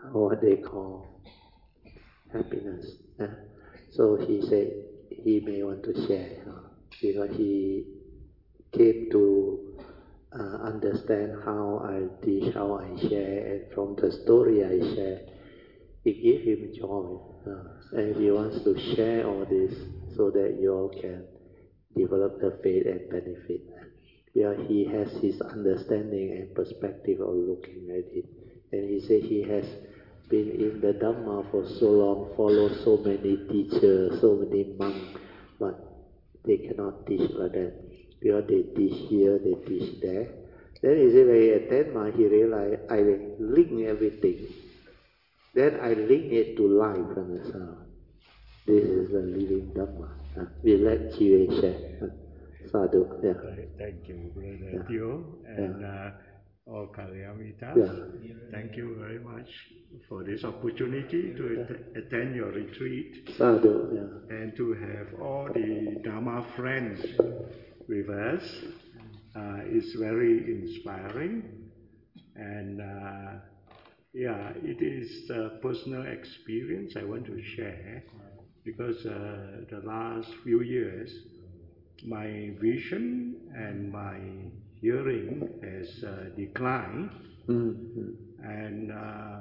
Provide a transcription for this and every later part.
what they call happiness. So he said he may want to share, because he came to understand how I teach, how I share, and from the story I share, it gave him joy, and he wants to share all this so that you all can develop the faith and benefit. Because he has his understanding and perspective of looking at it, and he said he has been in the Dhamma for so long, followed so many teachers, so many monks, but they cannot teach like that. Because they teach here, they teach there. Then he said, when he attend Dhamma, he realized I link everything. Then I link it to life, understand? This is the living Dhamma. We let Jive share. Sadhu. Yeah. Thank you, Brother Teo, and all Kalyamitas. Yeah. Thank you very much for this opportunity to attend your retreat. Sadhu. Yeah. And to have all the Dharma friends with us. It's very inspiring, and yeah, it is a personal experience I want to share, because the last few years my vision and my hearing has declined, and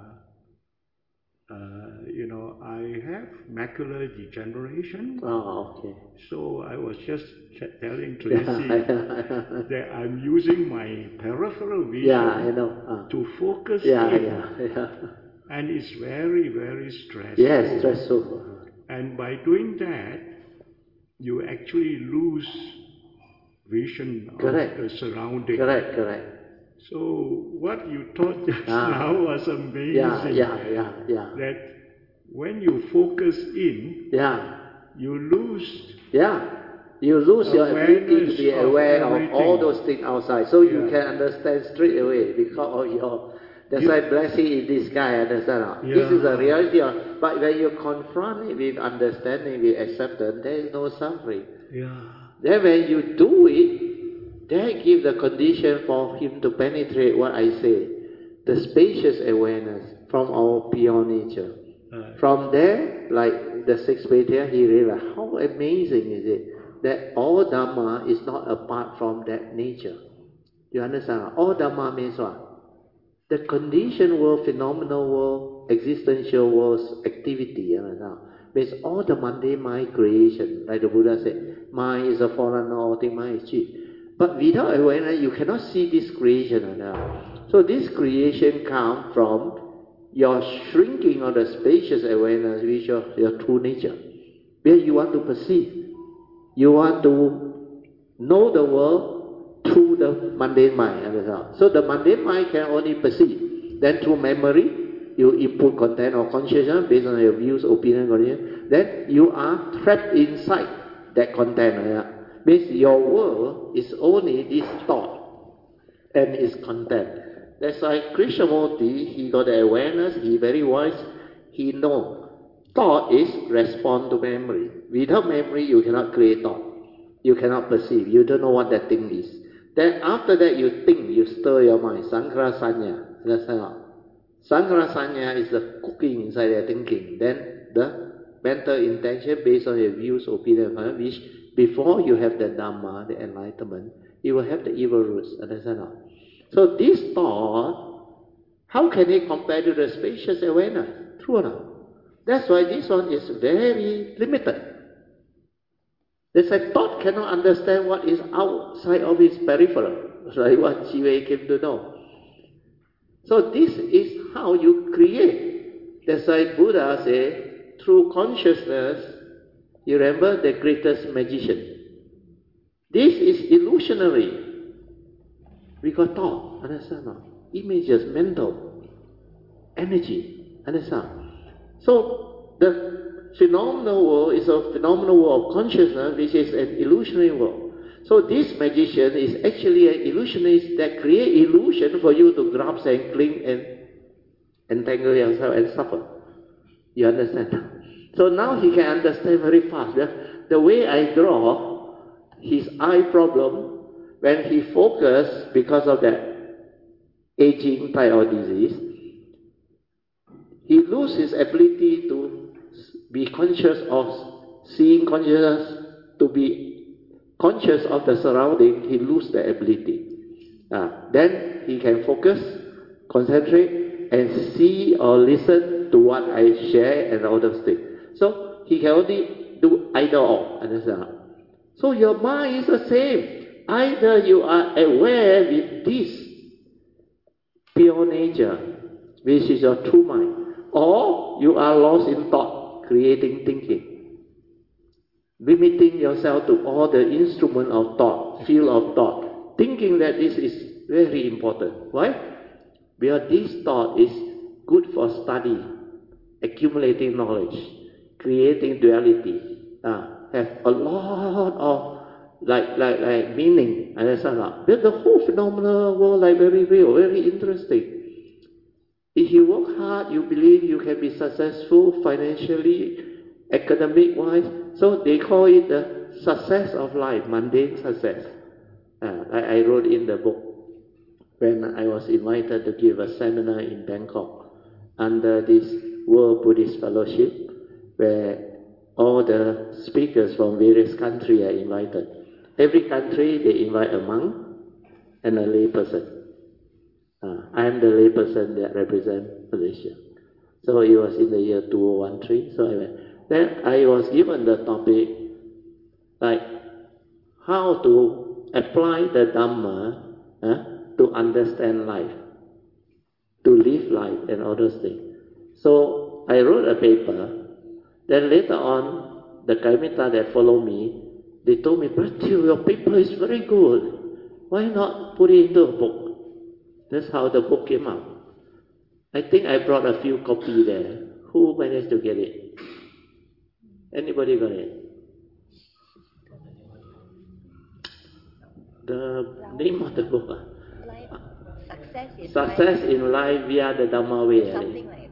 you know, I have macular degeneration. Oh, okay. So I was just telling Tracy that I'm using my peripheral vision to focus in. And it's very, very stressful. Yes, stressful. And by doing that, you actually lose vision of the surrounding. Correct. So what you taught just now was amazing. That when you focus in, you lose. You lose your ability to be aware of all those things outside, so you can understand straight away because of your. That's why blessing in disguise, understand? This is the reality. But when you confront it with understanding, with acceptance, there is no suffering. Then when you do it, that gives the condition for him to penetrate what I say, the spacious awareness from our pure nature. From there, like the sixth Vedya, he realized how amazing is it that all Dhamma is not apart from that nature. You understand? All Dhamma means what? The conditioned world, phenomenal world, existential world's activity, means all the mundane mind creation, like the Buddha said, mind is a foreigner, all things mind is cheap. But without awareness, you cannot see this creation. So this creation comes from your shrinking of the spacious awareness, which is your true nature. Where you want to perceive. You want to know the world through the mundane mind. So the mundane mind can only perceive. Then through memory, you input content or consciousness based on your views, opinion, then you are trapped inside that content. Means your world is only this thought and its content. That's why Krishnamurti, he got the awareness, he very wise, he knows thought is respond to memory. Without memory, you cannot create thought. You cannot perceive. You don't know what that thing is. Then after that, you think, you stir your mind. Sankhara Sanya. Sankhara Sanya is the cooking inside your thinking. Then the mental intention based on your views, opinion, which before you have the Dhamma, the enlightenment, you will have the evil roots. Understand? So this thought, how can it compare to the spacious awareness? True or not? That's why this one is very limited. There's a thought cannot understand what is outside of its peripheral. That's like what Jive came to know. So this is how you create. That's why Buddha said, through consciousness, you remember the greatest magician. This is illusionary. We got thought, understand? Images, mental, energy, understand? So the phenomenal world is a phenomenal world of consciousness, which is an illusionary world. So this magician is actually an illusionist that create illusion for you to grasp and cling and entangle yourself and suffer. You understand? So now he can understand very fast. The way I draw his eye problem, when he focus because of that aging type of disease, loses his ability to be conscious of seeing consciousness, to be conscious of the surrounding, he loses the ability. Then he can focus, concentrate, and see or listen to what I share and all those things. So he can only do either or. Understand? So your mind is the same. Either you are aware with this pure nature, which is your true mind, or you are lost in thought, creating thinking, limiting yourself to all the instrument of thought, field of thought, thinking that this is very important. Why? Because this thought is good for study, accumulating knowledge, creating duality, have a lot of like meaning, understand? But the whole phenomenal world like very real, very interesting. If you work hard, you believe you can be successful financially, academic-wise. So they call it the success of life, mundane success. I wrote in the book when I was invited to give a seminar in Bangkok under this World Buddhist Fellowship, where all the speakers from various countries are invited. Every country, they invite a monk and a lay person. I am the lay person that represents Malaysia. So it was in the year 2013. So I went. Then I was given the topic, like how to apply the Dhamma to understand life, to live life and all those things. So I wrote a paper. Then later on, the Kaimita that followed me, they told me, Matthew, your paper is very good. Why not put it into a book? That's how the book came out. I think I brought a few copies there. Who managed to get it? Anybody got it? The name of the book? Success in Life via the Dhamma Way. Something like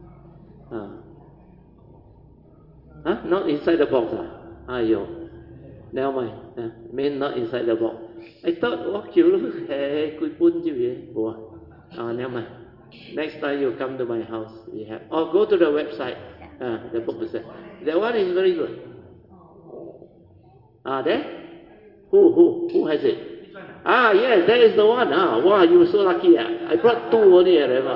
that. Not inside the box. Ayo. Never mind. Mean not inside the box. I thought, what you look hey, good pun never mind. Next time you come to my house, we have. Or go to the website. The book is there. That one is very good. There? Who has it? Yes, that is the one. Wow, you were so lucky. I brought two only.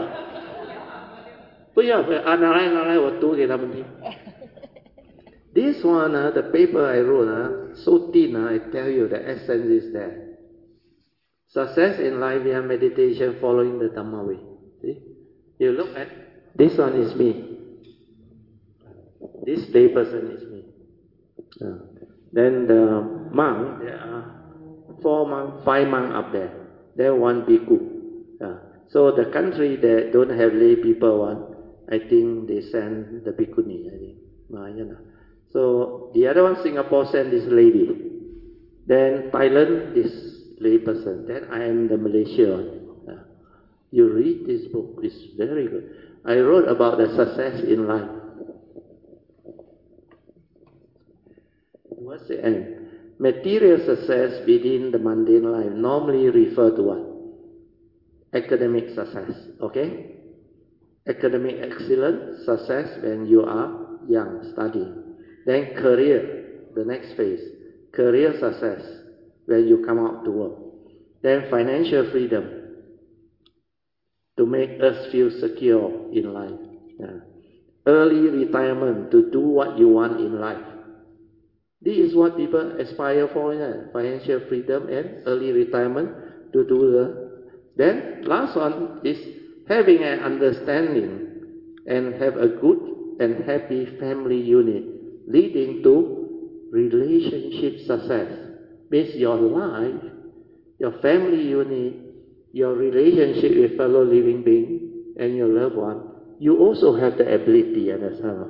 This one, the paper I wrote, so thin, I tell you, the essence is there. Success in life via meditation following the Dhamma way. See? You look at, this one is me. This lay person is me. Then the monk, there are 4 monks, 5 monks up there. Then 1 bhikkhu. So the country that don't have lay people one, I think they send the bhikkhuni, I think. So the other one, Singapore, sent this lady. Then Thailand, this lay person. Then I am the Malaysia one. You read this book, it's very good. I wrote about the success in life. What's the end? Material success within the mundane life normally refer to what? Academic success, okay? Academic excellence, success when you are young, studying. Then career, the next phase. Career success, when you come out to work. Then financial freedom, to make us feel secure in life. Early retirement, to do what you want in life. This is what people aspire for, financial freedom and early retirement to do the. Then last one is having an understanding and have a good and happy family unit, leading to relationship success. Means your life, your family unit, your relationship with fellow living being and your loved one, you also have the ability, understand?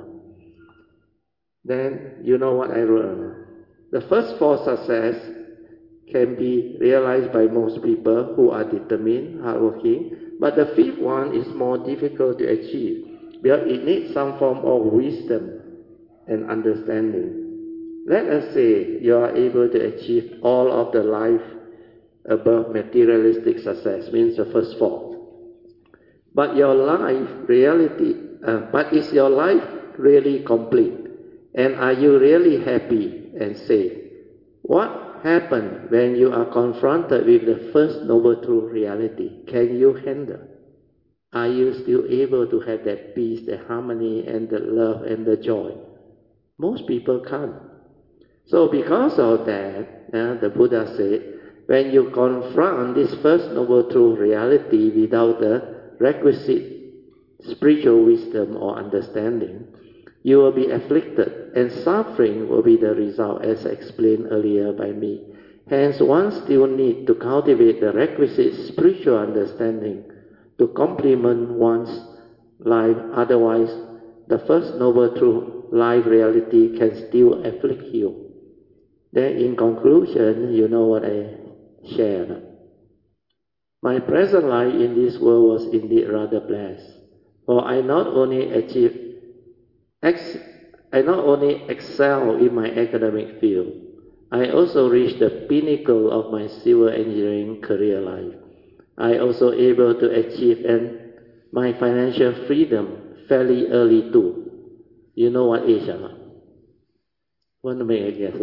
Then you know what I wrote. The first 4 success can be realized by most people who are determined, hardworking, but the 5th one is more difficult to achieve because it needs some form of wisdom and understanding. Let us say you are able to achieve all of the life above materialistic success, means the first 4. But your life reality But is your life really complete? And are you really happy and safe? What happens when you are confronted with the first noble truth reality? Can you handle? Are you still able to have that peace, the harmony, and the love and the joy? Most people can't. So because of that, the Buddha said, when you confront this first noble truth reality without the requisite spiritual wisdom or understanding, you will be afflicted, and suffering will be the result, as explained earlier by me. Hence, one still needs to cultivate the requisite spiritual understanding to complement one's life. Otherwise, the first noble truth, life reality, can still afflict you. Then, in conclusion, you know what I shared. My present life in this world was indeed rather blessed, for I not only excel in my academic field, I also reached the pinnacle of my civil engineering career life. I also able to achieve my financial freedom fairly early too. You know what age? Want to make a guess?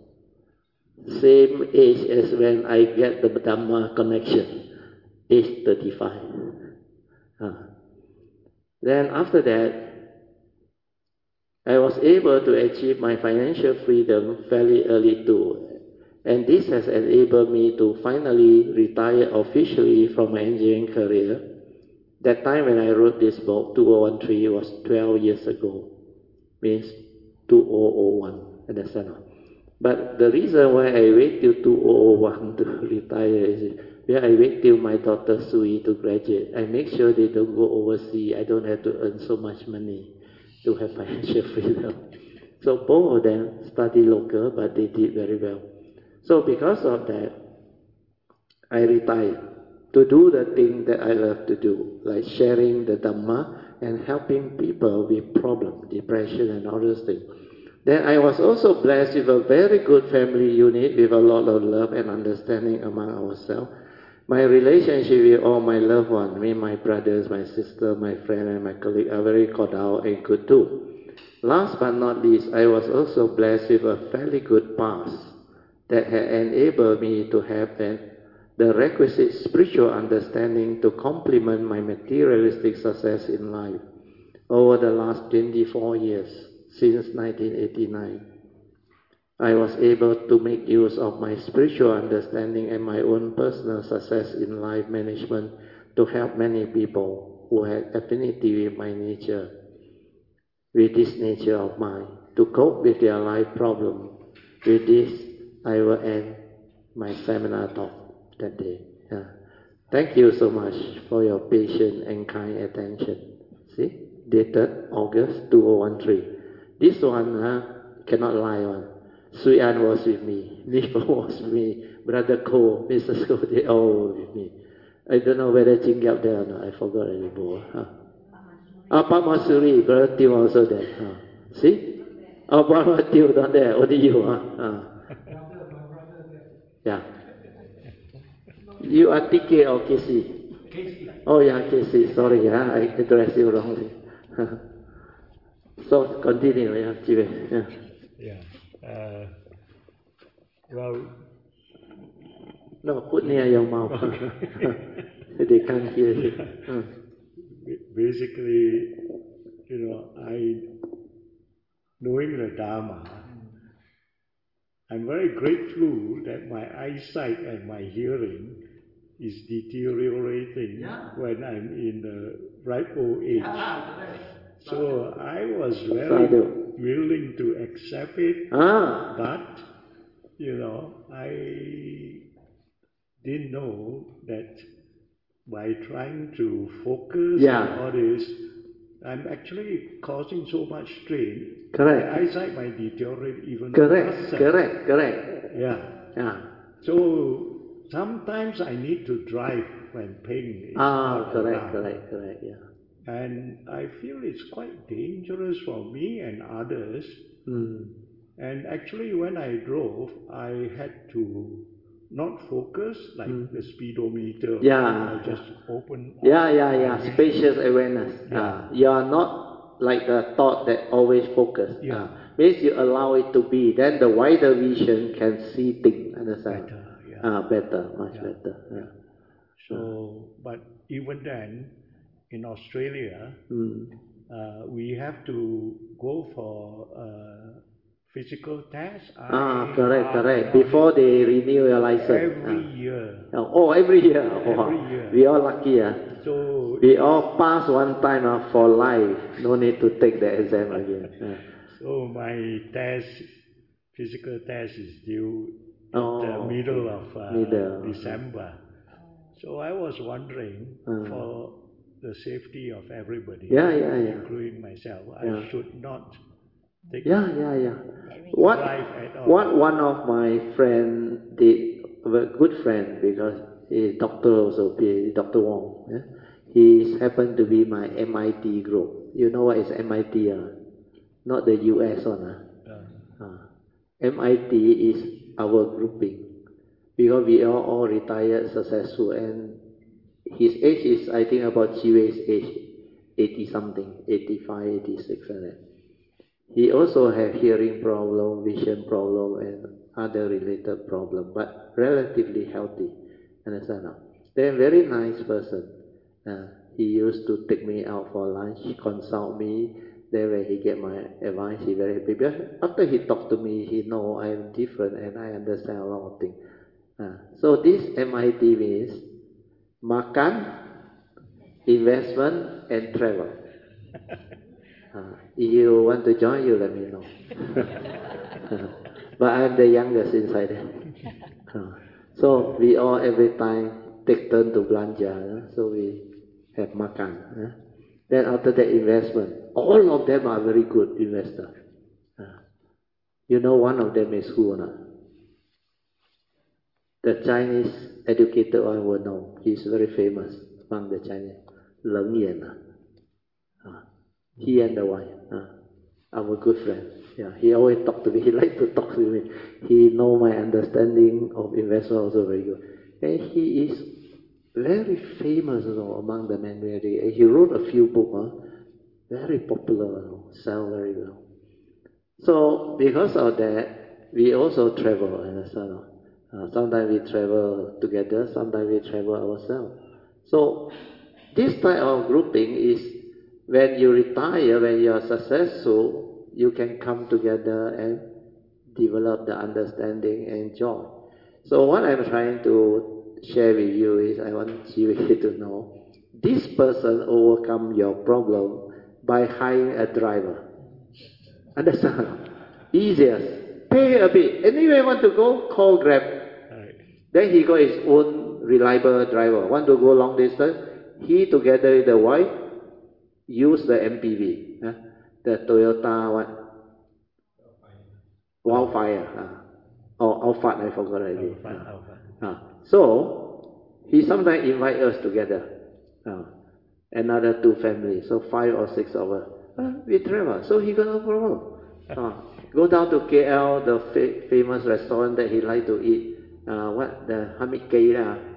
Same age as when I get the Dhamma connection, age 35. Then after that, I was able to achieve my financial freedom fairly early too. And this has enabled me to finally retire officially from my engineering career. That time when I wrote this book, 2013, was 12 years ago. Means 2001, understand? But the reason why I wait till 2001 to retire is where I wait till my daughter Sui to graduate. I make sure they don't go overseas. I don't have to earn so much money to have financial freedom. So both of them study local, but they did very well. So because of that, I retired to do the thing that I love to do, like sharing the Dhamma and helping people with problems, depression and all those things. Then I was also blessed with a very good family unit with a lot of love and understanding among ourselves. My relationship with all my loved ones, me, my brothers, my sister, my friend and my colleague are very cordial and good too. Last but not least, I was also blessed with a fairly good past that had enabled me to have the requisite spiritual understanding to complement my materialistic success in life over the last 24 years, since 1989. I was able to make use of my spiritual understanding and my own personal success in life management to help many people who had affinity with my nature, with this nature of mine, to cope with their life problem. With this, I will end my seminar talk that day. Thank you so much for your patient and kind attention. See, dated August 2013. This one cannot lie on. Sui An was with me, Nipo was with me, Brother Ko, Mrs. Ko, they all were with me. I don't know whether Ching Yap there or not, I forgot anymore. Pak Masuri, Brother Teo also there. See? Brother Teo not there, only you. Yeah. You are TK or KC? KC. Oh yeah, KC, sorry, I addressed you wrongly. So continue, Jive. Well, no, put near your mouth. Okay. They can't hear you. Basically, knowing the Dharma, I'm very grateful that my eyesight and my hearing is deteriorating when I'm in the ripe old age. So I was very willing to accept it, but I didn't know that by trying to focus on all this, I'm actually causing so much strain. Correct. My eyesight might deteriorate even faster. Correct. Yeah. So sometimes I need to drive when pain is all around. Correct. Yeah. And I feel it's quite dangerous for me and others. And actually, when I drove, I had to not focus like the speedometer. I just open. Spacious awareness. You are not like a thought that always focus. Means you allow it to be, then the wider vision can see things, understand? Better, better, much better. So, but even then, in Australia, we have to go for physical test. Correct. Before they renew your license. Every year. Every year. Every year. We all lucky. So we all pass one time for life. No need to take the exam again. So my physical test is due in the middle of December. So I was wondering, for the safety of everybody, including myself, I should not take drive at all. What one of my friend did, a good friend, because he's doctor also, Dr. Wong. He happened to be my MIT group. You know what is MIT? Not the US one. MIT is our grouping. Because we are all retired, successful, and his age is, I think, about Chiwe's age, 80-something, 85, 86, like that. He also have hearing problem, vision problem, and other related problem, but relatively healthy. Understand? They're a very nice person. He used to take me out for lunch, consult me. Then when he get my advice, he very happy. Because after he talked to me, he know I'm different and I understand a lot of things. So this MIT means makan, investment, and travel. If you want to join, you let me know. But I'm the youngest inside there. So we all every time take turn to belanja. So we have makan. Then after that, investment. All of them are very good investors. You know one of them is who or not? The Chinese educated one will know. He's very famous among the Chinese. Leng Yan. He and the wife. Our good friend. He always talk to me. He like to talk to me. He know my understanding of investment also very good. And he is very famous among the Mandarin. He wrote a few books. Very popular. Sell very well. So because of that, we also travel. Understand? Sometimes we travel together, sometimes we travel ourselves. So this type of grouping is when you retire, when you are successful, you can come together and develop the understanding and joy. So what I'm trying to share with you is I want you to know this person overcome your problem by hiring a driver. Understand? Easiest. Pay a bit. Anywhere want to go, call Grab. Then he got his own reliable driver. Want to go long distance, he together with the wife use the MPV, the Toyota Wildfire, or Alphard, I forgot already. So he sometimes invite us together, another 2 families, so 5 or 6 of us. We travel, so he got no problem. Go down to KL, the famous restaurant that he like to eat. The Hamid Kay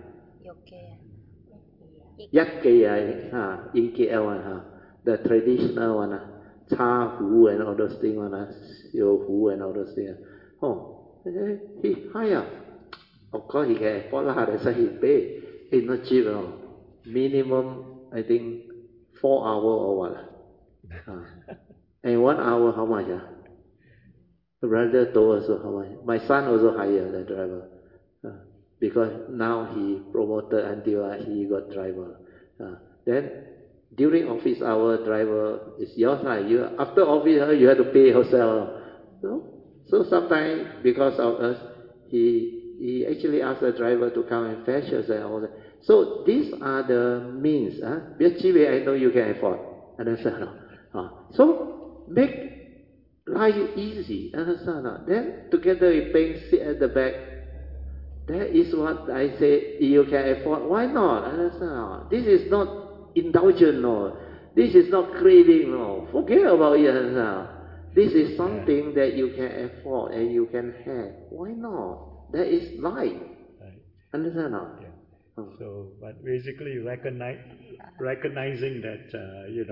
Yak Kay in KL the traditional one, Cha Hu and all those things, Siu Hu and all those things. He hire. Of course he can afford lah, that's why he pay. It's not cheap at all. Minimum, I think, 4 hours or what. And 1 hour, how much? The brother told us how much. My son also hired the driver. Because now he promoted until he got driver. Then during office hour, driver is yours. After office hour, you have to pay yourself. So sometimes because of us, he actually asked the driver to come and fetch us and all that. So these are the means. Because I know you can afford. Understand? So make life easy. Understand? Then together we pay, sit at the back. That is what I say, you can afford. Why not? Understand? This is not indulgent, no. This is not craving, no. Forget about it. Understand? This is something that you can afford and you can have. Why not? That is life. Understand? So, but basically recognizing that,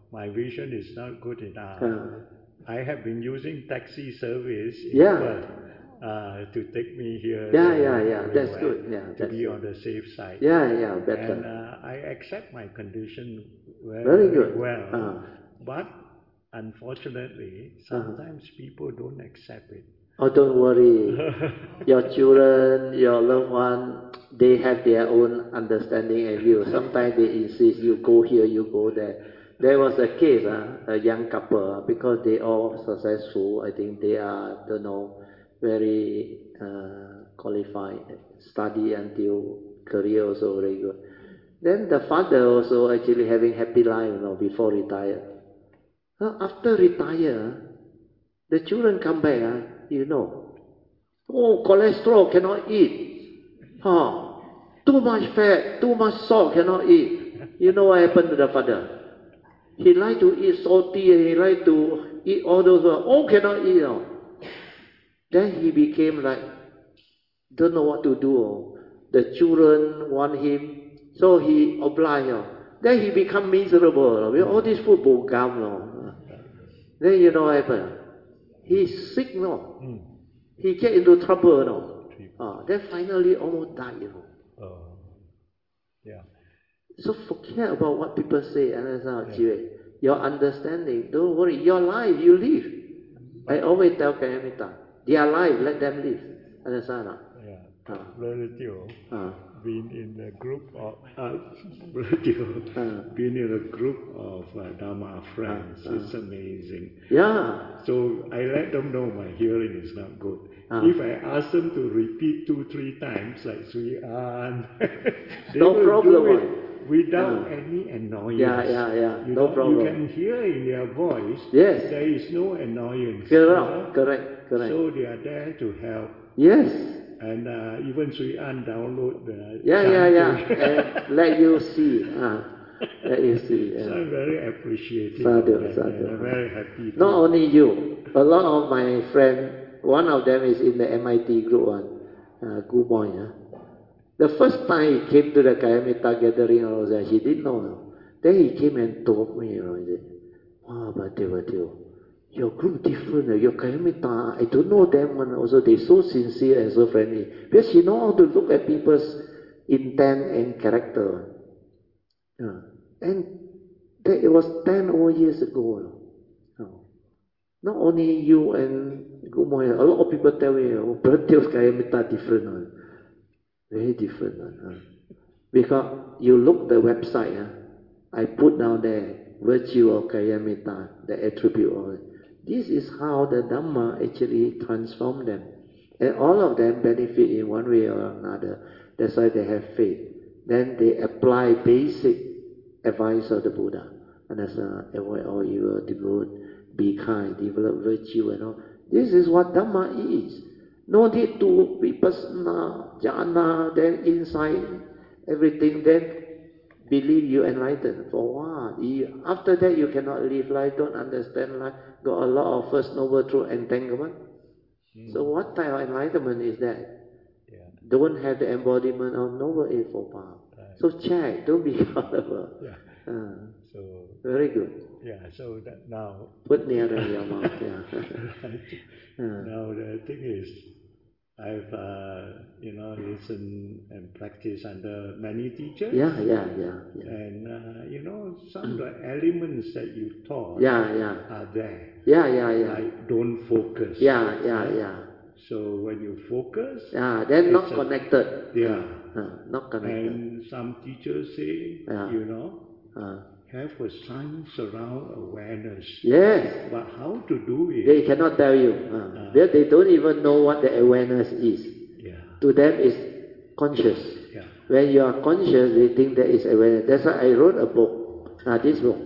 my vision is not good enough. I have been using taxi service in Perth, to take me here. That's good. To be on the safe side. Better. And I accept my condition very good. well. But unfortunately, sometimes people don't accept it. Oh, don't worry. Your children, your loved one, they have their own understanding and view. Sometimes they insist you go here, you go there. There was a case, a young couple, because they all successful. I think they are, don't know, very qualified, study until career also very good. Then the father also actually having happy life, before retire. Now after retire, the children come back, oh, cholesterol cannot eat. Too much fat, too much salt cannot eat. You know what happened to the father? He like to eat salty and he like to eat all those, cannot eat. Then he became like, don't know what to do. The children want him, so he obliged. Then he become miserable. With all this food gum. Then you know what happened? He's sick, He get into trouble, then finally almost died, So forget about what people say, your understanding, don't worry, your life, you live. I always tell Kayamita, their life, let them live. Understand? Being in a group of Dharma friends, it's amazing. So I let them know my hearing is not good. If I ask them to repeat 2-3 times, like Sri An, they no will problem. do it without any annoyance. No problem. You can hear in their voice, there is no annoyance. Correct. So they are there to help. Yes. And even Sri An download the and let you see. Let you see. So I'm very appreciative. Sadhu. I'm very happy. Not only you, a lot of my friends, one of them is in the MIT group, Gumoy. The first time he came to the Kayamita gathering, he didn't know. Then he came and told me, he said, wow, Bhaddev, your group different, your Kayamita, I don't know them, and also they're so sincere and so friendly. Because you know how to look at people's intent and character. And that it was 10 over years ago. Not only you and Gumoy, a lot of people tell me, Bhaddev Kayamita different. Very different. Because you look the website, I put down there, virtue of Kayamita, the attribute of it. This is how the Dhamma actually transformed them. And all of them benefit in one way or another. That's why they have faith. Then they apply basic advice of the Buddha. And that's avoid all evil, devote, be kind, develop virtue and all. This is what Dhamma is. No need to vipassana, jhana, then insight, everything, then believe you enlightened. For what? After that you cannot live life, don't understand life, got a lot of First Noble Truth entanglement. So what type of enlightenment is that? Don't have the embodiment of Noble Eightfold Path. So check, don't be gullible. So very good. So that now put nearer your mouth. Now the thing is, I've listened and practiced under many teachers. And some of the elements that you taught are there. Like don't focus. So when you focus, then not connected. Not connected. And some teachers say, have a science around awareness. Yes. But how to do it? They cannot tell you. They don't even know what the awareness is. To them it's conscious. When you are conscious, they think that is awareness. That's why I wrote a book. This book.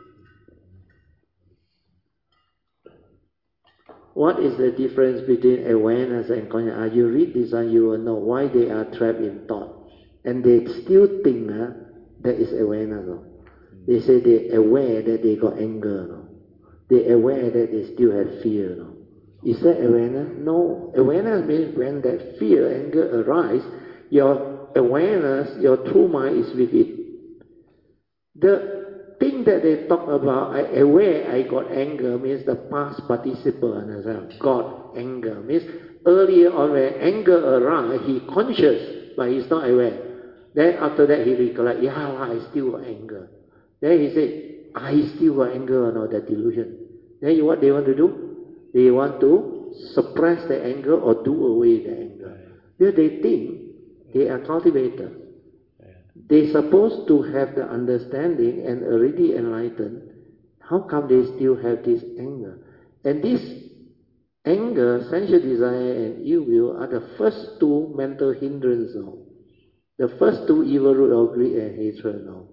What is the difference between awareness and consciousness? You read this and you will know why they are trapped in thought. And they still think that is awareness. They say they're aware that they got anger. They're aware that they still have fear. Is that awareness? No. Awareness means when that fear, anger arise, your awareness, your true mind is with it. The thing that they talk about, where I got anger, means the past participle, understand? Got anger, means earlier on when anger around, he conscious, but he's not aware. Then after that he recollect, yeah, I still got anger. Then he said, I still got anger, no, that delusion. Then what they want to do? They want to suppress the anger or do away the anger. Because they think they are cultivators. They're supposed to have the understanding and already enlightened. How come they still have this anger? And this anger, sensual desire, and ill will are the first two mental hindrances now. The first two evil root of greed and hatred now.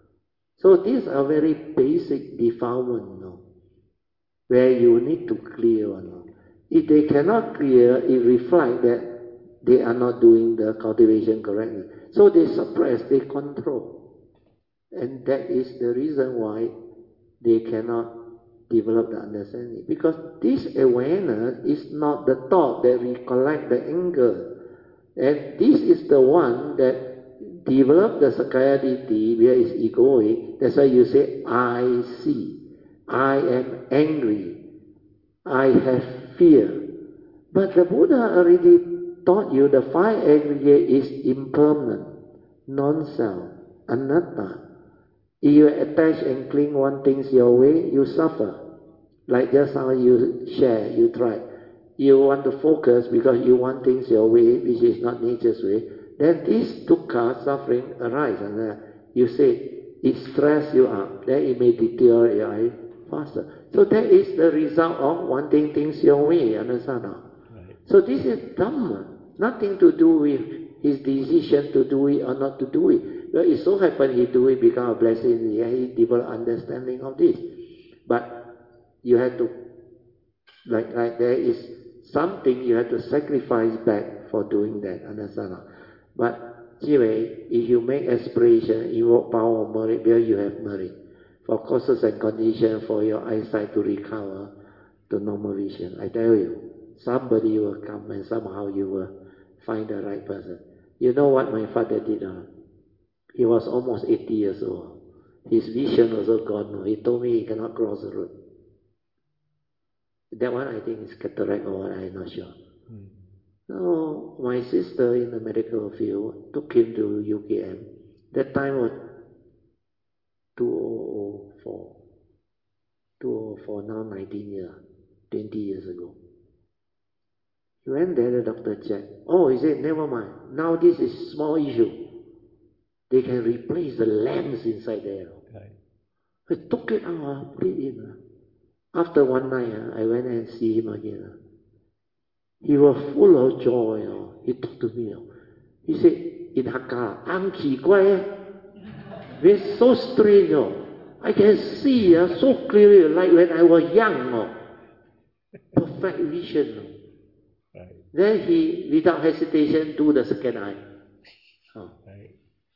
So these are very basic defilement now, where you need to clear now. If they cannot clear, it reflects that they are not doing the cultivation correctly. So they suppress, they control. And that is the reason why they cannot develop the understanding. Because this awareness is not the thought that recollect the anger. And this is the one that develop the Sakaya Ditti, where it's egoic. That's why you say, I see, I am angry, I have fear. But the Buddha already taught you the five aggregate is impermanent, non-self, anatta. If you attach and cling one thing your way, you suffer. Like just how you share, you try. You want to focus because you want things your way, which is not nature's way. Then this dukkha, suffering, arise. And you say, it stress you out. Then it may deteriorate faster. So that is the result of wanting things your way. Understand now? Right. So this is Dhamma. Nothing to do with his decision to do it or not to do it. Well, it so happened he do it, become a blessing. He developed understanding of this. But you have to, like there is something you have to sacrifice back for doing that. Understand? But anyway, if you make aspiration, invoke power of merit, where you have merit, for causes and conditions for your eyesight to recover to normal vision, I tell you, somebody will come and somehow you will find the right person. You know what my father did? He was almost 80 years old. His vision also gone. He told me he cannot cross the road. That one I think is cataract or what, I'm not sure. So my sister in the medical field took him to UKM. That time was 2004. 2004, now 19 years, 20 years ago. He went there, the doctor checked. Oh, he said, never mind. Now this is small issue. They can replace the lens inside there. Okay. I took it out, put it in. After one night, I went and see him again. He was full of joy. He talked to me. He said, in Hakka, ang奇怪. It's so strange. I can see so clearly, like when I was young. Perfect vision. Right. Then he, without hesitation, do the second eye. Right.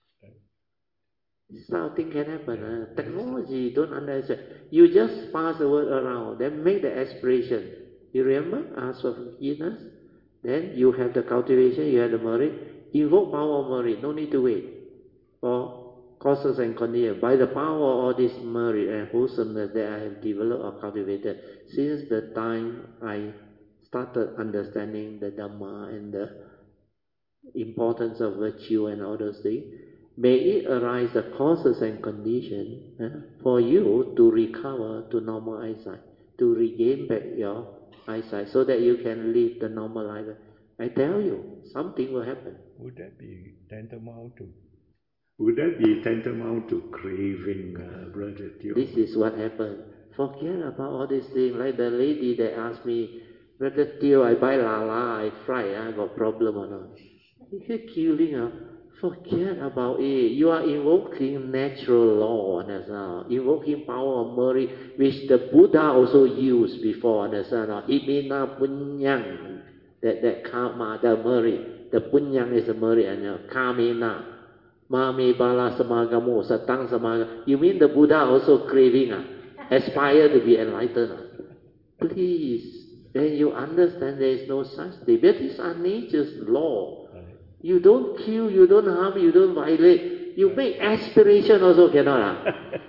This kind of thing can happen. Technology, don't understand. You just pass the word around, then make the aspiration. You remember? Ask for forgiveness. Then you have the cultivation, you have the merit. Invoke power of merit. No need to wait for causes and conditions. By the power of all this merit and wholesomeness that I have developed or cultivated since the time I started understanding the Dhamma and the importance of virtue and all those things, may it arise the causes and conditions for you to recover to normal eyesight, to regain back your eyesight, so that you can live the normal life. I tell you, something will happen. Would that be tantamount to? Would that be tantamount to craving, Brother Teo? This is what happened. Forget about all these things. Like the lady that asked me, Brother Teo, I buy lala, I fry, I got problem or not? You're killing. Forget about it. You are invoking natural law, understand? Invoking power of merit, which the Buddha also used before, understand? Imina punyang, that karma, the merit. The punyang is the merit, and kamena. Mami bala samagamo, satang samagamo. You mean the Buddha also craving, aspire to be enlightened? Please, then you understand there is no such thing. That is our nature's law. You don't kill, you don't harm, you don't violate. You make aspiration also cannot.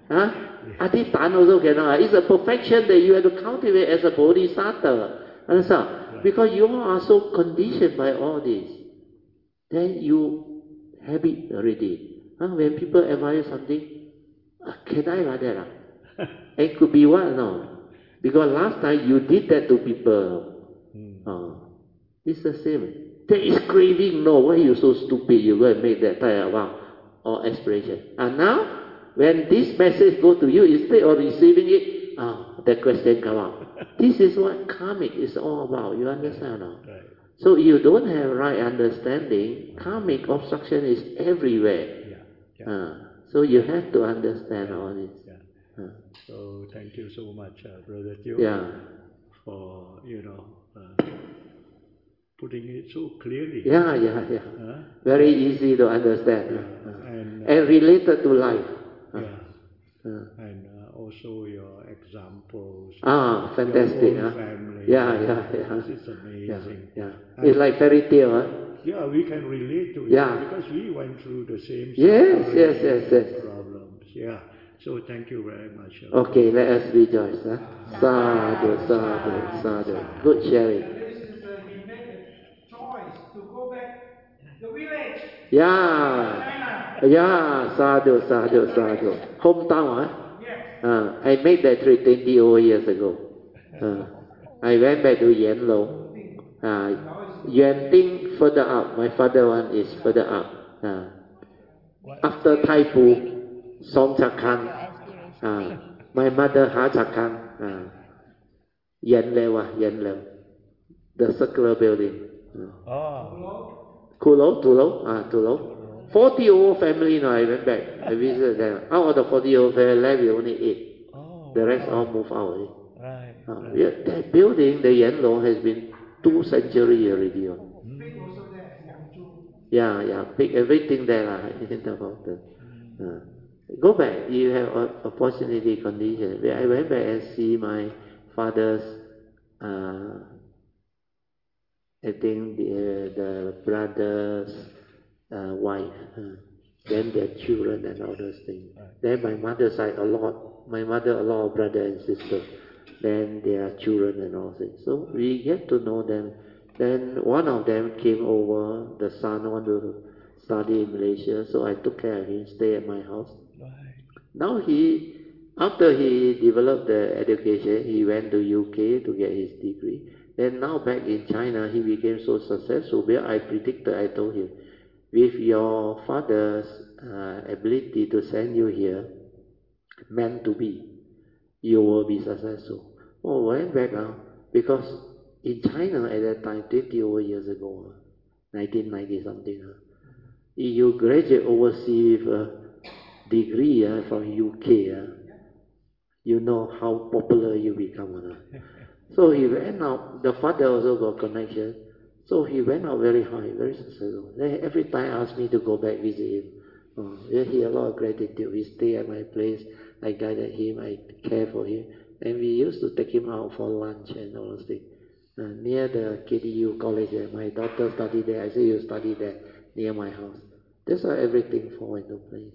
Huh? Adhitan also cannot. It's a perfection that you have to cultivate as a bodhisattva. Understand? Right. Because you are so conditioned by all this. Then you have it already. When people admire something, can I like that? It could be what? No. Because last time you did that to people. It's the same. There is craving. No, why are you so stupid? You go and make that type of vow or aspiration. And now, when this message go to you, instead of receiving it, the question come out. This is what karmic is all about. You understand now? Right. So you don't have right understanding. Karmic obstruction is everywhere. So you have to understand all this. So thank you so much, Brother Teo, for putting it so clearly. Very easy to understand. And related to life. And also your examples. Fantastic. Your own family. This is amazing. It's like fairy tale. Yeah, we can relate to it because we went through the same problems. So thank you very much. Okay, let us rejoice. Sadhu, sadhu, sadhu. Good sharing. He made a choice to go back to the village. Sadhu, sadhu, sadhu. Hometown, Yes. I made that trip 20 over years ago. I went back to Yanlong. Yuanting further up. My father one is further up. After Taipu, Song Chakang. My mother Ha Chakang. Yanlew. The circular building. Tulo. 40-year-old family now, I went back. I visited them. Out of the 40-year-old family, left with only 8. The rest all moved out. Right. That building, the Yanlong, has been 2 centuries already. Big everything there. Go back. You have opportunity condition. I went back and see my father's I think the brother's wife, then their children and all those things. Then my mother's side my mother a lot of brother and sister. Then their children and all things. So we get to know them. Then one of them came over, the son wanted to study in Malaysia, so I took care of him, stay at my house. Now after he developed the education, he went to UK to get his degree. Then now back in China, he became so successful. Where I predicted, I told him, with your father's ability to send you here, meant to be, you will be successful. Went back now, because in China at that time, 20 over years ago, 1990 something, you graduate overseas with a degree from UK, you know how popular you become. So he went out, the father also got connection, so he went out very high, very successful. Then every time asked me to go back visit him. He had a lot of gratitude. He stayed at my place, I guided him, I cared for him. And we used to take him out for lunch and all those things. Near the KDU college, my daughter studied there. I said, you study there, near my house. That's how everything fall into place.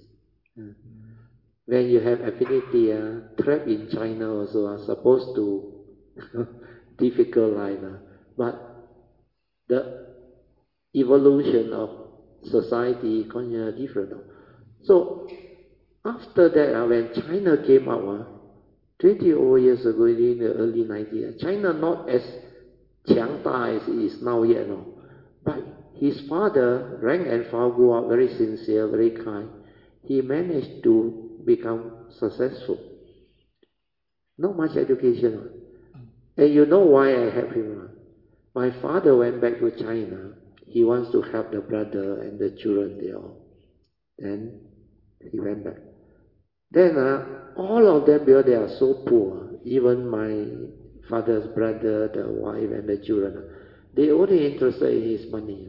When you have affinity, trapped in China also are supposed to difficult life. But the evolution of society is different. So after that, when China came out, 20 over years ago in the early 90s, China not as 强大 as it is now yet, but his father, rank and file, grew up very sincere, very kind. He managed to become successful. Not much education. And you know why I help him? My father went back to China. He wants to help the brother and the children there. Then he went back. Then all of them, because they are so poor, even my father's brother, the wife and the children, they only interested in his money.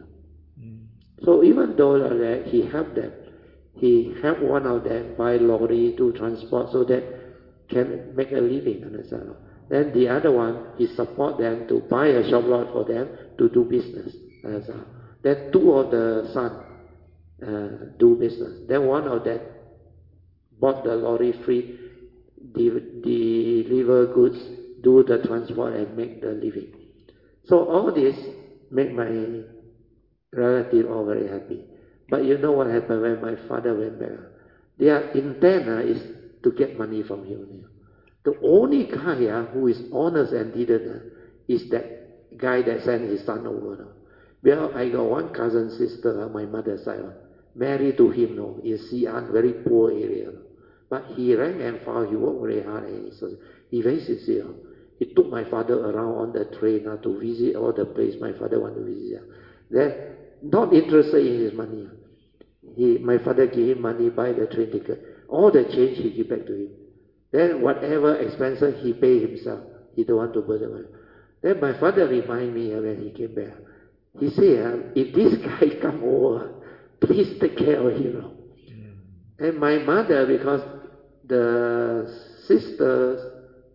So even though that he helped them, he helped one of them buy lorry to transport so that can make a living. Understand? Then the other one, he support them to buy a shop lot for them to do business. Then 2 of the sons do business. Then one of them bought the lorry freight, deliver goods, do the transport and make the living. So all this make my relative all very happy. But you know what happened when my father went back? Their intent is to get money from him. The only guy who is honest and didn't is that guy that sent his son over. Well, I got one cousin sister, my mother's side, married to him in Xi'an, very poor area. But he rank and file, he worked very hard, and he very sincere. He took my father around on the train to visit all the place my father wanted to visit. They're not interested in his money. My father gave him money, buy the train ticket. All the change he give back to him. Then whatever expenses he pay himself. He don't want to burden money. Then my father remind me when he came back. He said, if this guy come over, please take care of him. And my mother, because the sister's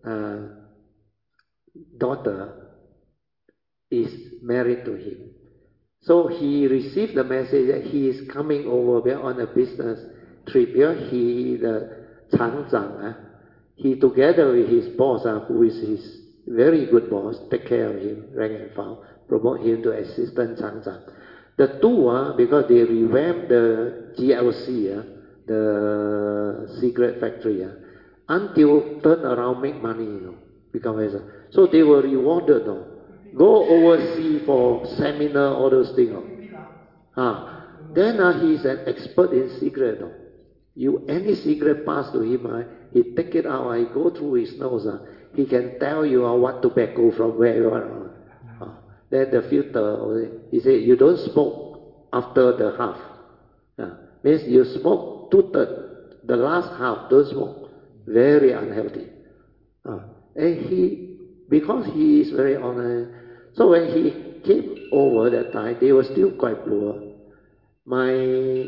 daughter is married to him. So he received the message that he is coming over on a business trip. He, the Chang Zhang, he together with his boss, who is his very good boss, take care of him, rank and file, promote him to assistant Chang Zhang. The two, because they revamped the GLC, the cigarette factory, until turn around make money, become so they were rewarded. Go overseas for seminar, all those things. Then he's an expert in cigarette. Any cigarette pass to him, he take it out, he go through his nose, he can tell you what tobacco from where you are. Then the filter, he said, you don't smoke after the half. Means you smoke 2/3, the last half, don't smoke. Very unhealthy. And because he is very honest, so when he came over that time, they were still quite poor. My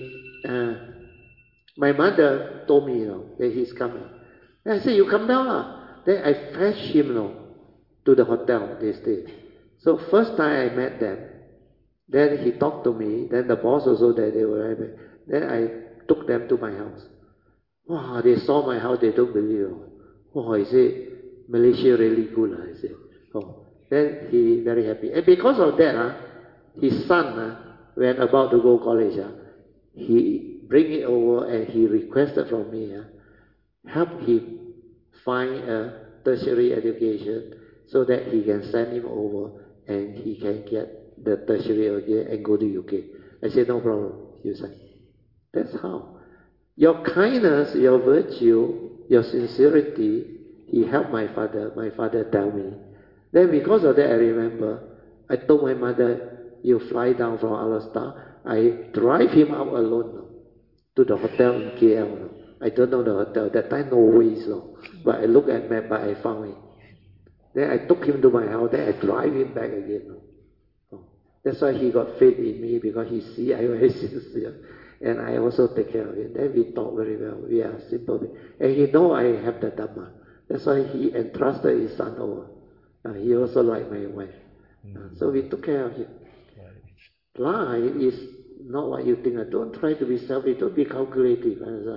mother told me, that he's coming. And I said, you come down. Then I fetched him, to the hotel they stayed. So first time I met them, then he talked to me, then the boss also there, they were happy. Then I took them to my house. Wow, they saw my house, they don't believe. Wow, he said, Malaysia really good, I said. Then he very happy. And because of that, his son, when about to go college, he bring it over and he requested from me, help him find a tertiary education so that he can send him over and he can get the tertiary education and go to UK. I said, no problem, you say. That's how. Your kindness, your virtue, your sincerity, he helped my father. My father tell me. Then because of that, I remember, I told my mother, you fly down from Al-Astar. I drive him out alone to the hotel in KL. I don't know the hotel. That time no ways. But I look at map, but I found it. Then I took him to my house. Then I drive him back again. That's why he got faith in me, because he see I was sincere. And I also take care of him. Then we talk very well. We are simple. And he know I have the Dhamma. That's why he entrusted his son over. He also like my wife. So we took care of him. Life is not what you think. Don't try to be selfish. Don't be calculative.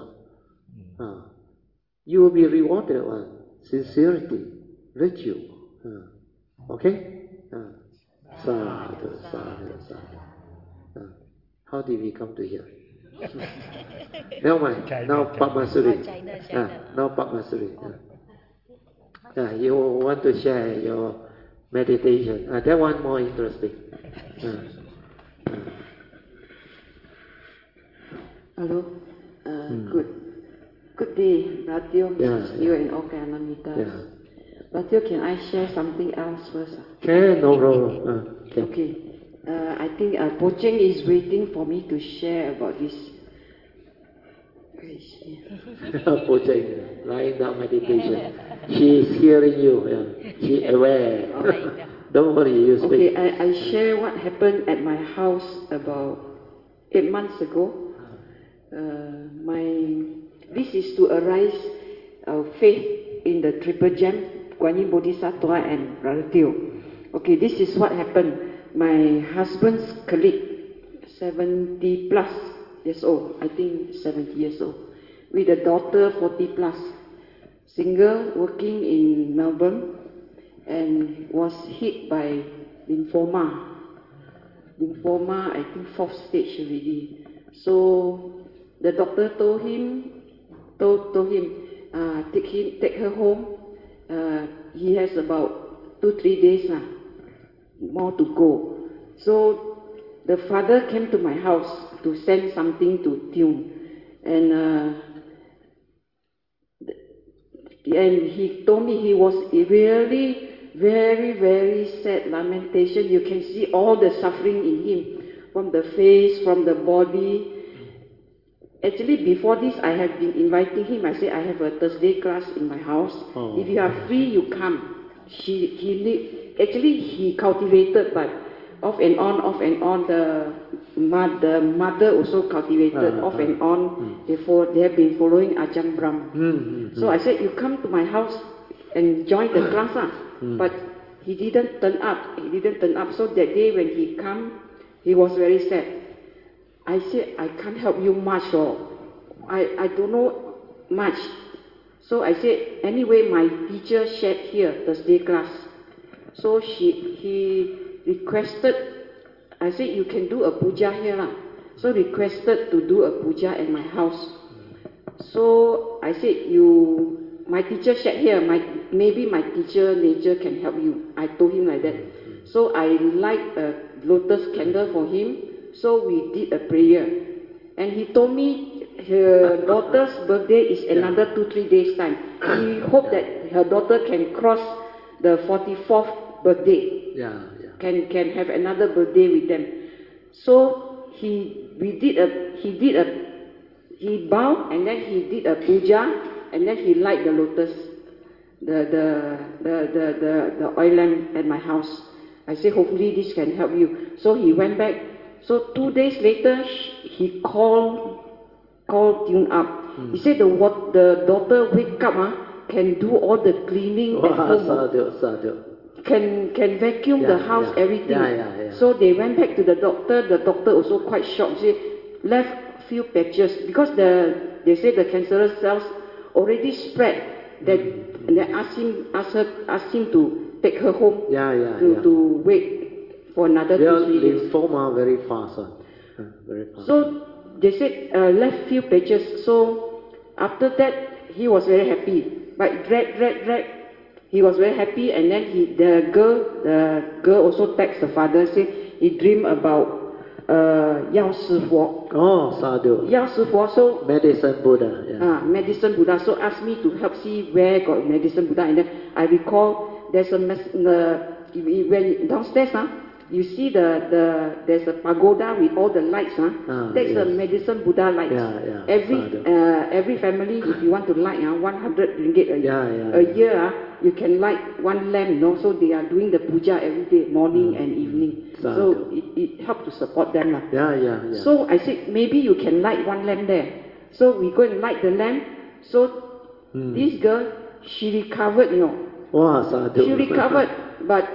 You will be rewarded on sincerity, virtue. Okay? Sadhu, sadhu, sadhu. How did we come to here? Never mind. Now Padmasuri. Now Padmasuri. You want to share your meditation. That one more interesting. Hello. Good day, Bratio, you and all Kalamita. Bratio, can I share something else first? Okay, no problem. Okay. I think Po Cheng is waiting for me to share about this. Po Cheng, lying down meditation. She is hearing you. She is aware. Don't worry, you speak. Okay, I share what happened at my house about 8 months ago. This is to arise our faith in the Triple Gem, Guan Yin Bodhisattva and Brother Teo. Okay, this is what happened. My husband's colleague, 70 plus years old, I think 70 years old. with a daughter 40 plus, single, working in Melbourne, and was hit by lymphoma. Lymphoma, I think 4th stage already. So the doctor told him, take her home. He has about 2-3 days more to go. So the father came to my house to send something to Tune, and he told me he was really very, very sad lamentation. You can see all the suffering in him, from the face, from the body. Actually, before this, I have been inviting him. I said, I have a Thursday class in my house. Oh. If you are free, you come. He cultivated, but off and on. The mother also cultivated off and on. They have been following Ajahn Brahm. So I said, you come to my house and join the class. But he didn't turn up. So that day when he come, he was very sad. I said, I can't help you much, I don't know much. So I said, anyway, my teacher shared here, Thursday class. So he requested, I said, you can do a puja here. So requested to do a puja at my house. So I said, my teacher shared here, maybe my teacher nature can help you. I told him like that. So I light a lotus candle for him. So we did a prayer. And he told me her daughter's birthday is another 2-3 days time. He hoped that her daughter can cross the 44th birthday. Can have another birthday with them. So he bowed, and then he did a puja, and then he light the lotus, the oil lamp at my house. I said, hopefully this can help you. So he went back. So 2 days later, he called Tune up. He said the daughter wake up, can do all the cleaning at home. Can vacuum the house, everything. So they went back to the doctor. The doctor also quite shocked. He said, left few patches because they say the cancerous cells already spread. That they asked him to take her home to wait for another 2-3 days. Lymphoma very fast. Very fast. So they said left few patches. So after that he was very happy. But drag. He was very happy, and then the girl also texted the father, say he dreamed about Yao Shihuo. Oh, sadhu. Yao Shihuo, so medicine Buddha. Medicine Buddha. So asked me to help see where got medicine Buddha, and then I recall there's when downstairs, you see there's a pagoda with all the lights, that's the medicine Buddha lights. Every family, if you want to light 100 ringgit a year, you can light one lamp, so they are doing the puja every day, morning and evening. So it helped to support them. So I said, maybe you can light one lamp there. So we go and light the lamp. So this girl, she recovered, She recovered, but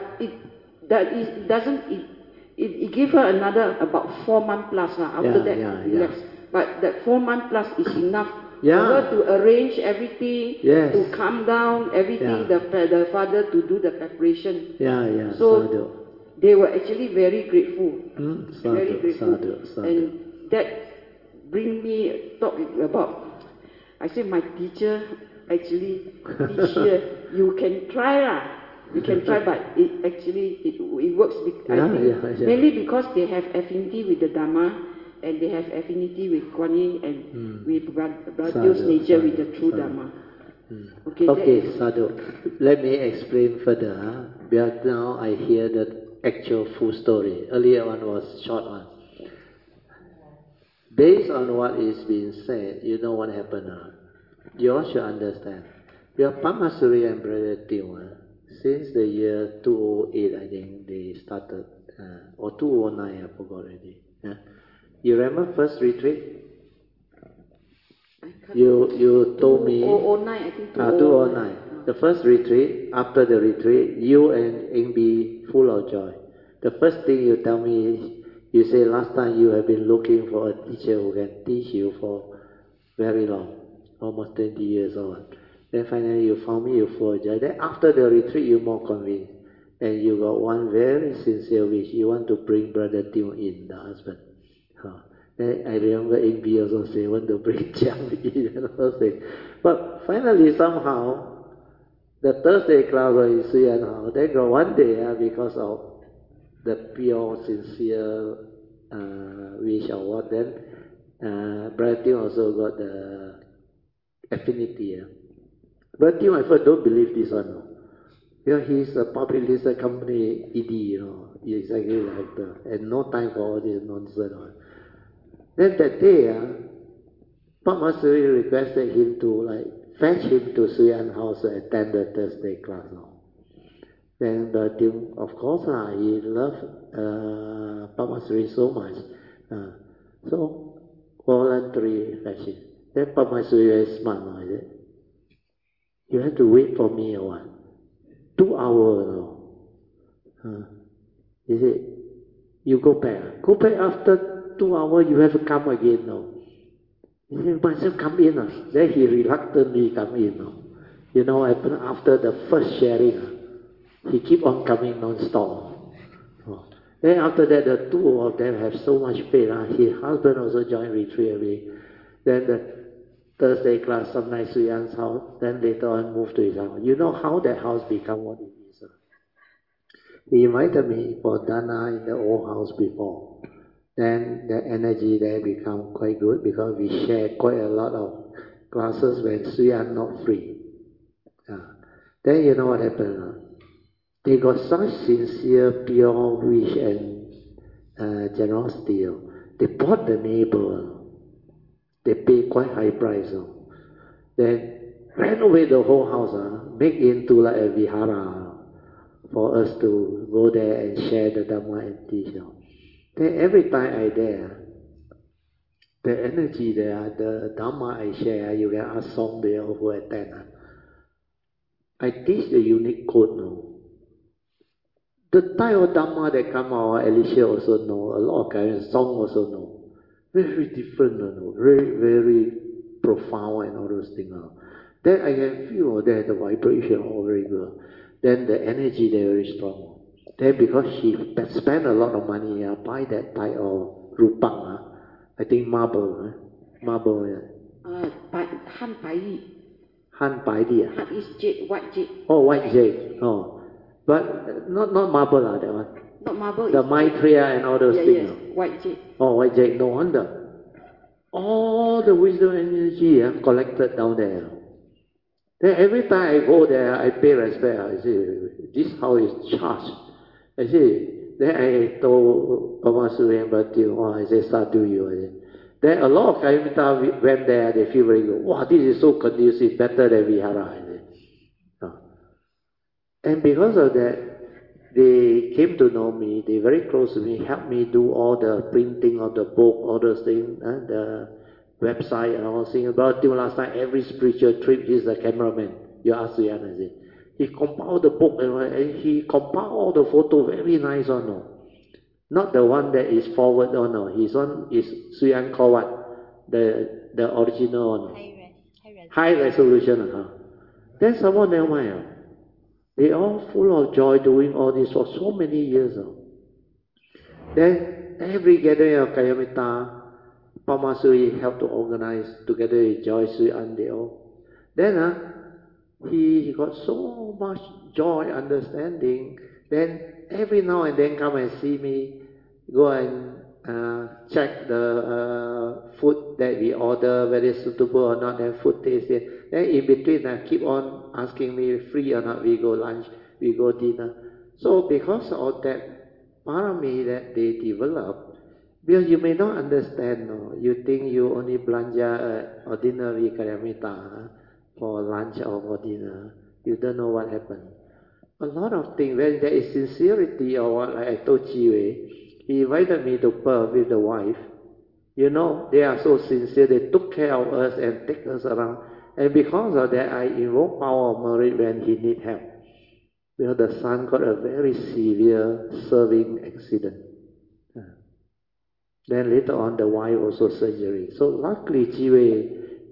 it gave her another about 4 months plus after that. Yes. But that 4 months plus is enough for her to arrange everything, to calm down everything, the father to do the preparation. So they were actually very grateful. Very grateful. And that bring me talk about, I said my teacher actually teach here, you can try You can try, but it works. I think mainly because they have affinity with the Dharma, and they have affinity with Kuan Yin and with Bradio's nature with the true Dharma. Okay, Sadhu. Let me explain further. Because now I hear the actual full story. Earlier one was short one. Based on what is being said, you know what happened now. You all should understand. We are Pamasuri and Brother Teo. Since the year 2008, I think they started, or 2009, I forgot already. You remember first retreat? You told me 2009, I think 2009. The first retreat, after the retreat, you and Ingbi full of joy. The first thing you tell me is, you say last time you have been looking for a teacher who can teach you for very long. almost 20 years old. Then finally you found me, you forged. Then after the retreat, you're more convinced. And you got one very sincere wish. You want to bring Brother Teo in, the husband. Then I remember Amy also say, want to bring Jiang in and all say. But finally, somehow, the Thursday class was in Sui An House. Then got one day, because of the pure, sincere wish or what, then Brother Teo also got the affinity. But Teo, I first don't believe this one. No. He's a public listed company, ED, he's executive director, and no time for all this nonsense. Then that day, Padma Suri requested him to fetch him to Sui An House to attend the Thursday class. Then the Teo, of course, he loved Padma Suri so much. So, voluntary fetching. Then Padma Suri very smart, you have to wait for me or what? 2 hours. He said, you go back. Go back after 2 hours, you have to come again. He said, myself come in. Then he reluctantly come in. You know what happened after the first sharing? He keep on coming non-stop. Then after that, the two of them have so much faith. His husband also joined retreat away. Then the Thursday class, sometimes Sui An's house, then later on moved to his house. You know how that house become what it is? He invited me for Dana in the old house before. Then the energy there become quite good because we share quite a lot of classes when Sui An not free. Then you know what happened? They got such sincere, pure wish and generosity. They bought the neighbor. They pay quite high price. Then renovate the whole house, make into like a vihara for us to go there and share the Dhamma and teach. Then every time I there, the energy there, the Dhamma I share, you can ask Song there who attend. I teach the unique code. The type of Dhamma that come out, Alicia also know, a lot of guys, Song also know. Very different, very, very profound and all those things. Then I can feel that the vibration all very good. Then the energy there very strong. Then because she spent a lot of money, buy that type of rupang, I think marble, marble. Han Bai Yi. Han Bai Yi. Han is jade, white jade. Oh, white jade. Oh, but not marble that one. Not marble. The Maitreya and all those things. Yes, white jade. Oh, white jade, no wonder. All the wisdom energy collected down there. Then every time I go there, I pay respect. I say, this house is charged. I say, then I told Padma Suri and Bhakti, I say, Sadhu you. Then a lot of Kayamita went there, they feel very good. Wow, this is so conducive, better than Vihara. And because of that, they came to know me, they very close to me, helped me do all the printing of the book, all those things, the website and all those things. About last time, every spiritual trip, he's the cameraman. You ask Sui An, I say. He compiled the book and he compiled all the photo, very nice one. No. Not the one that is forward, no. His one is Sui An called what? The original one. High resolution. Then someone never mind. They all full of joy doing all this for so many years. Then every gathering of Kayamita, Padma Suri helped to organize together with Joy Sui An they all. Then he got so much joy, understanding. Then every now and then come and see me, go and check the food that we order, whether it's suitable or not, then food taste it. Then in between, keep on asking me free or not, we go lunch, we go dinner. So because of that parami that they develop, because you may not understand, no? You think you only belanja ordinary Kayamita for lunch or for dinner. You don't know what happened. A lot of things, when there is sincerity or what, like I told Jiwei, he invited me to Perth with the wife. You know, they are so sincere, they took care of us and take us around. And because of that, I invoke power of merit when he need help. Because the son got a very severe serving accident. Then later on, the wife also surgery. So luckily, Jiwei,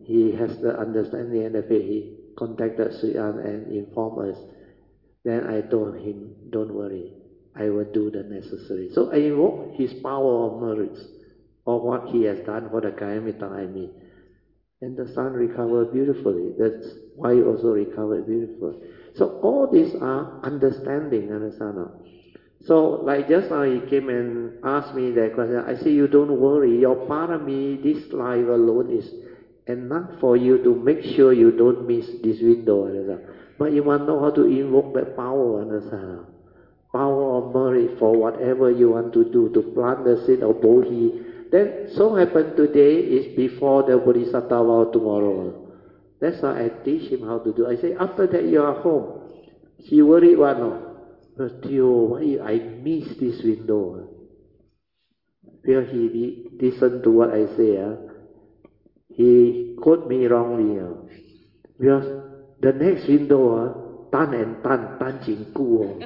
he has the understanding and the faith. He contacted Sri An and informed us. Then I told him, don't worry, I will do the necessary. So I invoke his power of merits, of what he has done for the Kayamita Ami. And the son recovered beautifully. That's why he also recovered beautifully. So all these are understanding, understand? So like just now he came and asked me that question. I say, you don't worry, your parami, this life alone is enough for you to make sure you don't miss this window, understand? But you must know how to invoke that power, understand? Power of merit for whatever you want to do, to plant the seed of Bodhi. Then so happen today is before the Bodhisattva vow tomorrow. That's why I teach him how to do. I say, after that you are home. He worried one, no? But why I miss this window? Because he listened to what I say. He quote me wrongly. Because the next window, tan and tan jing gu.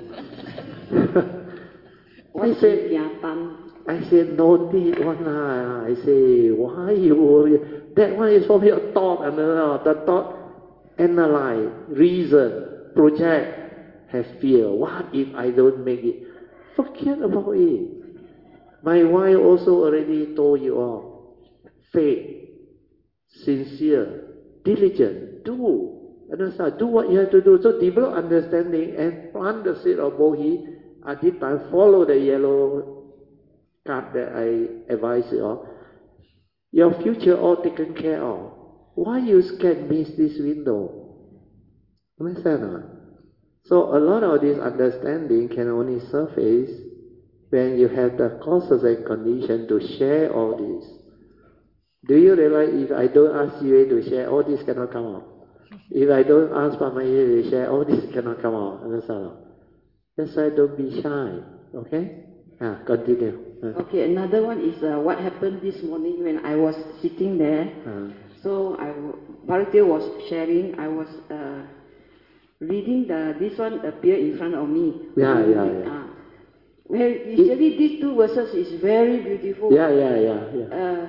I said, no need one. I say, why you worry? That one is from your thought. And the thought, analyze, reason, project, have fear. What if I don't make it? Forget about it. My wife also already told you all. Faith, sincere, diligent, do. Understand? Do what you have to do. So develop understanding and plant the seed of Bodhi. At this time, follow the yellow card that I advise you all. Your future all taken care of. Why you can miss this window? Understand or not? So a lot of this understanding can only surface when you have the causes and conditions to share all this. Do you realize if I don't ask you to share, all this cannot come out? If I don't ask Pamayi to share, all this cannot come out. Understand? That's why don't be shy. Okay? Continue. Okay, another one is what happened this morning when I was sitting there. So Bharatiya was sharing, I was reading this one appear in front of me. Yeah. Well, usually these two verses is very beautiful. Yeah.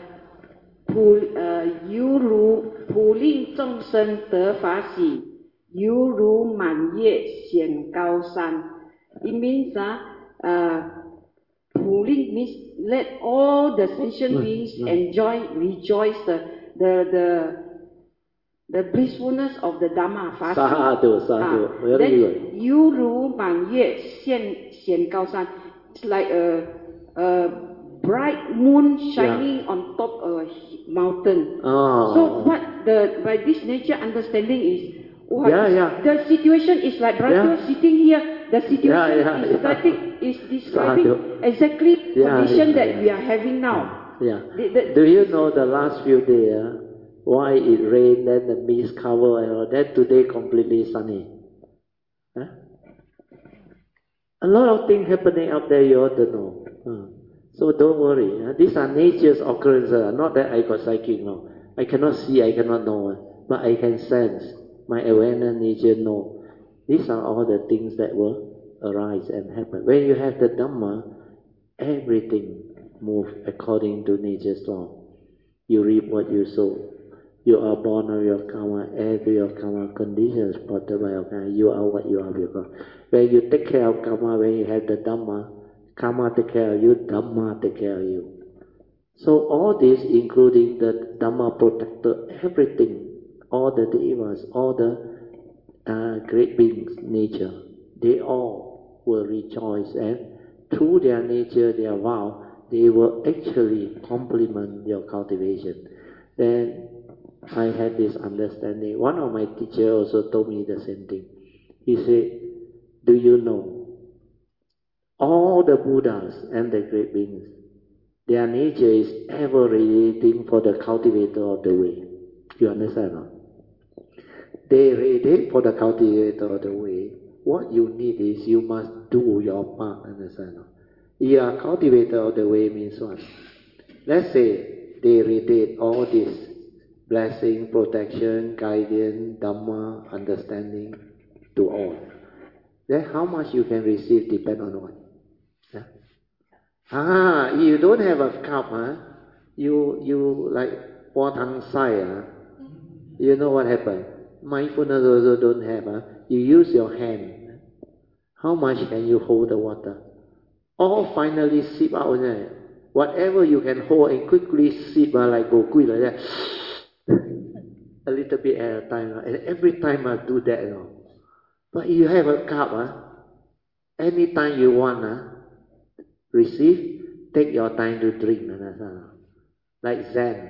犹如普令众生得法喜，犹如满月显高山。It means普令 means let all the sentient beings rejoice the blissfulness of the Dhamma. 法喜。Then 犹如满月显高山。It's like a bright moon shining on top of a mountain. So what by this nature understanding is the situation is like Bharatiya sitting here. The situation is describing exactly condition that we are having now. Do you know the last few days why it rained and the mist cover and all that? Today completely sunny. A lot of things happening up there you ought to know. So don't worry. These are nature's occurrences. Not that I got psychic, no. I cannot see, I cannot know. But I can sense. My awareness, nature know. These are all the things that will arise and happen. When you have the Dhamma, everything moves according to nature's law. You reap what you sow. You are born of your karma. Every your karma conditions brought by your karma. You are what you are of your karma. When you take care of karma, when you have the Dhamma, karma take care of you, Dhamma take care of you. So all this, including the Dhamma protector, everything, all the devas, all the great beings, nature, they all will rejoice, and through their nature, their vow, they will actually complement your cultivation. Then I had this understanding. One of my teachers also told me the same thing. He said, do you know, all the Buddhas and the great beings, their nature is ever radiating for the cultivator of the way. You understand? No? They radiate for the cultivator of the way. What you need is you must do your part. Understand? No? You are cultivator of the way means what? Let's say they radiate all this blessing, protection, guidance, Dhamma, understanding to all. Then how much you can receive depend on what? You don't have a cup, you like Watang Sai, You know what happened? Mindfulness also don't have. You use your hand. How much can you hold the water? All finally sip out there. Whatever you can hold and quickly sip like go quick like that. A little bit at a time. And every time I do that. But you have a cup. Anytime you want, receive, take your time to drink. Like Zen.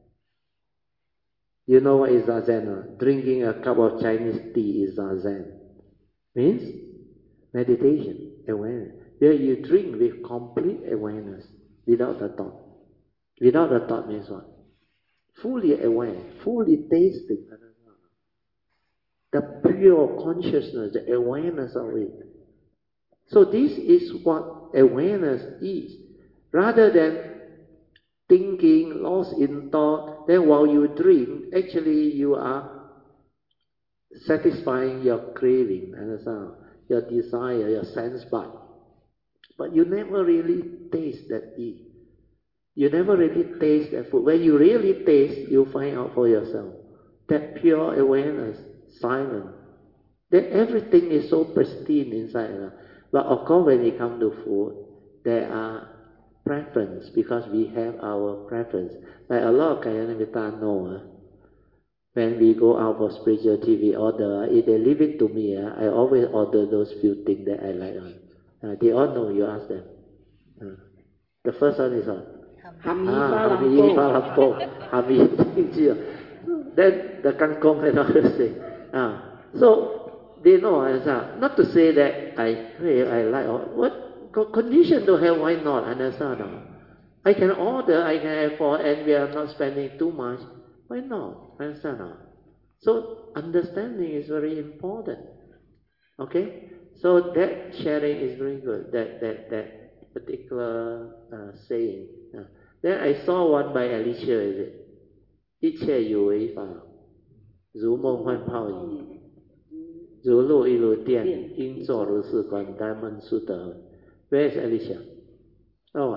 You know what is Zen? Drinking a cup of Chinese tea is Zen. Means meditation, awareness. Where you drink with complete awareness, without the thought. Without the thought means what? Fully aware, fully tasting. The pure consciousness, the awareness of it. So this is what awareness is. Rather than thinking, lost in thought, then while you drink, actually you are satisfying your craving, understand? Your desire, your sense bud. But you never really taste that tea. You never really taste that food. When you really taste, you find out for yourself. That pure awareness, silent. Then everything is so pristine inside. But of course when it comes to food, there are preference because we have our preference. Like a lot of Kayanamita know, when we go out for spirituality, we order. If they leave it to me, I always order those few things that I like. They all know, you ask them. The first one is what? Hami Palampong. Hami. Then the kangkong and other things. So they know. Not to say that I like what condition to have, why not? Understand? I can order, I can afford, and we are not spending too much. Why not? Understand? So understanding is very important. Okay? So that sharing is very good. That particular saying. Then I saw one by Alicia, is it? 一切有为法，如梦幻泡影，如露亦如电，应作如是观。Diamond Sutta. Where is Alicia? Oh,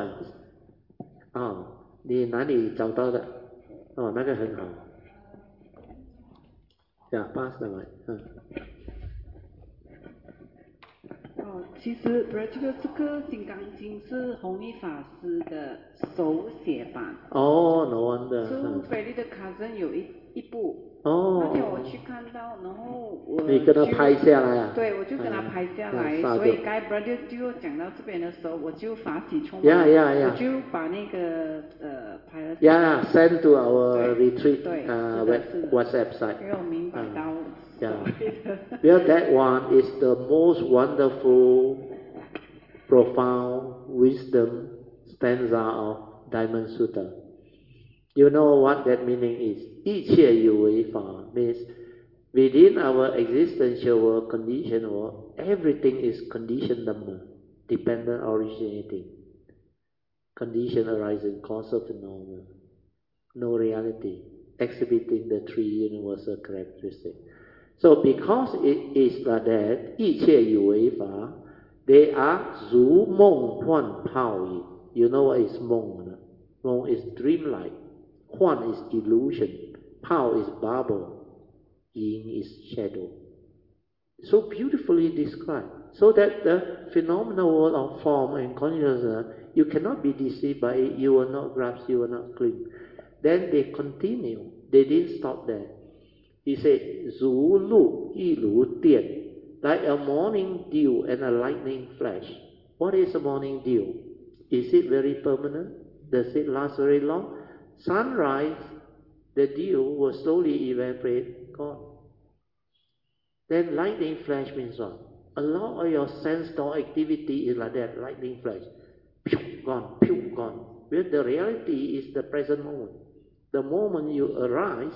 你哪里找到的？那个很好。pass the mic. 其实这个《金刚经》是弘一法师的手写版。 No wonder. So Freddy 的 cousin 有一部。那天我去看到，然后你跟他拍下来对，我就跟他拍下来。所以该 Brother 就讲到这边的时候，我就发起冲动。我就把那个拍了。 Send to our retreat WhatsApp site. 因为我明白到。 Well, that one is the most wonderful, profound wisdom stanza of Diamond Sutta. You know what that meaning is? 一切有为法 means within our existential world, conditioned world, everything is conditioned number, dependent originating, condition arising, causal phenomena, no reality, exhibiting the three universal characteristics. So because it is like that, 一切有为法 they are 如梦幻泡影. You know what is 梦? 梦 is dreamlike. 幻 is illusion. 泡 is bubble. Yin is shadow. So beautifully described. So that the phenomenal world of form and consciousness, you cannot be deceived by it. You will not grasp, you will not cling. Then they continue. They didn't stop there. He said, 如露亦如电, like a morning dew and a lightning flash. What is a morning dew? Is it very permanent? Does it last very long? Sunrise, the dew will slowly evaporate, gone. Then lightning flash means what? A lot of your sense door activity is like that, lightning flash. Pew, gone, pew, gone. Well, the reality is the present moment. The moment you arise,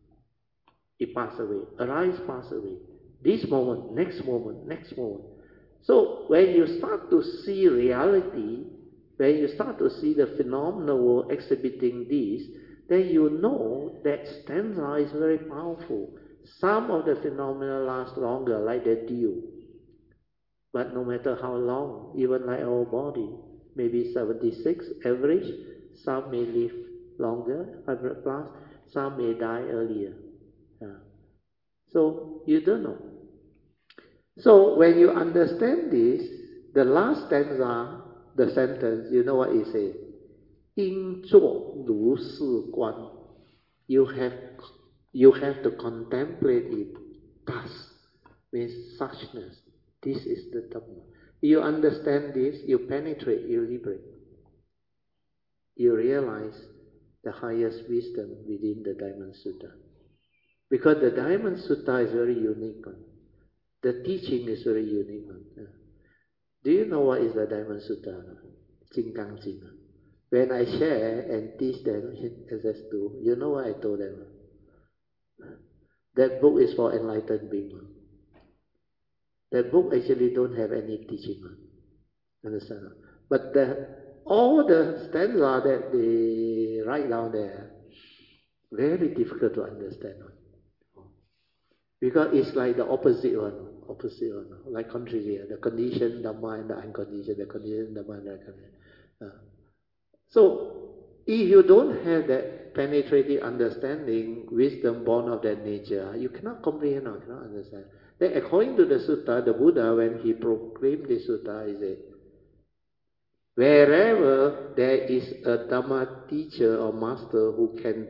it passes away. Arise, pass away. This moment, next moment, next moment. So when you start to see reality, when you start to see the phenomenal world exhibiting this, then you know that stanza is very powerful. Some of the phenomena last longer, like the dew. But no matter how long, even like our body, maybe 76 average, some may live longer, 100 plus, some may die earlier. So you don't know. So when you understand this, the last stanza, the sentence, you know what it says? 应作如是观. You have to contemplate it thus, with suchness. This is the Dhamma. You understand this, you penetrate, you liberate. You realize the highest wisdom within the Diamond Sutta. Because the Diamond Sutta is very unique one. The teaching is very unique one. Do you know what is the Diamond Sutta? Jinggang Jing. When I share and teach them in SS2, you know what I told them? That book is for enlightened beings. That book actually don't have any teaching. Understand? But all the stanza that they write down there, very difficult to understand. Because it's like the opposite one, like contrary, the conditioned Dhamma and the unconditioned, the conditioned Dhamma and the unconditioned. So, if you don't have that penetrating understanding, wisdom born of that nature, you cannot comprehend or cannot understand. Then according to the sutta, the Buddha, when he proclaimed the sutta, he said, wherever there is a Dhamma teacher or master who can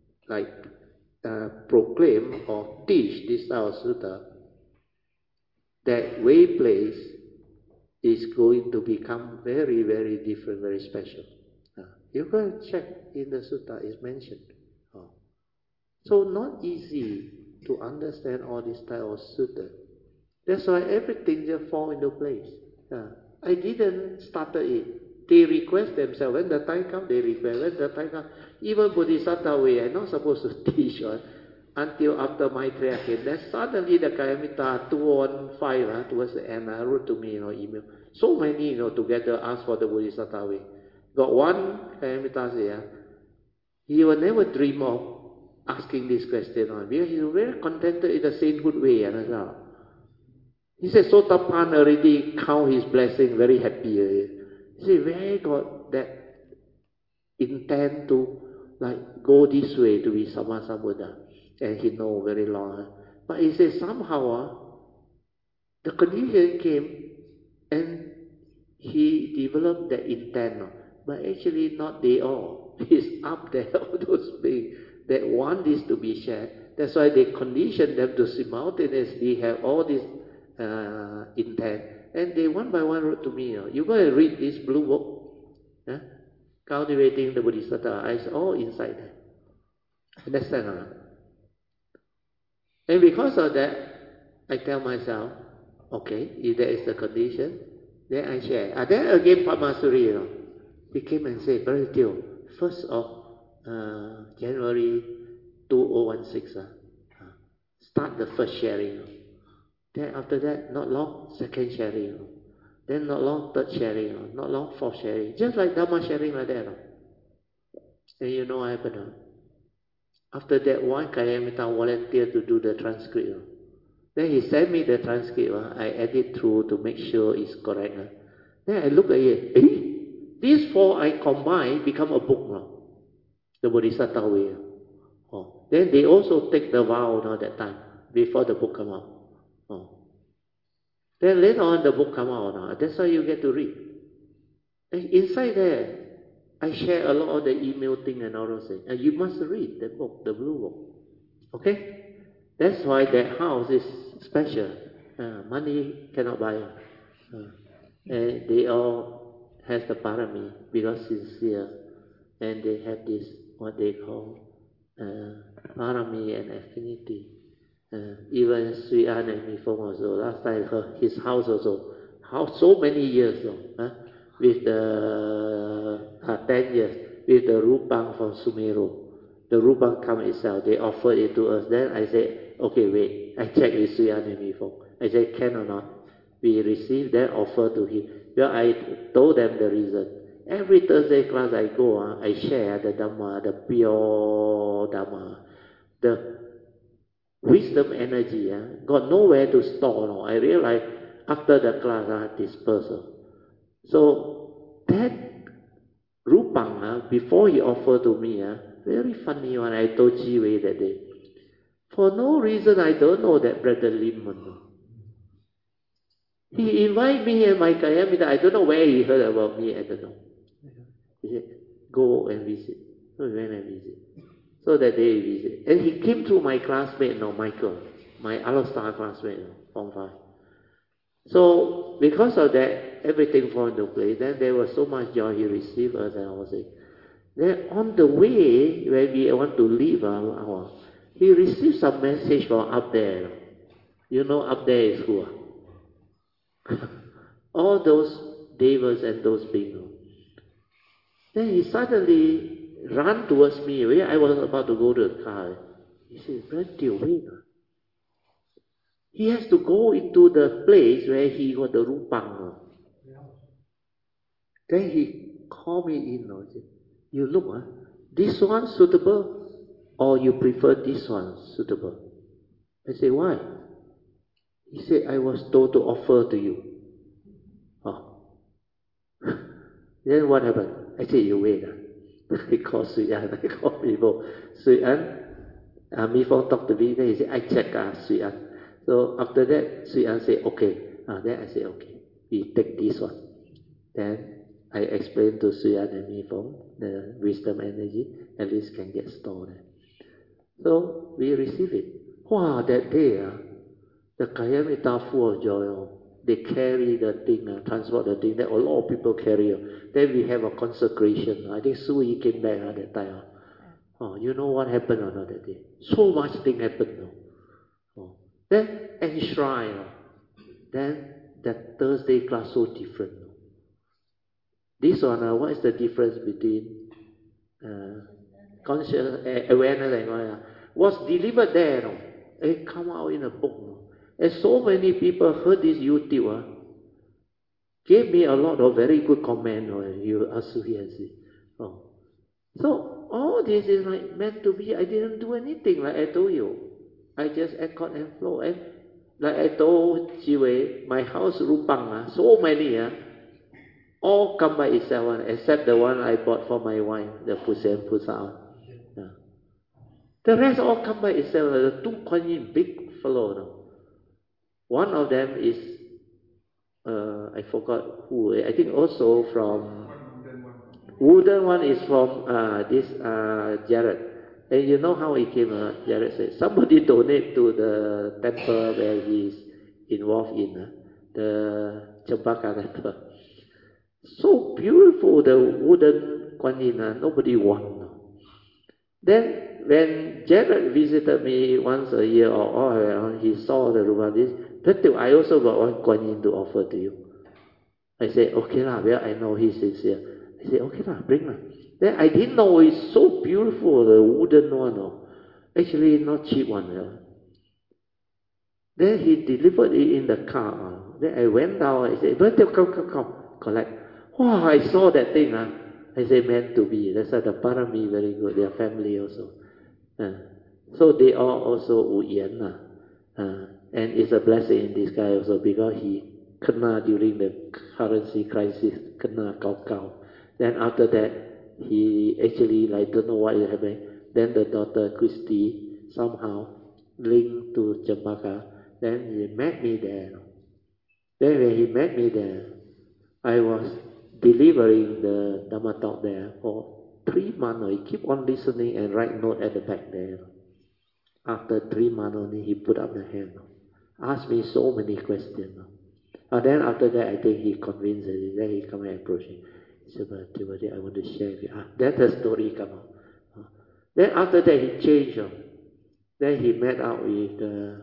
proclaim or teach this type of sutta, that way place is going to become very, very different, very special. You go check in the sutta, it's mentioned. So not easy to understand all this type of sutta. That's why everything just fall into place. I didn't start it. They request themselves. When the time comes, they request. When the time comes, even Bodhisattva way, I'm not supposed to teach until after Maitreya came. Then suddenly the Kayamita 215 towards the end wrote to me, email. So many, together ask for the Bodhisattva way. Got one Kayamita say, he will never dream of asking this question because he's very contented in the sainthood way. He said, Sotapan already count his blessing, very happy. He said, where got that intent to go this way to be Sammasambuddha? And he know very long. But he said, somehow the condition came and he developed that intent. But actually not they all. It's up there, all those beings that want this to be shared. That's why they condition them to simultaneously have all this intent. And they one by one wrote to me, you go and read this blue book, Cultivating the Bodhisattva. It's all inside there. Understand? And because of that, I tell myself, okay, if there is a condition, then I share. Then again, Padmasuri, he came and said, Brother Teo, 1st of January 2016, start the first sharing. Then after that, not long, second sharing. Then not long, third sharing. Not long, fourth sharing. Just like Dhamma sharing like that. And you know what happened? After that, one Kayamita volunteered to do the transcript. Then he sent me the transcript. I edit through to make sure it's correct. Then I look at it. These four I combine become a book now. The Bodhisattva way. Then they also take the vow that time before the book come out. Then later on the book come out. That's why you get to read. And inside there, I share a lot of the email thing and all those things. And you must read the book, the blue book. Okay? That's why that house is special. Money cannot buy it. And they all has the parami because sincere, and they have this what they call parami and affinity. Even Sri Anand Mifong also last time his house also so many years with the 10 years with the Rupang from Sumeru. The Rupang come itself. They offered it to us. Then I said, okay, wait. I checked with Sri Anand Mifong. I said, can or not? We received that offer to him. Well, I told them the reason. Every Thursday class I go, I share the Dhamma, the pure Dhamma, the wisdom energy. Got nowhere to store. I realized after the class, dispersal. So that Rupang, before he offered to me, very funny one. I told Ji Wei that day. For no reason, I don't know that Brother Lim. He invited me and my Kayamita. I don't know where he heard about me. I don't know. He said, go and visit. So we went and visit. So that day we visit. And he came to my classmate, Michael, my Alostar classmate, Form 5. So because of that, everything fell into place. Then there was so much joy. He received us and I was saying. Then on the way, when we want to leave, he received some message from up there. You know, up there is who? All those devas and those beings. Then he suddenly ran towards me. Where I was about to go to the car. He said, Brother, wait. He has to go into the place where he got the rupang. Then he called me in. Said, you look, this one suitable or you prefer this one suitable? I said, why? He said, I was told to offer to you. Oh. Then what happened? I said, you wait. I called Sui An, I called people. Sui An, Mi Fong talked to me, then he said, I check Sui An. So after that, Sui An said, okay. Then I said, okay, we take this one. Then I explained to Sui An and Mi Fong, the wisdom energy, at least can get stored. So we receive it. Wow, that day, the Kayamita full of joy. They carry the thing, transport the thing. That a lot of people carry. Then we have a consecration. I think Sui came back at that time. Oh, you know what happened on that day? So much thing happened. Oh. Then enshrine. Then that Thursday class so different. This one, what is the difference between conscious awareness and what? Was delivered there. It come out in a book. And so many people heard this YouTube, gave me a lot of very good comment. You ask Suhi. Oh. So all this is like meant to be. I didn't do anything like I told you. I just echoed and flow. And like I told Jiwei, my house Rupang, so many, all come by itself, except the one I bought for my wife, the Pusen Pusa. Yeah. The rest all come by itself. The two Kuan Yin, big fellow. No? One of them is, I forgot who, I think also from, wooden one is from this Jared. And you know how he came, Jared said, somebody donate to the temple where he is involved in, the Chempaka temple. So beautiful, the wooden Kuan Yin, nobody won. Then when Jared visited me once a year or he saw the Rupa, I also got one Kuan Yin to offer to you. I said, okay lah, well I know he's sincere. I said, okay lah, bring lah. Then I didn't know it's so beautiful, the wooden one. Actually, not cheap one. Then he delivered it in the car. Then I went down, I said, come, collect. Wow, I saw that thing. I said, meant to be. That's why the Parami very good, their family also. So they are also Wu Yan. And it's a blessing in this guy also because he kena during the currency crisis, kena kau. Then after that, he actually don't know what is happening. Then the daughter Christy somehow linked to Chempaka. Then he met me there. Then when he met me there, I was delivering the Dhamma talk there for 3 months. He keep on listening and write note at the back there. After 3 months only, he put up the hand. Asked me so many questions. Then after that, I think he convinced me. Then he come and approach me. He said, I want to share with you. That's the story come out. Then after that, he changed. Then he met up with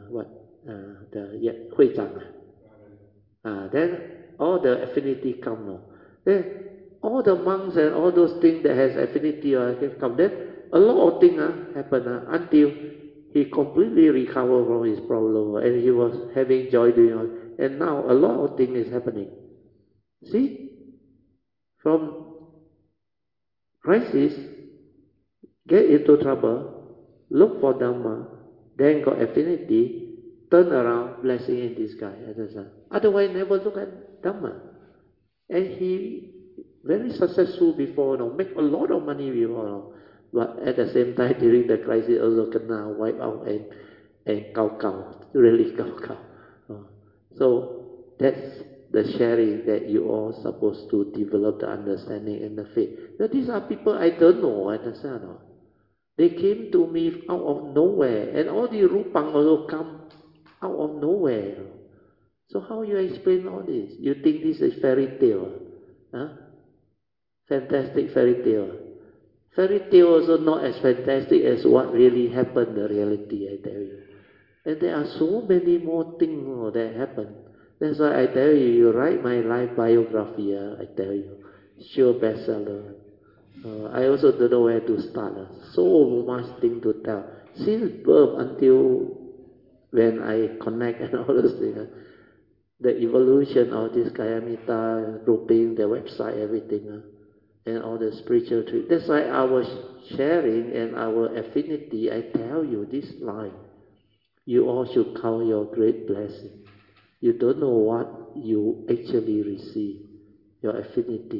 the Hui Zhang. Then all the affinity come. Then all the monks and all those things that has affinity come. Then a lot of things happen until he completely recovered from his problem and he was having joy doing it. And now a lot of things is happening. See? From crisis, get into trouble, look for Dhamma, then got affinity, turn around, blessing in disguise. Otherwise, never look at Dhamma. And he very successful before, make a lot of money before. But at the same time, during the crisis, also kena wipe out and and really เก่า so that's the sharing that you all supposed to develop the understanding and the faith. But these are people I don't know, understand? They came to me out of nowhere, and all the Rupang also come out of nowhere. So how you explain all this? You think this is fairy tale? Huh? Fantastic fairy tale. Fairy tale also not as fantastic as what really happened, the reality, I tell you. And there are so many more things that happen. That's why I tell you, you write my life biography, I tell you. Sure bestseller. I also don't know where to start. So much thing to tell. Since birth until when I connect and all those things. The evolution of this Kayamita grouping, the website, everything. And all the spiritual truth. That's why our sharing and our affinity, I tell you this line. You all should count your great blessing. You don't know what you actually receive. Your affinity.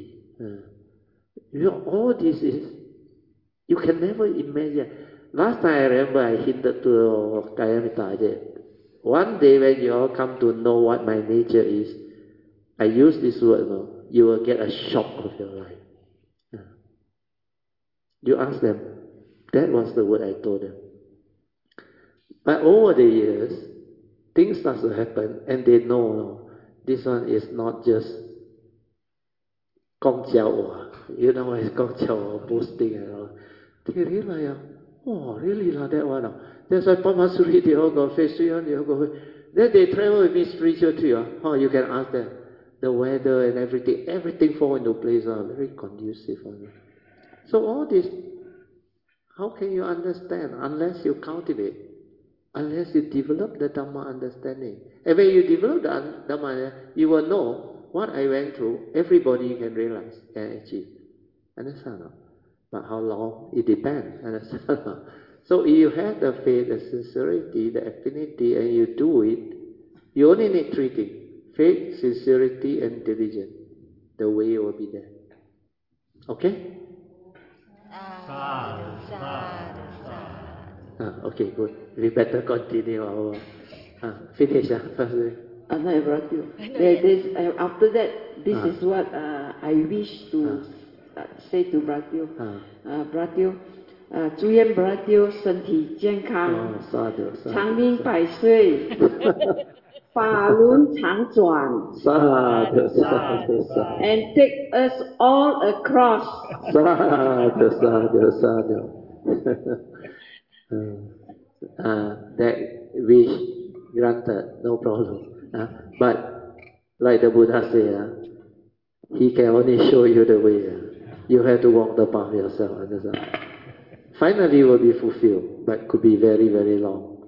All this is, you can never imagine. Last time I remember I hinted to Kayamita, one day when you all come to know what my nature is, I use this word, you will get a shock of your life. You ask them. That was the word I told them. But over the years, things start to happen, and they know, this one is not just Gong Jiao. You know what is Gong Jiao boasting and all. They realize, really that one. That's why Pamasuri, they all go face to they all go. Then they travel with me spiritual trip. You can ask them. The weather and everything fall into place, very conducive. So all this, how can you understand unless you cultivate, unless you develop the Dhamma understanding? And when you develop the Dhamma, you will know what I went through, everybody can realize, can achieve. Understand? But how long? It depends. Understand? So if you have the faith, the sincerity, the affinity, and you do it, you only need 3 things. Faith, sincerity, and diligence. The way will be there. Okay? Okay, good. We better continue our finish first. After that, this is what I wish to say to Bratio. Bratio, 祝愿 Bratio 身体健康，长命百岁，法轮常转， and take us all across. That wish granted, no problem. But like the Buddha said, he can only show you the way. You have to walk the path yourself. Understand? Finally, will be fulfilled, but could be very, very long.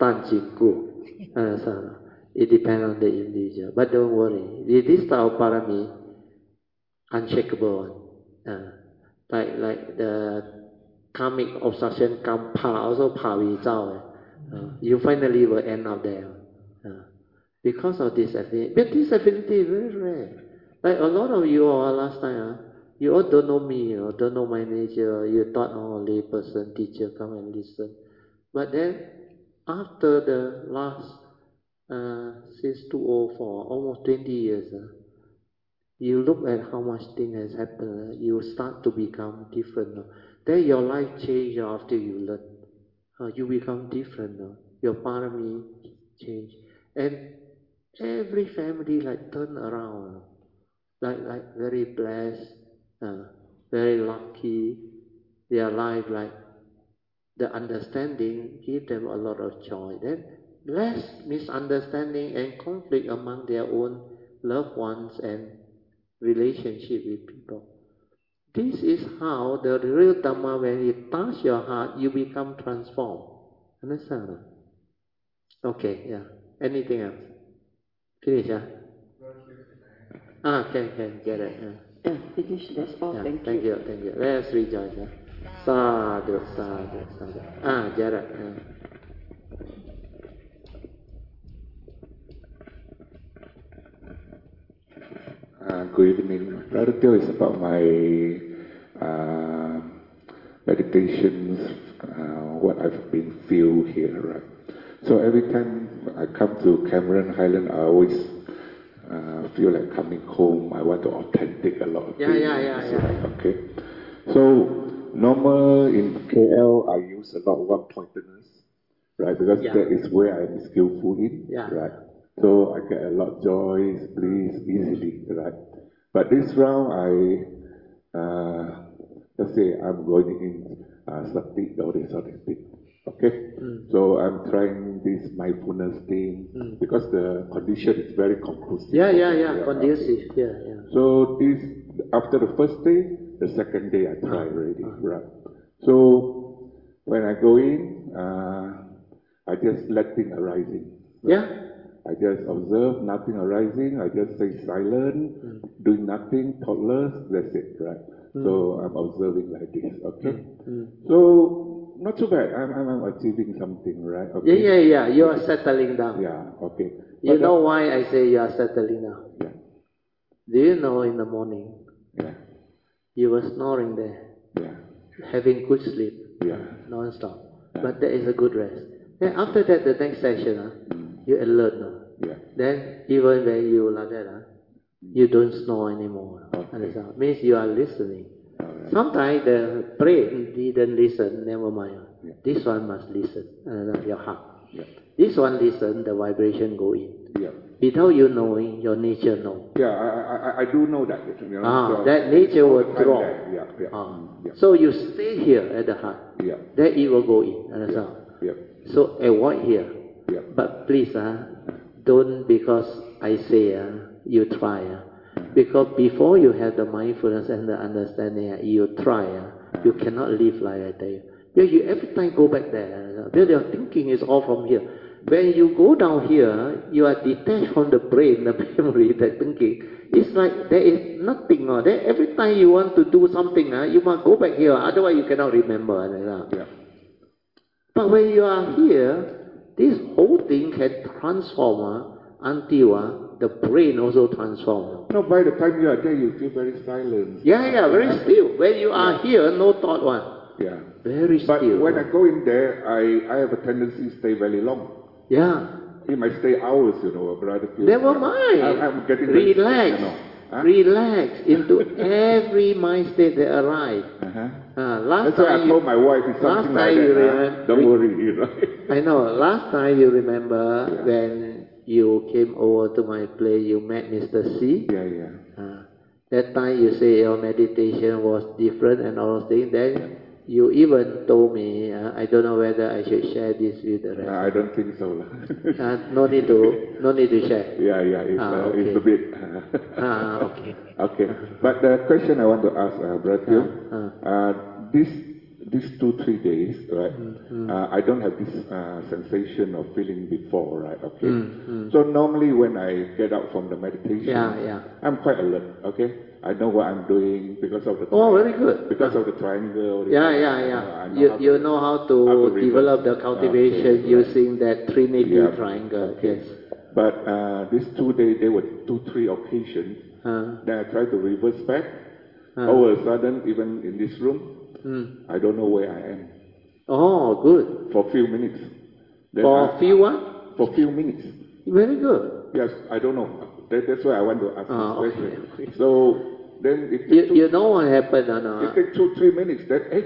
It depends on the individual. But don't worry. This type of parami, unshakable one. Like the karmic obstruction come also you finally will end up there. Because of this affinity. But this affinity is very rare. Like a lot of you all last time, you all don't know me, don't know my nature. You thought, lay person, teacher, come and listen. But then, after the last, since 2004, almost 20 years, you look at how much thing has happened, you start to become different. Then your life change after you learn. You become different. Your parami change. And every family turn around. Like very blessed, very lucky. Their life the understanding give them a lot of joy. Then less misunderstanding and conflict among their own loved ones and relationship with people. This is how the real Dhamma, when it touches your heart, you become transformed. Understand? Okay, yeah. Anything else? Finish, can get it. Finish, that's all. Yeah, thank you. Thank you. Let's rejoice. Sadhu, sadhu, sadhu. Get it. Good evening. Brother Teo is about my meditations, what I've been feel here, right? So every time I come to Cameron Highland, I always feel like coming home. I want to authentic a lot of things. Okay. So normal in KL, I use a lot of one-pointedness, right? Because that is where I'm skillful in, right? So I get a lot of joys, bliss, easily, right? But this round, let's say I'm going in sati, all this sort of thing. Okay? So I'm trying this mindfulness thing because the condition is very conducive. Conducive. So this, after the first day, the second day I try already, right? So when I go in, I just let things arising. Right? I just observe nothing arising. I just stay silent, doing nothing, thoughtless. That's it, right? So I'm observing like this. Okay. So not too bad. I'm achieving something, right? Okay. You are settling down. Okay. You know why I say you are settling down? Do you know in the morning? You were snoring there. Having good sleep. Non-stop. But there is a good rest. Then after that, the next session, you alert now. Then even when you like that, you don't snore anymore. Understand? Means you are listening. Sometimes the brain didn't listen, never mind. This one must listen. Your heart. This one listen, the vibration go in. Without you knowing, your nature know. I do know that. You know, so that nature will draw. So you stay here at the heart. Then it will go in. Understand? So avoid here. But please, don't because I say you try. Because before you have the mindfulness and the understanding, you try. You cannot live like I tell you. Because you every time go back there. Because your thinking is all from here. When you go down here, you are detached from the brain, the memory, the thinking. It's like there is nothing. There, every time you want to do something, you must go back here. Otherwise, you cannot remember. But when you are here, this whole thing can transform until the brain also transforms. No, by the time you are there, you feel very silent. Very still. When you are here, no thought one. Very still. But when I go in there, I have a tendency to stay very long. It might stay hours, brother. Never mind. I'm getting relax. Relax into every mind state that arrives. That's why I told my wife, it's something like that. Don't worry, I know. Last time you remember when you came over to my place, you met Mr. C. That time you say your meditation was different and all those things. Then you even told me, I don't know whether I should share this with the rest. I don't think so. No need to share. It's a bit. Okay. But the question I want to ask, Brother, these 2-3 days, right? I don't have this sensation of feeling before, right? Okay. So normally when I get out from the meditation, I'm quite alert. Okay. I know what I'm doing because of the very good. Because of the triangle. You know how to develop the cultivation using that Trinity triangle. Okay. But these 2 days, there were 2-3 occasions. Then I tried to reverse back. All of a sudden, even in this room, I don't know where I am. Oh, good. For a few minutes. Then For a few what? For a few minutes. Very good. Yes, I don't know. That's why I want to ask this question. Okay. So then it you know what happened or not? It takes 2-3 minutes.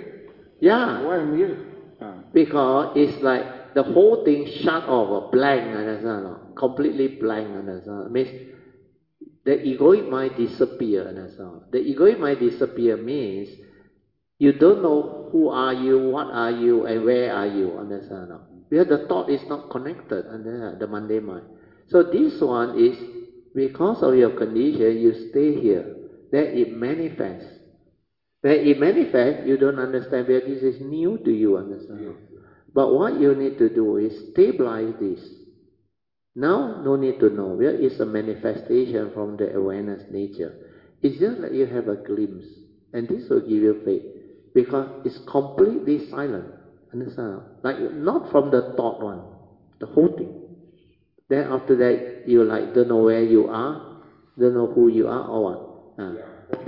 Why I'm here? Because it's like the whole thing shut off, blank, completely blank. Means the egoic mind disappear. The egoic mind disappear means you don't know who are you, what are you, and where are you. Understand? Because the thought is not connected. The mundane mind. So this one is because of your condition, you stay here. Then it manifests. When it manifests, you don't understand because this is new to you, understand? But what you need to do is stabilize this. Now, no need to know. Well, it's a manifestation from the awareness nature. It's just like you have a glimpse. And this will give you faith. Because it's completely silent. Understand? Like, not from the thought one. The whole thing. Then after that, you don't know where you are, don't know who you are or what.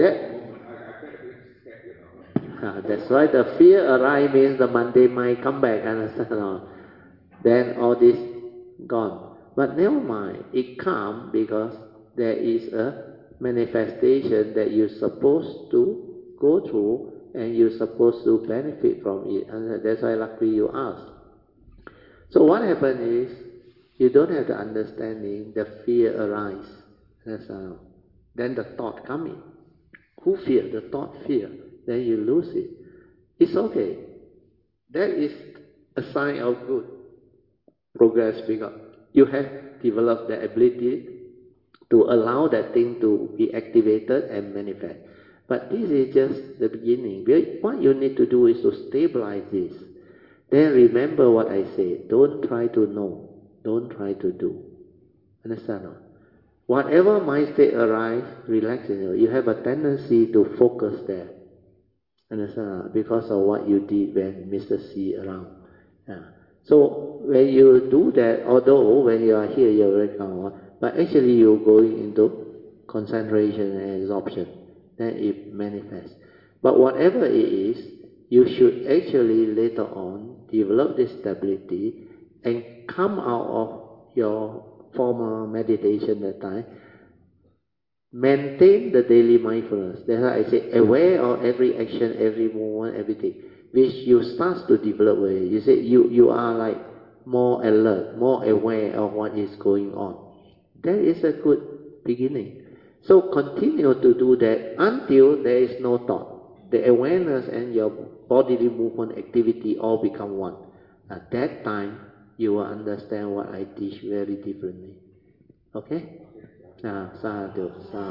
That's why the fear arise means the mundane mind come back, understand? then all this gone. But never mind, it comes because there is a manifestation that you're supposed to go through and you're supposed to benefit from it. And that's why luckily you asked. So what happens is, you don't have the understanding, the fear arises. Then the thought comes in. Who fear? The thought fear. Then you lose it. It's okay. That is a sign of good progress because you have developed the ability to allow that thing to be activated and manifest. But this is just the beginning. What you need to do is to stabilize this. Then remember what I say. Don't try to know. Don't try to do. Understand? Whatever mind state arises, relax in you. You have a tendency to focus there. Understand? Because of what you did when Mr. C around. Yeah. So when you do that, although when you are here you're very calm, but actually you're going into concentration and absorption. Then it manifests. But whatever it is, you should actually later on develop this stability and come out of your former meditation that time. Maintain the daily mindfulness. That's why I say aware of every action, every movement, everything. Which you start to develop with. You say you are like more alert, more aware of what is going on. That is a good beginning. So continue to do that until there is no thought. The awareness and your bodily movement activity all become one. At that time, you will understand what I teach very differently. Okay? Sadhu.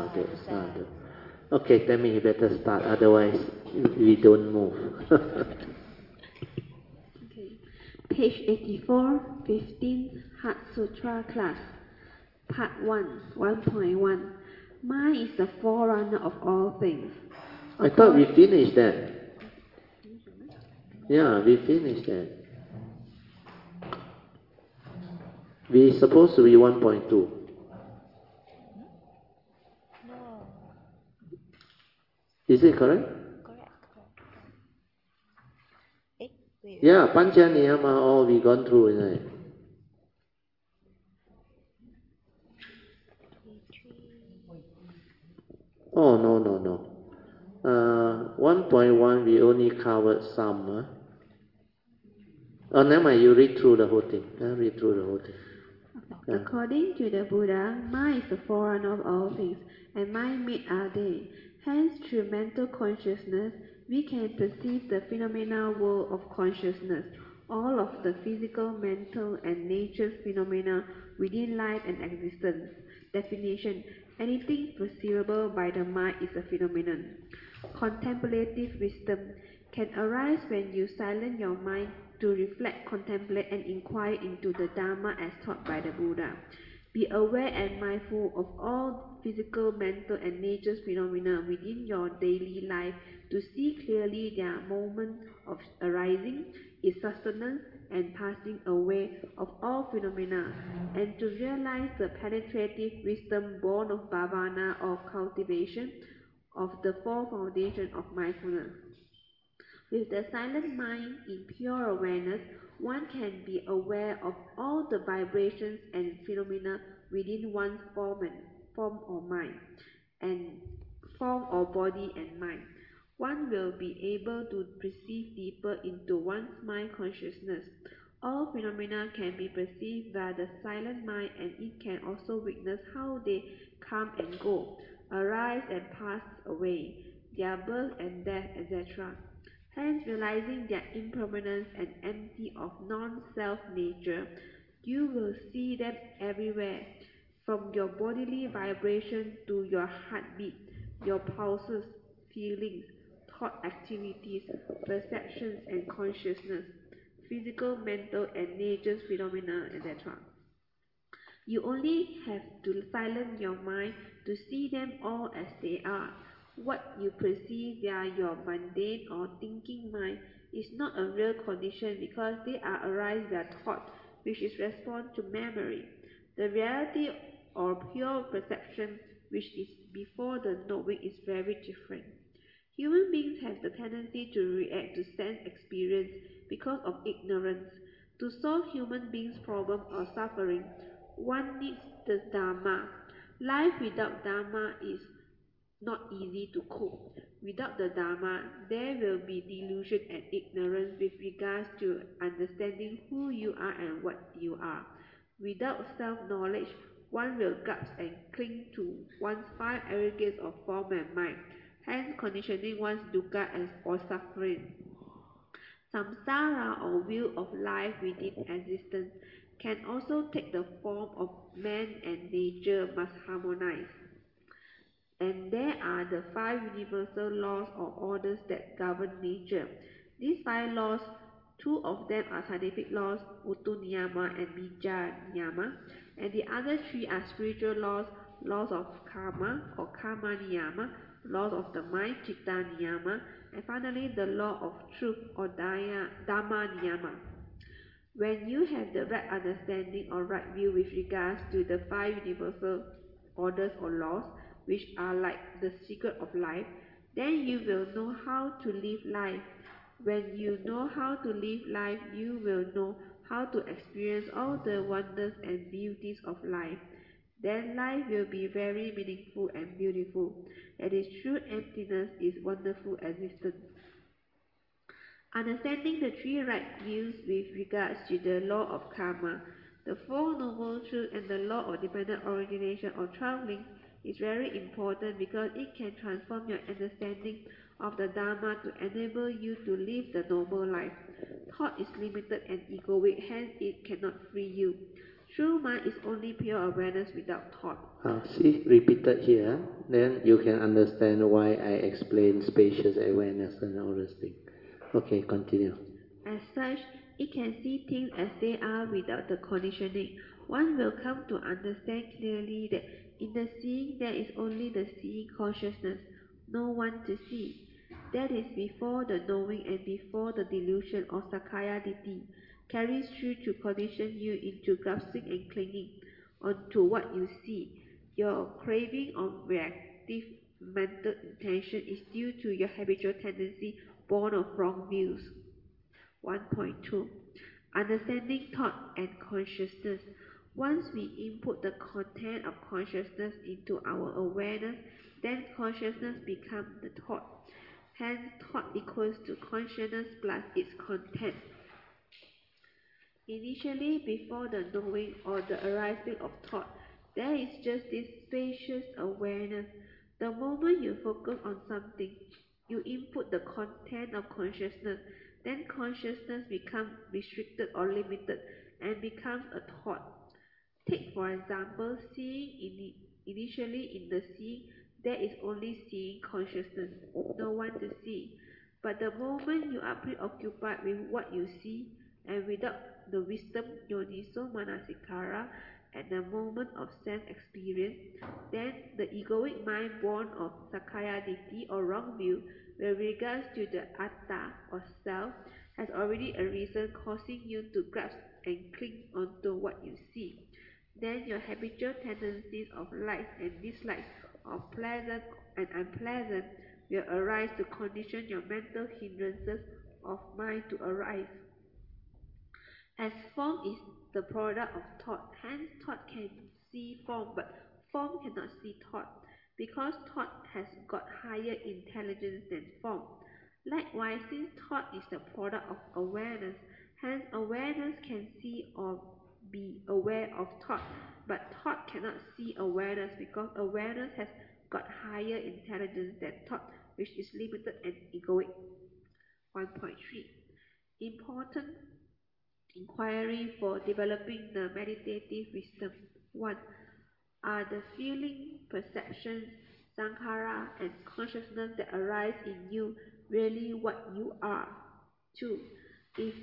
Okay, tell me you better start, otherwise we don't move. Okay. Page 84, 15th Heart Sutra class. Part 1, 1.1. Mind is the forerunner of all things. I thought we finished that. Yeah, we finished that. We're supposed to be 1.2. No. Is it correct? Correct. Wait. Yeah, Pancha Niyama, all we gone through, isn't it? Oh, no. 1.1, we only covered some. Oh, never mind, you read through the whole thing. Read through the whole thing. Okay. According to the Buddha, mind is the forerunner of all things, and mind made are they. Hence, through mental consciousness, we can perceive the phenomenal world of consciousness, all of the physical, mental, and nature's phenomena within life and existence. Definition: anything perceivable by the mind is a phenomenon. Contemplative wisdom can arise when you silence your mind to reflect, contemplate, and inquire into the Dharma as taught by the Buddha. Be aware and mindful of all physical, mental, and nature's phenomena within your daily life to see clearly their moment of arising, its sustenance, and passing away of all phenomena, and to realize the penetrative wisdom born of bhavana or cultivation of the four foundations of mindfulness. With the silent mind in pure awareness, one can be aware of all the vibrations and phenomena within one's form or mind, and form or body and mind. One will be able to perceive deeper into one's mind consciousness. All phenomena can be perceived by the silent mind, and it can also witness how they come and go, arise and pass away, their birth and death, etc. Hence, realizing their impermanence and empty of non-self nature, you will see them everywhere, from your bodily vibration to your heartbeat, your pulses, feelings, thought activities, perceptions and consciousness, physical, mental and nature's phenomena, etc. You only have to silence your mind to see them all as they are. What you perceive via your mundane or thinking mind is not a real condition because they are arise via thought, which is response to memory. The reality or pure perception, which is before the knowing, is very different. Human beings have the tendency to react to sense experience because of ignorance. To solve human beings' problem or suffering, one needs the Dharma. Life without Dharma is not easy to cope. Without the Dharma, there will be delusion and ignorance with regards to understanding who you are and what you are. Without self-knowledge, one will grasp and cling to one's 5 aggregates of form and mind, hence conditioning one's dukkha or suffering. Samsara or wheel of life within existence can also take the form of man and nature must harmonize. And there are the 5 universal laws or orders that govern nature. These 5 laws, 2 of them are scientific laws, Utu Niyama and Bija Niyama, and the other 3 are spiritual laws, laws of karma or Karma Niyama, laws of the mind, Chitta Niyama, and finally the law of truth or Dhamma Niyama. When you have the right understanding or right view with regards to the 5 universal orders or laws, which are like the secret of life, then you will know how to live life. When you know how to live life, you will know how to experience all the wonders and beauties of life. Then life will be very meaningful and beautiful. That is, true emptiness is wonderful existence. Understanding the 3 right views with regards to the law of karma, the 4 noble truths, and the law of dependent origination or traveling is very important because it can transform your understanding of the Dharma to enable you to live the noble life. Thought is limited and egoic, hence it cannot free you. True mind is only pure awareness without thought. See, repeated here, then you can understand why I explain spacious awareness and all those things. Okay, continue. As such, it can see things as they are without the conditioning. One will come to understand clearly that in the seeing there is only the seeing consciousness, no one to see. That is before the knowing and before the delusion or Sakkaya Ditthi carries through to condition you into grasping and clinging onto what you see. Your craving or reactive mental intention is due to your habitual tendency born of wrong views. 1.2 Understanding thought and consciousness. Once we input the content of consciousness into our awareness, then consciousness becomes the thought. Hence, thought equals to consciousness plus its content. Initially, before the knowing or the arising of thought, there is just this spacious awareness. The moment you focus on something, you input the content of consciousness, then consciousness becomes restricted or limited and becomes a thought. Take for example, seeing. Initially in the seeing, there is only seeing consciousness, no one to see. But the moment you are preoccupied with what you see, and without the wisdom, yoniso manasikara, at the moment of sense experience, then the egoic mind born of Sakkaya Ditthi or wrong view with regards to the atta or self has already arisen, causing you to grasp and cling onto what you see. Then your habitual tendencies of likes and dislikes, of pleasant and unpleasant, will arise to condition your mental hindrances of mind to arise. As form is the product of thought, hence thought can see form, but form cannot see thought, because thought has got higher intelligence than form. Likewise, since thought is the product of awareness, hence awareness can see or be aware of thought, but thought cannot see awareness because awareness has got higher intelligence than thought, which is limited and egoic. 1.3 Important inquiry for developing the meditative wisdom. 1. Are the feeling, perceptions, sankhara, and consciousness that arise in you really what you are? 2. If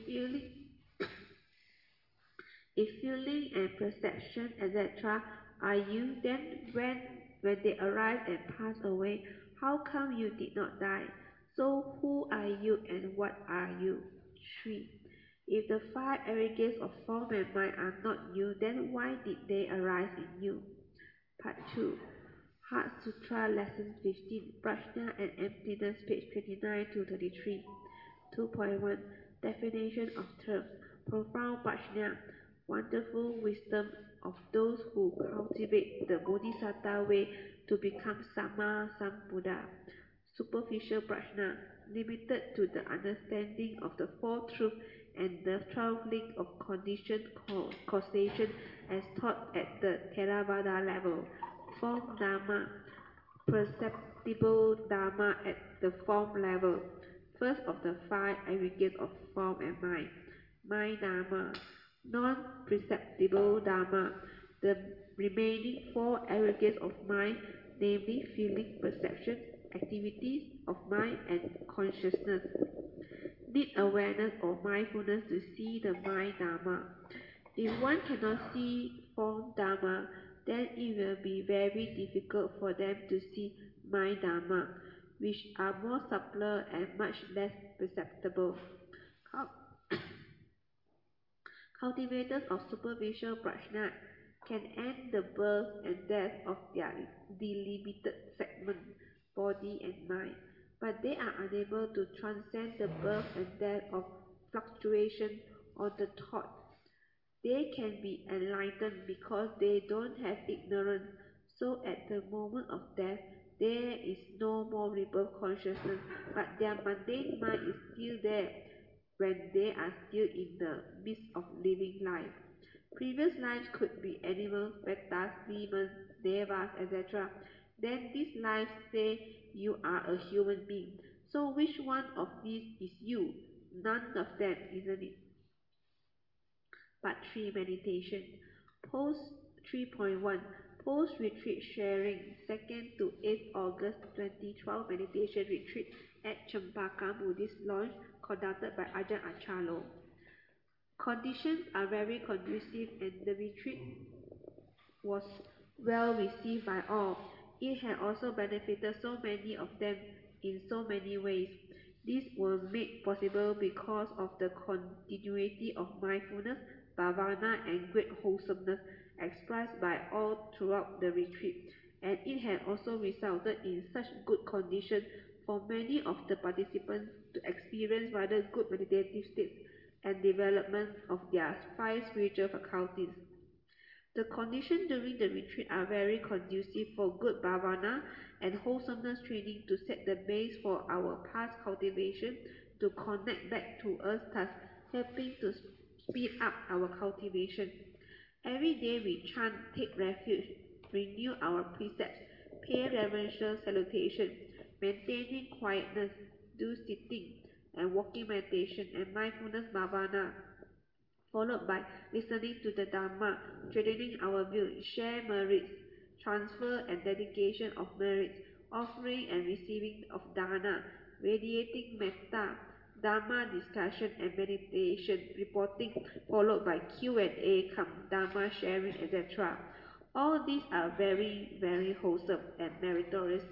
feeling and perception, etc., are you, then when they arise and pass away, how come you did not die? So who are you and what are you? 3. If the 5 aggregates of form and mind are not you, then why did they arise in you? Part 2. Heart Sutra Lesson 15, Prajna and Emptiness, page 29 to 33. 2.1 Definition of terms. profound prajna, wonderful wisdom of those who cultivate the Bodhisattva way to become Sama Sambuddha. Superficial prajna, limited to the understanding of the Four Truths and the 12 links of conditioned causation as taught at the Theravada level. Form Dharma, perceptible Dharma at the form level. First of the 5 aggregates of form and mind. Mind Dharma, non-perceptible Dharma, the remaining 4 aggregates of mind, namely feeling, perception, activities of mind, and consciousness. Need awareness or mindfulness to see the mind Dharma. If one cannot see form Dharma, then it will be very difficult for them to see mind Dharma, which are more subtler and much less perceptible. Cultivators of superficial prajna can end the birth and death of their delimited segment, body and mind, but they are unable to transcend the birth and death of fluctuation on the thought. They can be enlightened because they don't have ignorance, so at the moment of death, there is no more rebirth consciousness, but their mundane mind is still there when they are still in the midst of living life. Previous lives could be animals, pretas, demons, devas, etc. Then these lives say you are a human being. So which one of these is you? None of them, isn't it? Part 3 Meditation. Post 3.1 Post-retreat sharing, 2nd to 8th August 2012 meditation retreat at Chempaka Buddhist Lodge, conducted by Ajahn Achalo. Conditions are very conducive and the retreat was well received by all. It had also benefited so many of them in so many ways. This was made possible because of the continuity of mindfulness, bhavana, and great wholesomeness expressed by all throughout the retreat, and it had also resulted in such good conditions for many of the participants to experience rather good meditative states and development of their 5 spiritual faculties. The conditions during the retreat are very conducive for good bhavana and wholesomeness training to set the base for our past cultivation to connect back to us, thus helping to speed up our cultivation. Every day we chant, take refuge, renew our precepts, pay reverential salutation, maintaining quietness, do sitting and walking meditation and mindfulness bhavana, followed by listening to the Dhamma, strengthening our view, share merits, transfer and dedication of merits, offering and receiving of dana, radiating metta, Dhamma discussion and meditation, reporting, followed by Q&A, Dhamma sharing, etc. All these are very, very wholesome and meritorious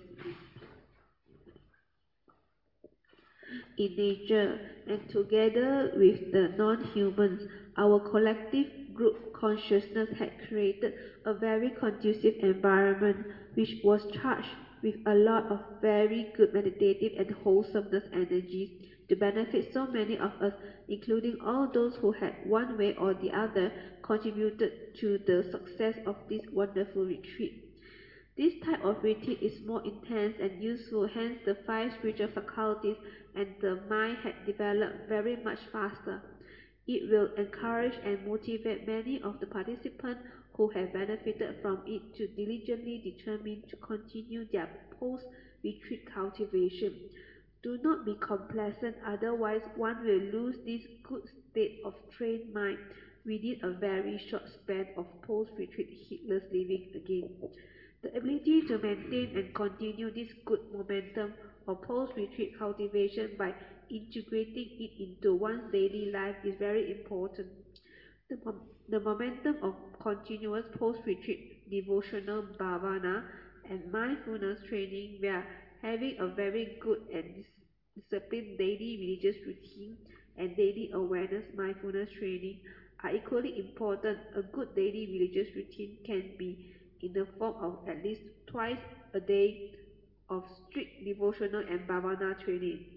in nature, and together with the non-humans, our collective group consciousness had created a very conducive environment which was charged with a lot of very good meditative and wholesomeness energies to benefit so many of us, including all those who had one way or the other contributed to the success of this wonderful retreat. This type of retreat is more intense and useful, hence the 5 spiritual faculties and the mind had developed very much faster. It will encourage and motivate many of the participants who have benefited from it to diligently determine to continue their post-retreat cultivation. Do not be complacent, otherwise one will lose this good state of trained mind within a very short span of post-retreat heedless living again. The ability to maintain and continue this good momentum of post-retreat cultivation by integrating it into one's daily life is very important. The momentum of continuous post-retreat devotional bhavana and mindfulness training via having a very good and disciplined daily religious routine and daily awareness mindfulness training are equally important. A good daily religious routine can be in the form of at least twice a day of strict devotional and bhavana training.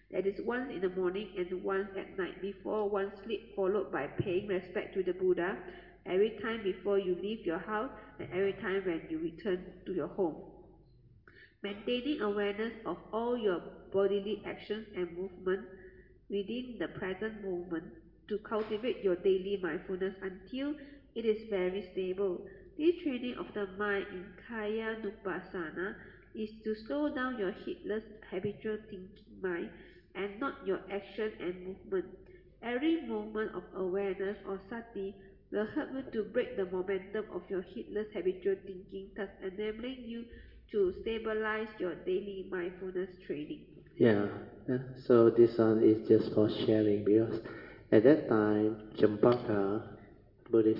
That is once in the morning and once at night before one sleep, followed by paying respect to the Buddha every time before you leave your house and every time when you return to your home. Maintaining awareness of all your bodily actions and movements within the present moment to cultivate your daily mindfulness until it is very stable. This training of the mind in Kaya Nupassana is to slow down your heedless habitual thinking mind and not your action and movement. Every moment of awareness or sati will help you to break the momentum of your heedless habitual thinking, thus enabling you to stabilize your daily mindfulness training. Yeah, so this one is just for sharing because at that time, Champaka Buddhist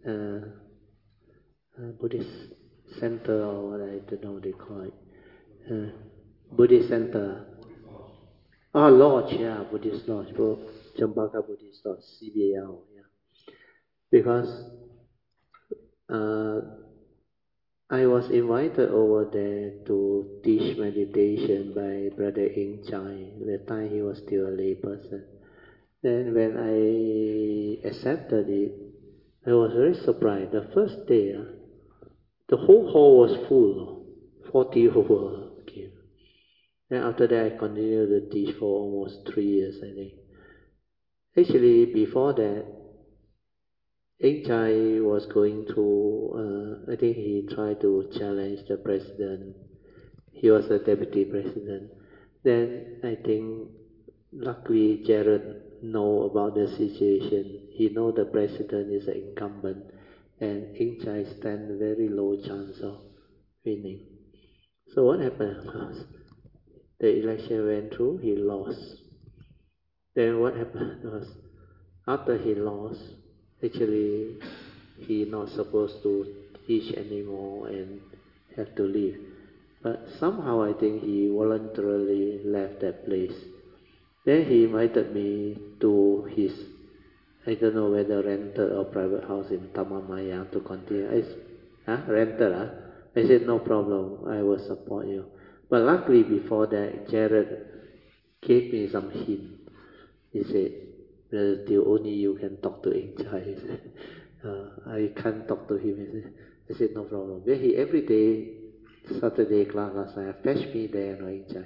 Buddhist center or what I don't know what they call it, Buddhist center. Oh, lodge, yeah, Buddhist lodge, Champaka Buddhist lodge, CBL, yeah. Because I was invited over there to teach meditation by Brother Ing Chai. At the time he was still a lay person. Then when I accepted it, I was very surprised. The first day, the whole hall was full, 40 over came. Then after that I continued to teach for almost 3 years, I think. Actually, before that, Ing Chai was going through, I think he tried to challenge the president. He was the deputy president. Then I think luckily Jared know about the situation. He know the president is an incumbent and Ing Chai stand very low chance of winning. So what happened was the election went through, he lost. Then what happened was after he lost, actually he not supposed to teach anymore and have to leave. But somehow I think he voluntarily left that place. Then he invited me to his, I don't know whether rented or private house in Taman Mayang to continue. Rented? I said, no problem, I will support you. But luckily before that, Jared gave me some hint. He said, only you can talk to Ing Chai. I can't talk to him. I said, no problem. Then he every day, Saturday class last night, fetch me there, Ing Chai.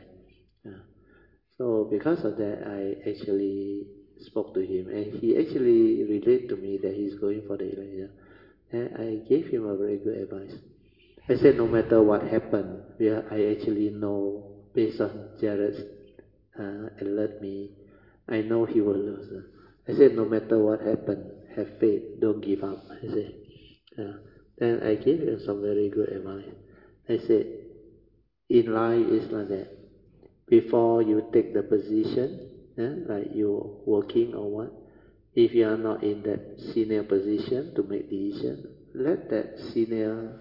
So because of that, I actually spoke to him, and he actually related to me that he's going for the election. And I gave him a very good advice. I said, no matter what happened, I actually know, based on Jared's alert me, I know he will lose. I said, no matter what happened, have faith, don't give up. I said, then I gave him some very good advice. I said, in life it's like that. Before you take the position, like you're working or what, if you are not in that senior position to make decision, let that senior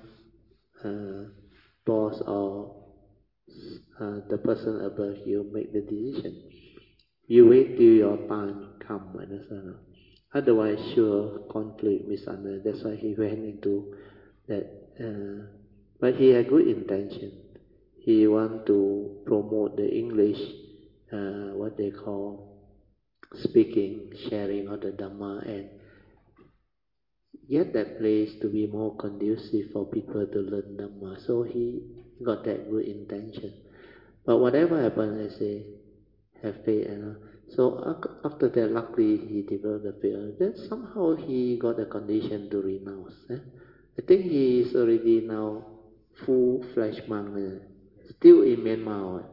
boss or the person above you make the decision. You wait till your time come, understand? Otherwise, sure conflict, misunderstanding. That's why he went into that. But he had good intention. He want to promote the English, what they call speaking, sharing of the Dhamma, and get that place to be more conducive for people to learn Dhamma. So he got that good intention. But whatever happened, I say, have faith. So after that, luckily he developed the faith. Then somehow he got a condition to renounce. I think he is already now full-fledged monk. Still in Myanmar.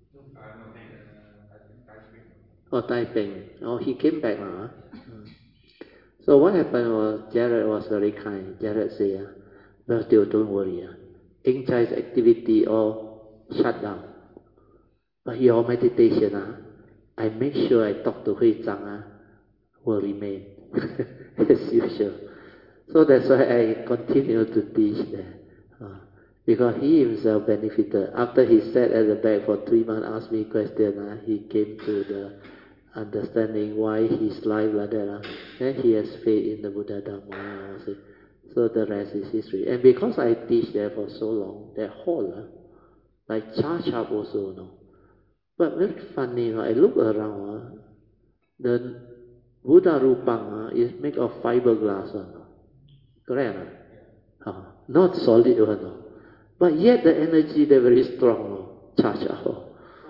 Taiping. Oh, he came back now. So what happened was Jared was very kind. Jared said, well, still don't worry. Ing Chai's activity all shut down. But your meditation, I make sure I talk to Hui Zhang will remain as usual. So that's why I continue to teach there. Because he himself benefited. After he sat at the back for 3 months, asked me questions, he came to the understanding why his life like that. Then he has faith in the Buddha Dhamma. So the rest is history. And because I teach there for so long, that whole, like charge up also, But very funny, I look around, the Buddha Rupang is made of fiberglass, correct? Not solid one. But yet the energy, they're very strong, charge out.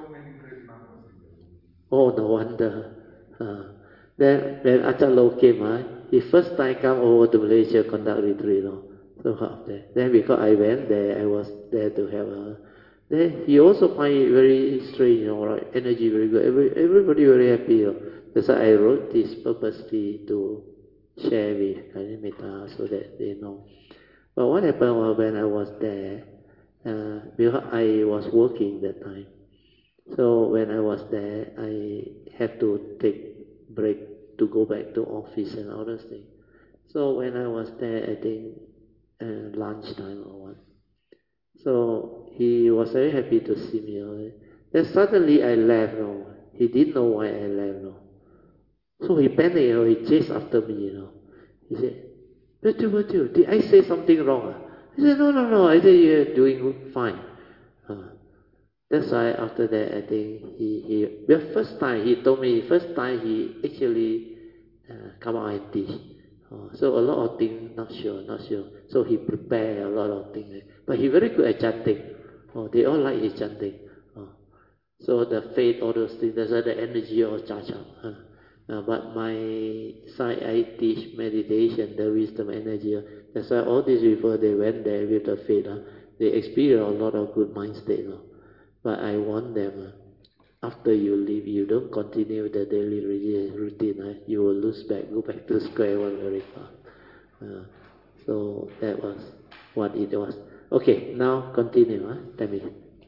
Oh, no wonder. Then when Ajahn Loh came, he first time come over to Malaysia conduct retreat. So then because I went there, I was there to have a. Then he also find it very strange, right? Energy very good. Everybody very happy. That's why I wrote this purposely to share with Kalimita so that they know. But what happened was when I was there, because I was working that time. So when I was there, I have to take break to go back to office and all those things. So when I was there, I think lunchtime or what. So he was very happy to see me. Then suddenly I left. He didn't know why I left. So he panicked. He chased after me. He said, Betul, did I say something wrong? I said, no. I said you're doing fine. That's why after that, I think the first time he told me, he actually come out and teach. So a lot of things, not sure. So he prepared a lot of things. But he very good at chanting. They all like his chanting. So the faith, all those things, that's why the energy all charge up. But my side, I teach meditation, the wisdom energy. That's why all these people, they went there with the faith. They experience a lot of good mind state. But I want them, after you leave, you don't continue the daily routine. You will lose back, go back to square one very fast. So that was what it was. Okay, now continue. Tell me.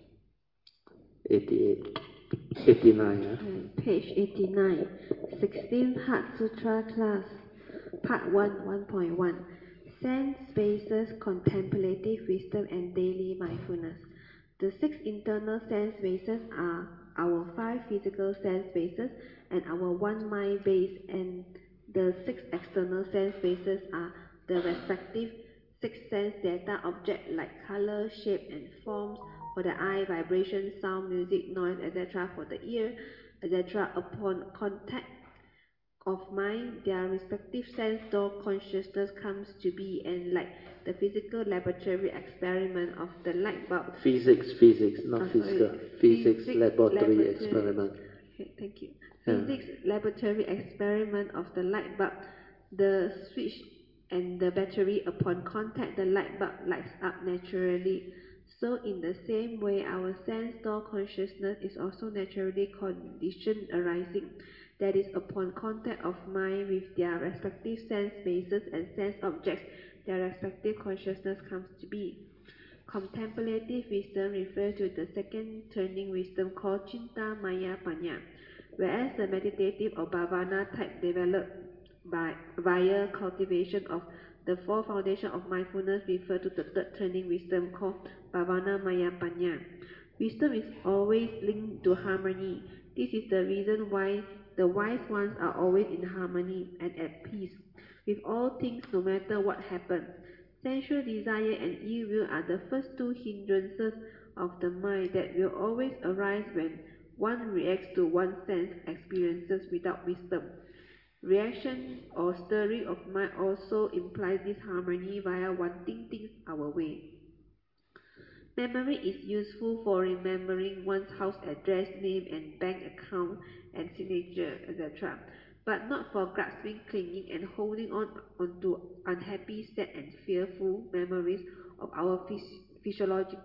88. 89. Page 89. 16th Heart Sutra class. Part 1, 1.1. Sense bases, contemplative wisdom, and daily mindfulness. The 6 internal sense bases are our 5 physical sense bases and our 1 mind base, and the 6 external sense bases are the respective 6 sense data objects like color, shape, and forms for the eye, vibration, sound, music, noise, etc. for the ear, etc. Upon contact of mind, their respective sense door consciousness comes to be, and like the physical laboratory experiment of the light bulb. Physics, not physical. Physics laboratory experiment. Okay, thank you. Physics laboratory experiment of the light bulb. The switch and the battery, upon contact, the light bulb lights up naturally. So in the same way, our sense door consciousness is also naturally conditioned arising. That is, upon contact of mind with their respective sense bases and sense objects, their respective consciousness comes to be. Contemplative wisdom refers to the second turning wisdom called Cinta Maya Panya, whereas the meditative or bhavana type developed via cultivation of the 4 foundations of mindfulness refer to the third turning wisdom called Bhavana Maya Panya. Wisdom is always linked to harmony. This is the reason why the wise ones are always in harmony and at peace with all things, no matter what happens. Sensual desire and ill will are the first 2 hindrances of the mind that will always arise when one reacts to one's sense experiences without wisdom. Reaction or stirring of mind also implies disharmony via wanting things our way. Memory is useful for remembering one's house address, name, and bank account and signature, etc., but not for grasping, clinging, and holding on onto unhappy, sad, and fearful memories of our psychological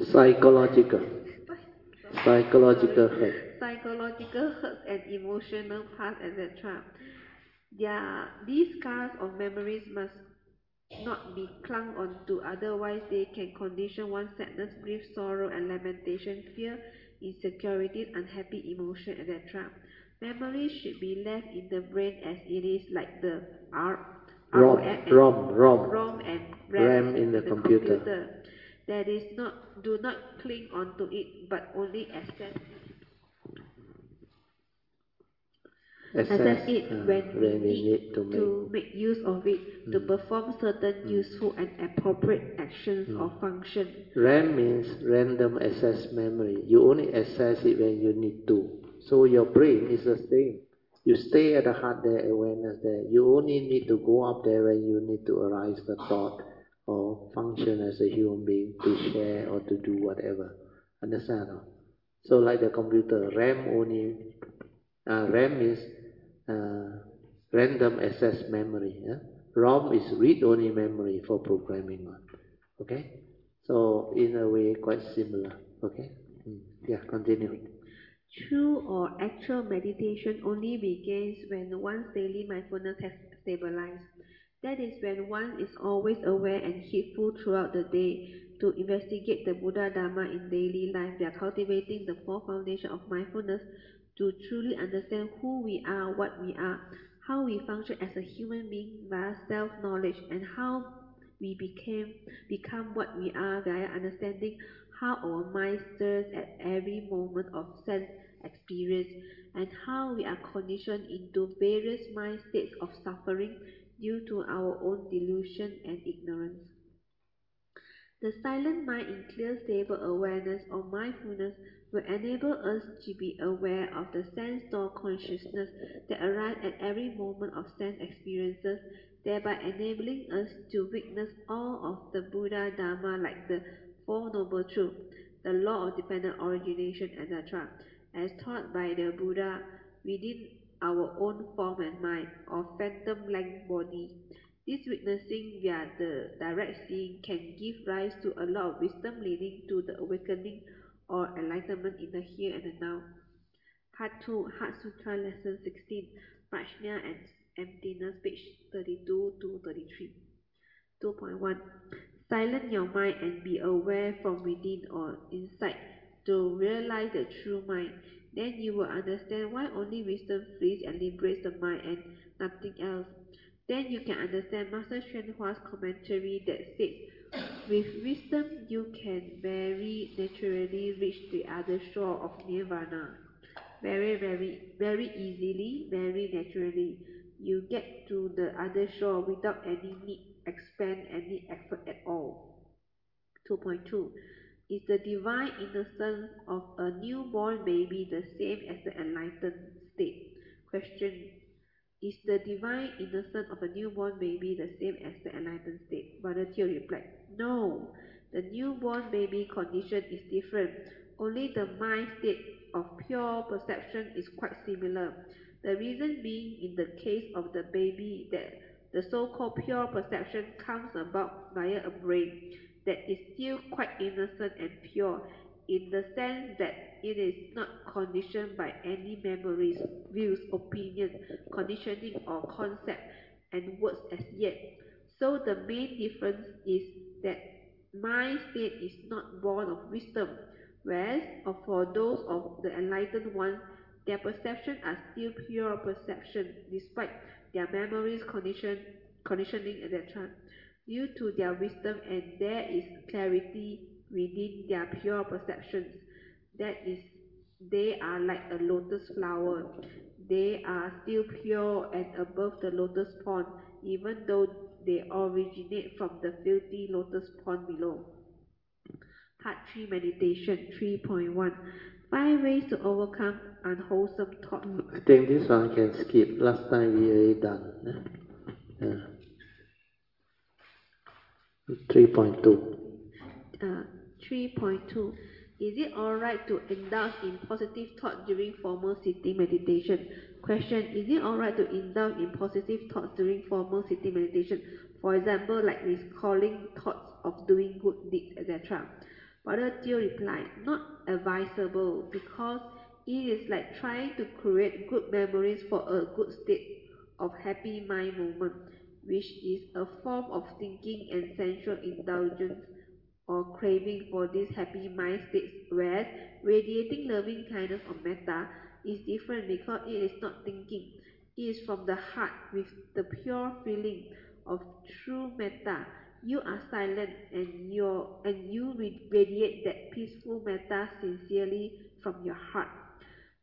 hurts and emotional past, etc. These scars of memories must not be clung onto, otherwise they can condition one's sadness, grief, sorrow, and lamentation, fear, insecurities, unhappy emotion, etc. Memories should be left in the brain as it is, like the ROM and RAM in the computer. That is, do not cling onto it, but only access it. assess it when we need to make use of it to perform certain useful and appropriate actions or functions. RAM means random access memory. You only access it when you need to. So your brain is the same. You stay at the heart there, awareness there. You only need to go up there when you need to arise the thought or function as a human being to share or to do whatever. Understand? No? So like the computer, RAM only, RAM is random access memory. Yeah? ROM is read-only memory for programming. Okay? So in a way, quite similar. Okay? Yeah, continue. True or actual meditation only begins when one's daily mindfulness has stabilized. That is when one is always aware and heedful throughout the day. To investigate the Buddha Dharma in daily life, we are cultivating the four foundations of mindfulness to truly understand who we are, what we are, how we function as a human being via self-knowledge, and how we become what we are via understanding how our mind stirs at every moment of sense experience, and how we are conditioned into various mind states of suffering due to our own delusion and ignorance. The silent mind in clear stable awareness or mindfulness will enable us to be aware of the sense-door consciousness that arise at every moment of sense experiences, thereby enabling us to witness all of the Buddha Dharma like the Four Noble Truths, the law of dependent origination, etc., as taught by the Buddha within our own form and mind, or phantom-like body. This witnessing via the direct seeing can give rise to a lot of wisdom leading to the awakening or enlightenment in the here and the now. Part 2, Heart Sutra, Lesson 16, Prajna and Emptiness, page 32 to 33. 2.1. Silence your mind and be aware from within or inside to realize the true mind. Then you will understand why only wisdom frees and liberates the mind and nothing else. Then you can understand Master Xuan Hua's commentary that says, with wisdom you can very naturally reach the other shore of Nirvana. Very easily, very naturally. You get to the other shore without any need, expend any effort at all. 2.2. Is the divine innocence of a newborn baby the same as the enlightened state? Question. Is the divine innocence of a newborn baby the same as the enlightened state? Brother Teo replied, no. The newborn baby condition is different. Only the mind state of pure perception is quite similar. The reason being, in the case of the baby, that the so-called pure perception comes about via a brain that is still quite innocent and pure, in the sense that it is not conditioned by any memories, views, opinions, conditioning or concept and words as yet. So the main difference is that mind state is not born of wisdom, whereas for those of the enlightened ones, their perceptions are still pure perception, despite their memories, conditioning, etc. Due to their wisdom, and there is clarity within their pure perceptions. That is, they are like a lotus flower. They are still pure and above the lotus pond, even though they originate from the filthy lotus pond below. Part 3, Meditation 3.1. 5 ways to overcome unwholesome thoughts. I think this one can skip. Last time we already done. Yeah. 3.2. 3.2. Is it alright to indulge in positive thought during formal sitting meditation? Question. Is it alright to indulge in positive thoughts during formal sitting meditation? For example, like recalling thoughts of doing good deeds, etc. Brother Teo replied, not advisable, because it is like trying to create good memories for a good state of happy mind moment, which is a form of thinking and sensual indulgence or craving for these happy mind states, whereas radiating loving kindness or metta is different because it is not thinking. It is from the heart with the pure feeling of true metta. You are silent and you radiate that peaceful metta sincerely from your heart.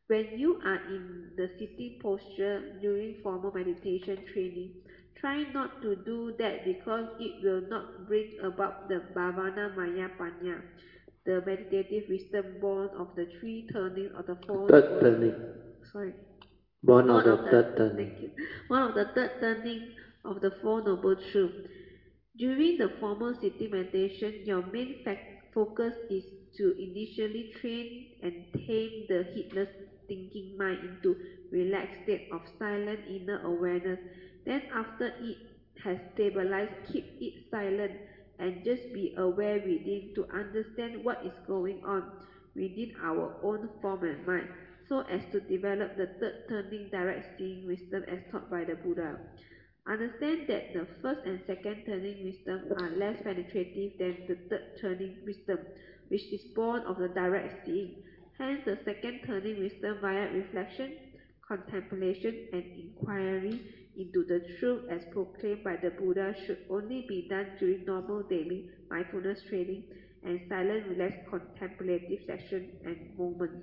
When you are in the sitting posture during formal meditation training, try not to do that because it will not bring about the Bhavana Maya Panya, the meditative wisdom born of the three turnings of the four. Third turning. Sorry. Born of the third turning. Thank you. One of the third turning of the Four Noble Truths. During the formal sitting meditation, your main focus is to initially train and tame the heedless thinking mind into relaxed state of silent inner awareness. Then after it has stabilized, keep it silent and just be aware within to understand what is going on within our own form and mind, so as to develop the third turning direct seeing wisdom as taught by the Buddha. Understand that the first and second turning wisdom are less penetrative than the third turning wisdom, which is born of the direct seeing. Hence, the second turning wisdom via reflection, contemplation, and inquiry into the truth as proclaimed by the Buddha should only be done during normal daily mindfulness training and silent, relaxed, contemplative sessions and moments.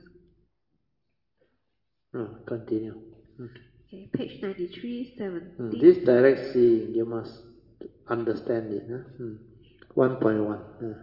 Continue. Okay, page 93, 17. This direct seeing, you must understand it. 1.1.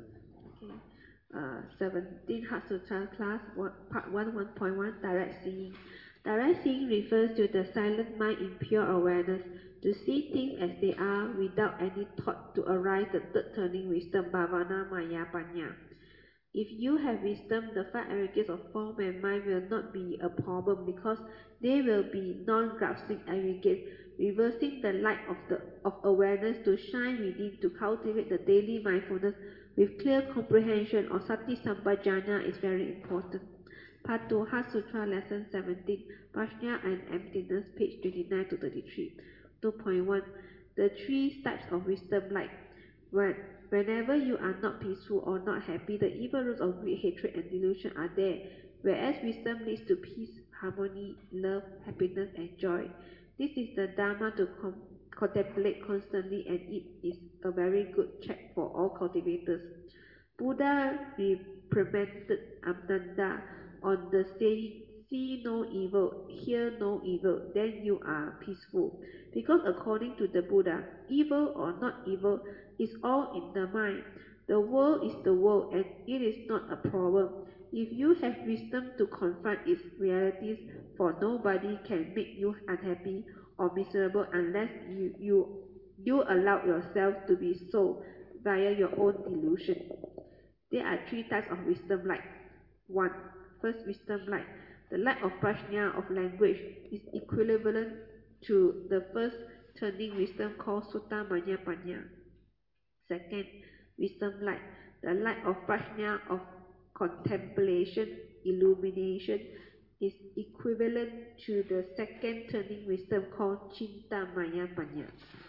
17 Heart Sutra class, part 1, 1.1, direct seeing. Direct seeing refers to the silent mind in pure awareness, to see things as they are without any thought to arise the third turning wisdom, Bhavana Maya Panya. If you have wisdom, the five aggregates of form and mind will not be a problem because they will be non-grasping aggregates, reversing the light of awareness to shine within to cultivate the daily mindfulness with clear comprehension or Sati Sampajanya is very important. Part 2, Heart Sutra, Lesson 17, Prajna and Emptiness, page 29 to 33. 2.1. The three types of wisdom like whenever you are not peaceful or not happy, the evil roots of greed, hatred, and delusion are there, whereas wisdom leads to peace, harmony, love, happiness, and joy. This is the Dharma to contemplate constantly, and it is a very good check for all cultivators. Buddha reprimanded Ananda on the saying, see no evil, hear no evil, then you are peaceful. Because according to the Buddha, evil or not evil is all in the mind. The world is the world and it is not a problem. If you have wisdom to confront its realities, for nobody can make you unhappy or miserable unless you allow yourself to be so via your own delusion. There are three types of wisdom light. 1. First wisdom light. The light of prajna of language is equivalent to the first turning wisdom called Sutta Maya Panya. Second, wisdom light. The light of prajna of contemplation, illumination, is equivalent to the second turning wisdom called Cinta Maya Panya.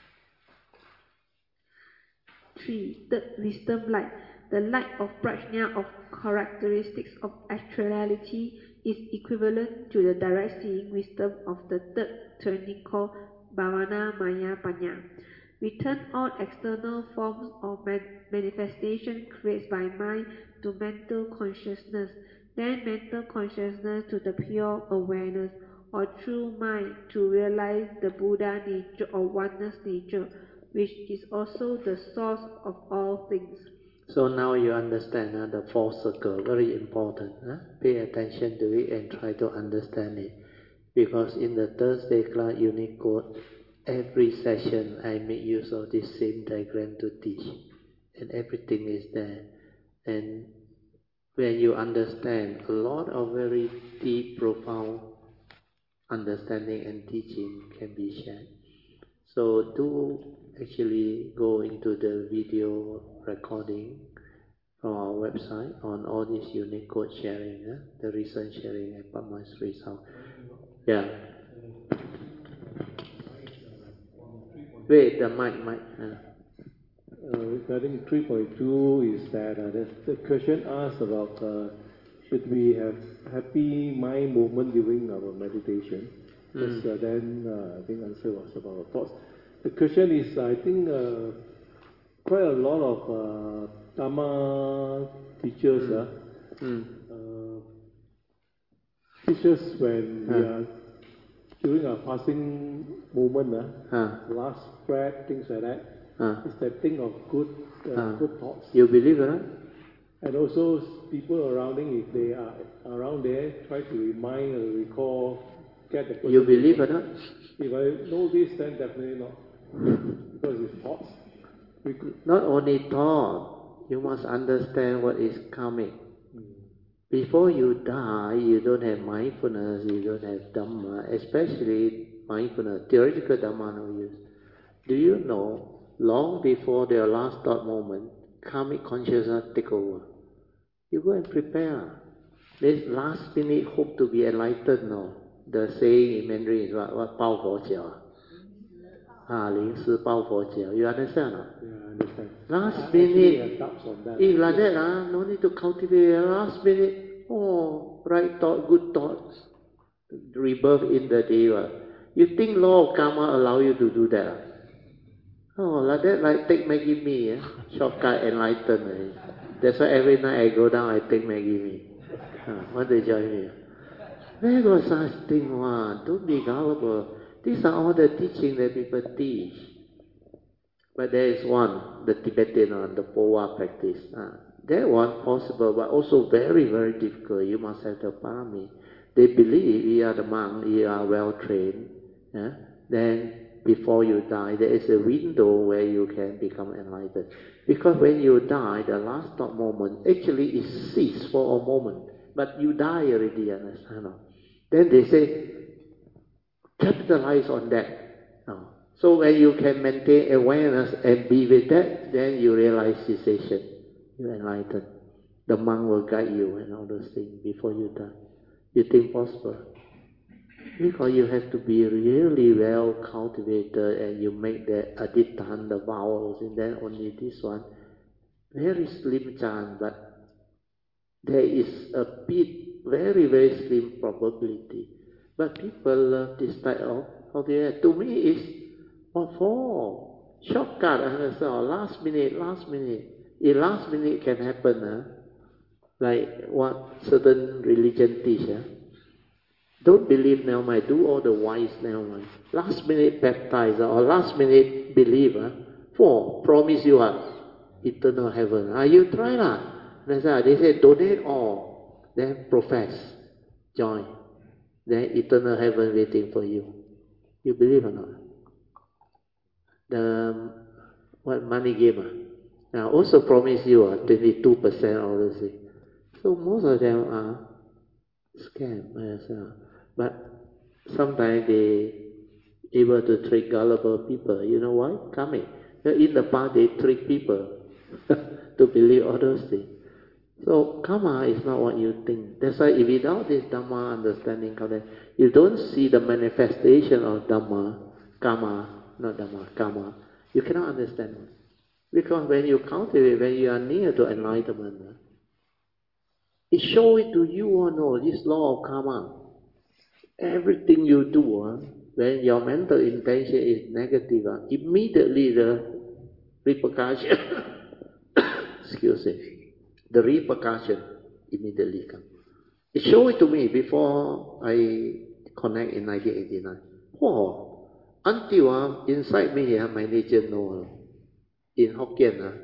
3. Third wisdom light. The light of prajna of characteristics of actuality is equivalent to the direct seeing wisdom of the third turning called Bhavana Maya Panya. We turn all external forms of manifestation created by mind to mental consciousness, then mental consciousness to the pure awareness, or through mind to realize the Buddha nature or oneness nature, which is also the source of all things. So now you understand the four circle, very important. Pay attention to it and try to understand it. Because in the Thursday class Unicode, every session I make use of this same diagram to teach. And everything is there. And when you understand, a lot of very deep, profound understanding and teaching can be shared. So do actually go into the video recording from our website on all this Unicode sharing, the recent sharing and Padma's result. Yeah. Wait, the mic. Regarding 3.2 is that the question asked about should we have happy mind movement during our meditation? Then I think answer was about thoughts. The question is, I think quite a lot of Dharma teachers teaches when we are during our fasting moment, last breath, things like that. It's that thing of good thoughts. You believe it, right? And also people around, if they are around there, try to remind or recall, get the person. You believe it, right? If I know this, then definitely not. Because it's thoughts. Not only thought, you must understand what is coming. Before you die, you don't have mindfulness, you don't have Dhamma, especially mindfulness, theoretical Dhamma no use. Do you know, long before their last thought moment, karmic consciousness take over. You go and prepare. This last minute hope to be enlightened, no. The saying in Mandarin is what? 抱佛脚. 临时抱佛脚. You understand? No? Yeah, I understand. Last minute, if like that, that, no need to cultivate. Last minute, right thought, good thoughts, rebirth in the day. You think law of karma allow you to do that? Like that, like take Maggie Mee, shortcut enlightenment. That's why every night I go down, I take Maggie Mee. Want to join me? Where got such thing? Don't be gullible. These are all the teaching that people teach. But there is one, the Tibetan one, the Powa practice. That one possible, but also very, very difficult. You must have the parami. They believe you are the monk, you are well trained. Then before you die, there is a window where you can become enlightened. Because when you die, the last thought moment actually is ceased for a moment. But you die already, understand? Then they say, capitalize on that. So when you can maintain awareness and be with that, then you realize cessation. You enlighten. The monk will guide you and all those things before you die. You think possible? Because you have to be really well cultivated and you make the adittan, the vowels, and then only this one. Very slim chance, but there is a bit, very, very slim probability. But people love this type of, to me is, what for? Shortcut, last minute. If last minute can happen, like what certain religion teach, don't believe now, do all the wise now. Last minute baptize or last minute believe, promise you eternal heaven. You try lah. That's why they say donate all, then profess, join. Then eternal heaven waiting for you. You believe or not? The money game also promise you 22% all those things. So most of them are scam. But sometimes they able to trick gullible people. You know why? Coming. In the past they trick people to believe all those things. So karma is not what you think. That's why if without this Dhamma understanding, you don't see the manifestation of Dhamma, karma, not Dhamma, karma. You cannot understand it. Because when you cultivate, when you are near to enlightenment, it shows it to you, this law of karma. Everything you do, when your mental intention is negative, immediately the repercussion, excuse me, the repercussion immediately comes. It showed it to me before I connect in 1989. Until inside me, my nature know. In Hokkien,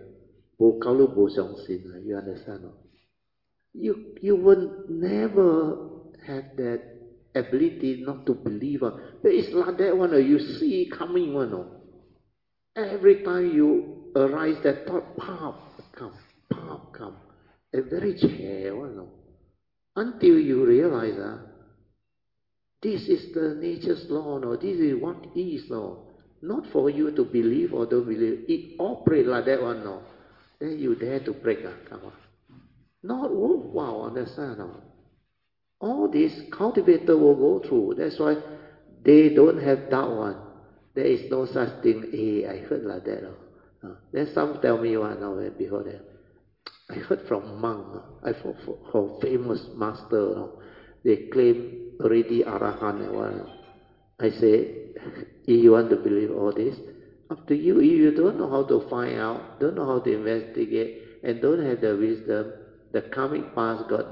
you understand? You will never have that ability not to believe. There is like that one, you see coming one. Every time you arise that thought, pop, come. A very chair one. Until you realize this is the nature's law, this is what is law. Not for you to believe or don't believe. It operates like that one. Then you dare to break. Come on. Not worthwhile, understand? All this cultivator will go through. That's why they don't have that one. There is no such thing. I heard like that. Then some tell me before that. I heard from monk. I from famous master. They claim already Arahant. I say, if you want to believe all this, up to you. If you don't know how to find out, don't know how to investigate, and don't have the wisdom, the karmic past got that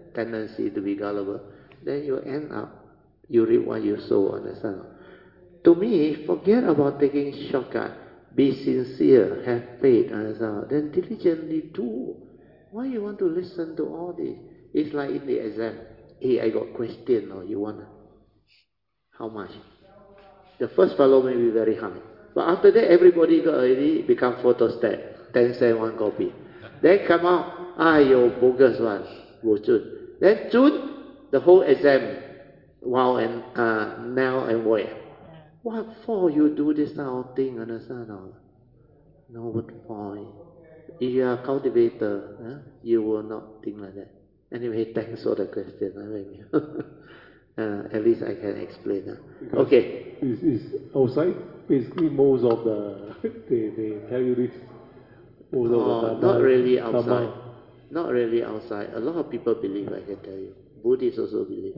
that tendency to be gullible, then you end up, you reap what you sow, understand? To me, forget about taking shortcut. Be sincere, have faith, understand? Then diligently do. Why you want to listen to all this? It's like in the exam. Hey, I got question, or you want how much? The first fellow may be very high. But after that, everybody got already become photostat. 10 cents, 1 copy. Then come out, your bogus one. Then June, the whole exam, wow, and now and where? What for you do this kind of thing, understand? No, what for? If you are a cultivator, you will not think like that. Anyway, thanks for the question. At least I can explain. Okay. Is outside, basically most of the, they tell you this. Not really outside. Not really outside. A lot of people believe, I can tell you. Buddhists also believe.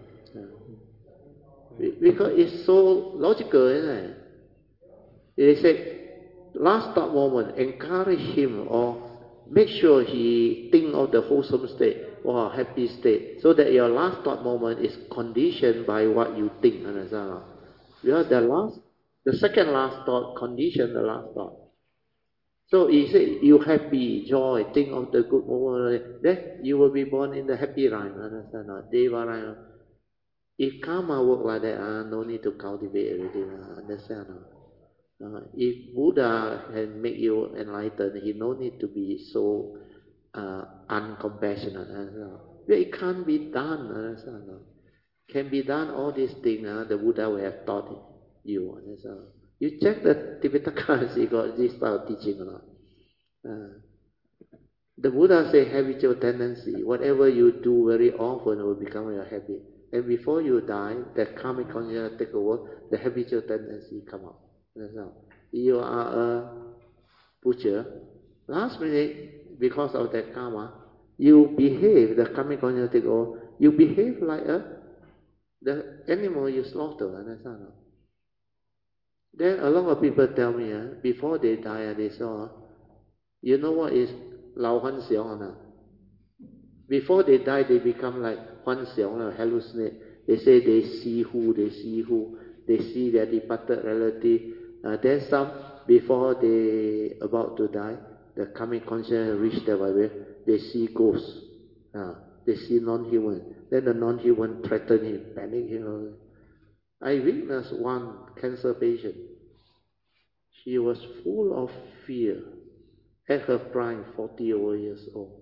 Because it's so logical, isn't it? They say, last thought moment, encourage him or make sure he think of the wholesome state or happy state, so that your last thought moment is conditioned by what you think. Understand? Because the second last thought condition the last thought. So he said, you happy, joy, think of the good moment, then you will be born in the happy rhyme. Understand? Deva rhyme. If karma work like that, no need to cultivate everything. Understand? If Buddha can make you enlightened, he no need to be so uncompassionate. It can't be done. Understand? Can be done all these things. The Buddha will have taught you. Understand? You check the Tipitaka, he got this style of teaching or not. The Buddha say habitual tendency. Whatever you do very often will become your habit. And before you die, that karmic consciousness take over, the habitual tendency come out. You are a butcher. Last minute, because of that karma, you behave, the karmic consciousness take over, you behave like the animal you slaughter. Understand? Then a lot of people tell me, before they die, they saw, you know what is Lao Huan Xiong? Before they die, they become like Huan Xiong, hallucinate. They say they see who, they see their departed relative. Then some, before they about to die, the karmic consciousness reach their vibration, they see ghosts. They see non-human. Then the non-human threaten him, panic him. I witnessed one cancer patient. She was full of fear at her prime, 40 over years old.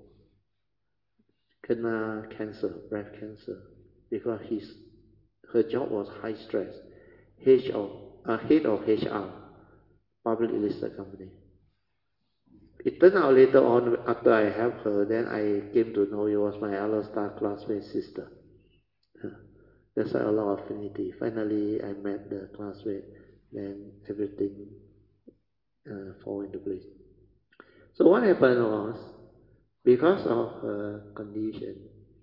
Kena cancer, breast cancer, because her job was high stress. Head of HR, public listed company. It turned out later on, after I helped her, then I came to know it was my Al-Star classmate sister. That's why a lot of affinity. Finally, I met the classmate, then everything fall into place. So what happened was, because of her condition,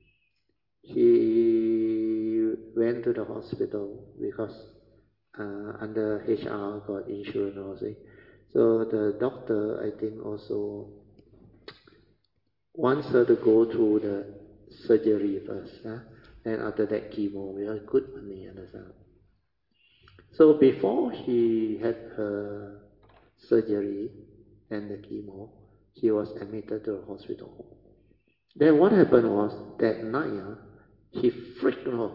she went to the hospital because under HR got insurance also. So the doctor, I think, also wants her to go through the surgery first. And after that chemo, we have good money, understand? So before she had her surgery and the chemo, she was admitted to the hospital. Then what happened was, that night, she freaked out.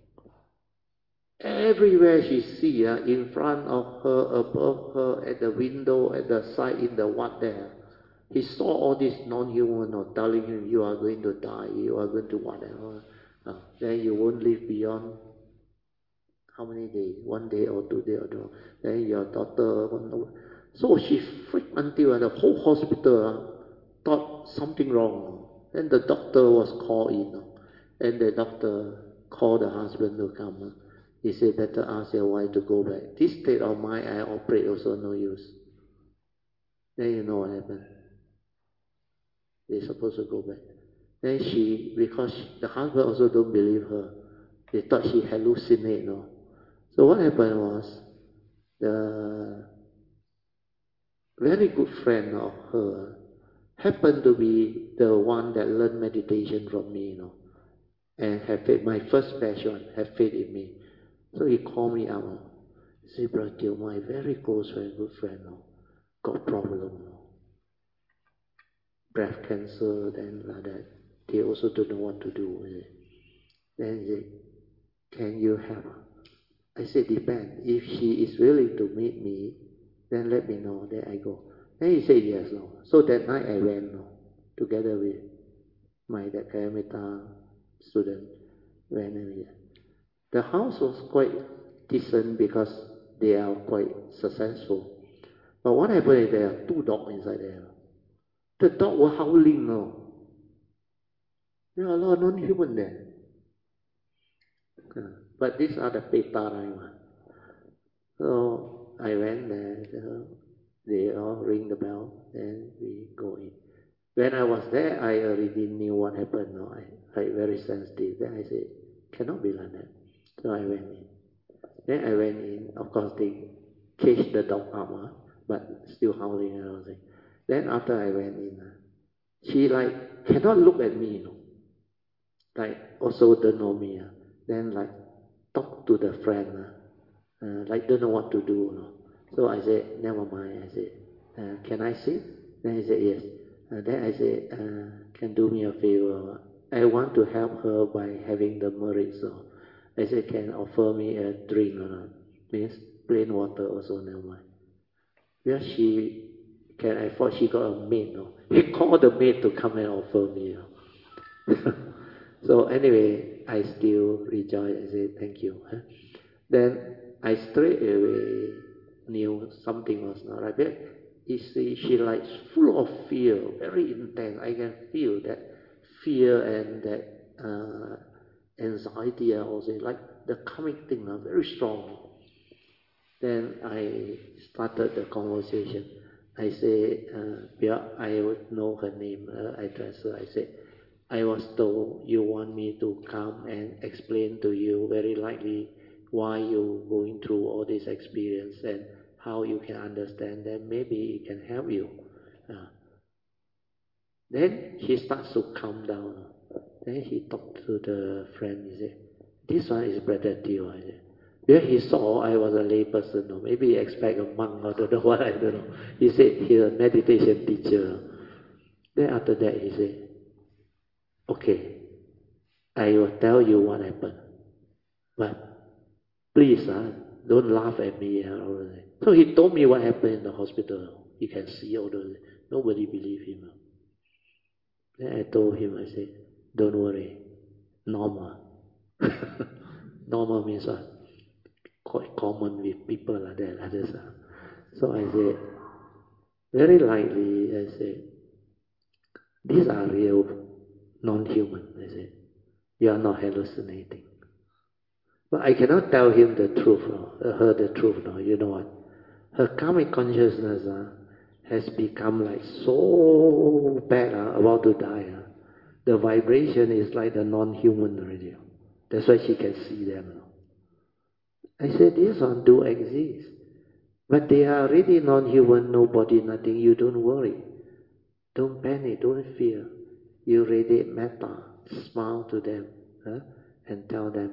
Everywhere she see, in front of her, above her, at the window, at the side, in the what there, he saw all this non-human telling him, you are going to die, you are going to whatever. Then you won't live beyond how many days? 1 day or 2 days or no. Then your daughter, so she freaked until the whole hospital thought something wrong. Then the doctor was called in. And the doctor called the husband to come. He said, better ask your wife to go back. This state of mind, I operate also no use. Then you know what happened. They're supposed to go back. Then because the husband also don't believe her, they thought she hallucinated. So what happened was, the very good friend of her happened to be the one that learned meditation from me. and have faith. My first batch one, have faith in me. So he called me up. He said, Brother Teo, my very close friend, good friend, got problem. Breast cancer, then like that. They also don't know what to do with it. Then he said, can you help? I said, depends. If she is willing to meet me, then let me know, then I go. Then he said, yes, no. So that night I went, together with my Kalamata student, went in. The house was quite decent because they are quite successful. But what happened is there are 2 dogs inside there. The dog were howling now. There are a lot of non-human there. But these are the Peta. So I went there, they all ring the bell, then we go in. When I was there, I already knew what happened. I very sensitive. Then I said, cannot be like that. So I went in. Then I went in. Of course, they caged the dog up, but still howling and everything. Then after I went in, she cannot look at me, also don't know me. Then talk to the friend, don't know what to do. So I said, never mind. I said, can I sit? Then he said, yes. Then I said, can do me a favor. I want to help her by having the merit. So I said, can offer me a drink or not? Means plain water also, never mind. Because she can afford, she got a maid. He called the maid to come and offer me. So anyway, I still rejoice. I said, thank you. Then I straight away knew something was not right. But you see, she full of fear, very intense. I can feel that fear and that anxiety are also the coming thing, very strong. Then I started the conversation. I say, I would know her name. I addressed her. I said, I was told you want me to come and explain to you very likely why you're going through all this experience and how you can understand that maybe it can help you. Then he starts to calm down. Then he talked to the friend. He said, this one is Brother Teo. I said, yeah, he saw I was a lay person. Or maybe he expect a monk or don't know what, I don't know. He said he's a meditation teacher. Then after that he said, okay, I will tell you what happened. But please, don't laugh at me. So he told me what happened in the hospital. You can see all those. Nobody believed him. Then I told him, I said, don't worry, normal. Normal means what? Quite common with people like that. So I said, very likely, I said, these are real non-human. I said, you are not hallucinating. But I cannot tell him the truth, her the truth. You know what? Her karmic consciousness has become so bad, about to die. The vibration is like the non-human already. That's why she can see them. I said, these ones do exist. But they are really non-human, nobody, nothing. You don't worry. Don't panic, don't fear. You radiate metta, smile to them, and tell them,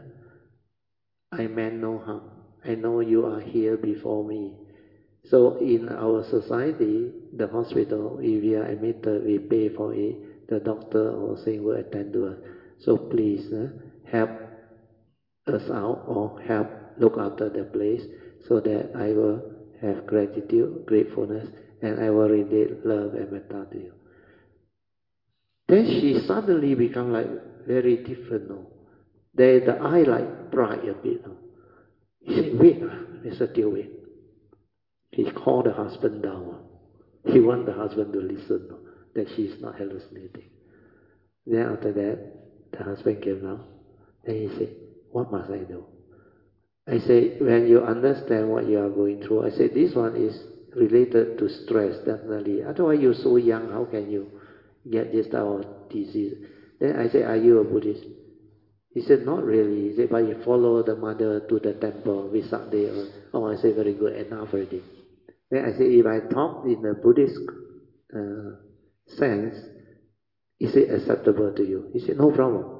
I meant no harm. I know you are here before me. So in our society, the hospital, if we are admitted, we pay for it. The doctor or saying will attend to us. So please help us out or help look after the place so that I will have gratitude, gratefulness, and I will radiate love and metta to you. Then she suddenly become very different. The eye bright a bit. He said, wait, Mr. Teo, wait. He called the husband down. He want the husband to listen that she's not hallucinating. Then after that, the husband came down. Then he said, what must I do? I said, when you understand what you are going through, I said, this one is related to stress, definitely. Otherwise, you're so young, how can you get this type of disease? Then I said, are you a Buddhist? He said, not really. He said, but you follow the mother to the temple Vesak Day. Oh, I said, very good, enough already. Then I said, if I talk in the Buddhist sense, is it acceptable to you? He said, no problem.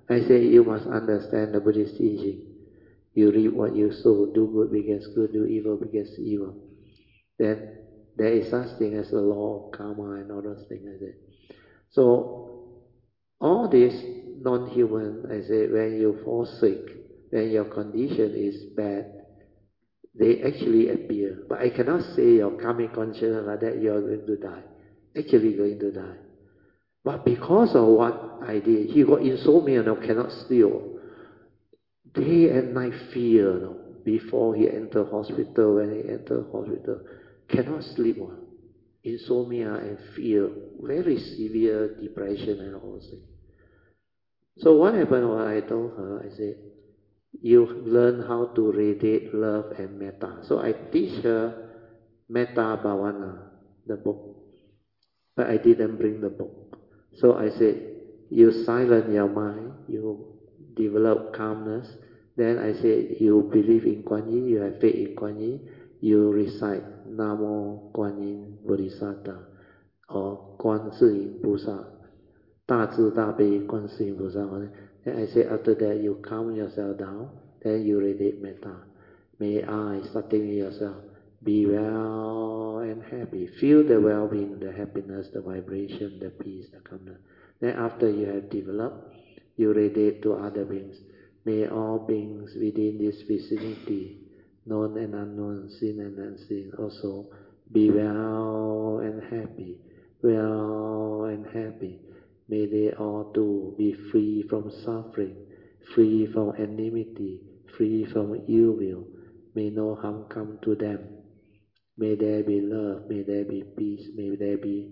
I say, you must understand the Buddhist teaching. You reap what you sow, do good begets good, do evil begets evil. Then there is such thing as the law of karma and all those things, I say. So, all this non-human, I say, when you fall sick, when your condition is bad, they actually appear. But I cannot say your karmic consciousness like that, you are going to die. Actually going to die. But because of what I did, he got insomnia, cannot sleep. Day and night fear, before he enter hospital, when he enter hospital, cannot sleep. Insomnia and fear, very severe depression and all things. So what happened was I told her, I said, you learn how to radiate love and metta. So I teach her Metta Bhavana, the book. But I didn't bring the book. So I said, you silence your mind, you develop calmness. Then I said, you believe in Kuan Yin, you have faith in Kuan Yin, you recite Namo Kuan Yin Bodhisattva or Kuan Si Yin Pusa, Da Zhi Da Bei Kuan Si Yin Pusa. Then I said, after that you calm yourself down, then you radiate metta. May I, starting with yourself, be well and happy. Feel the well-being, the happiness, the vibration, the peace, the calmness. Then after you have developed, you radiate to other beings. May all beings within this vicinity, known and unknown, seen and unseen, also be well and happy. Well and happy. May they all too be free from suffering, free from enmity, free from ill will. May no harm come to them. May there be love, may there be peace, may there be,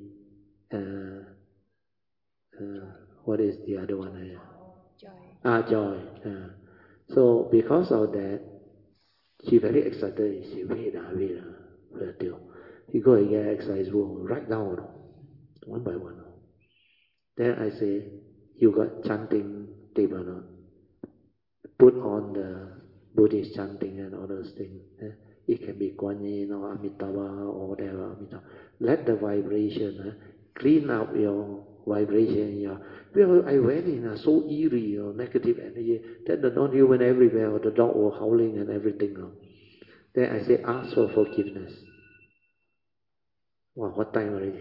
what is the other one? Joy. Joy. So because of that, she very excited. She said, wait. He go and get exercise room, write down, one by one. Then I say, you got chanting table, put on the Buddhist chanting and all those things. It can be Kuan Yin or Amitabha or whatever. Let the vibration clean up your vibration. Well, I went in so eerie, negative energy. Then the non-human everywhere, the dog was howling and everything. Then I say, ask for forgiveness. Wow, what time already?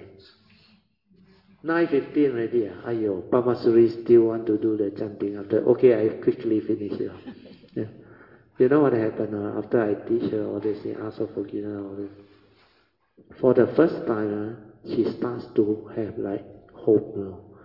9:15 already. Ayo, Pamasuri still want to do the chanting after. Okay, I quickly finish it. Yeah. You know what happened after I teach her all this, ask for forgiveness, all this. For the first time, she starts to have like hope.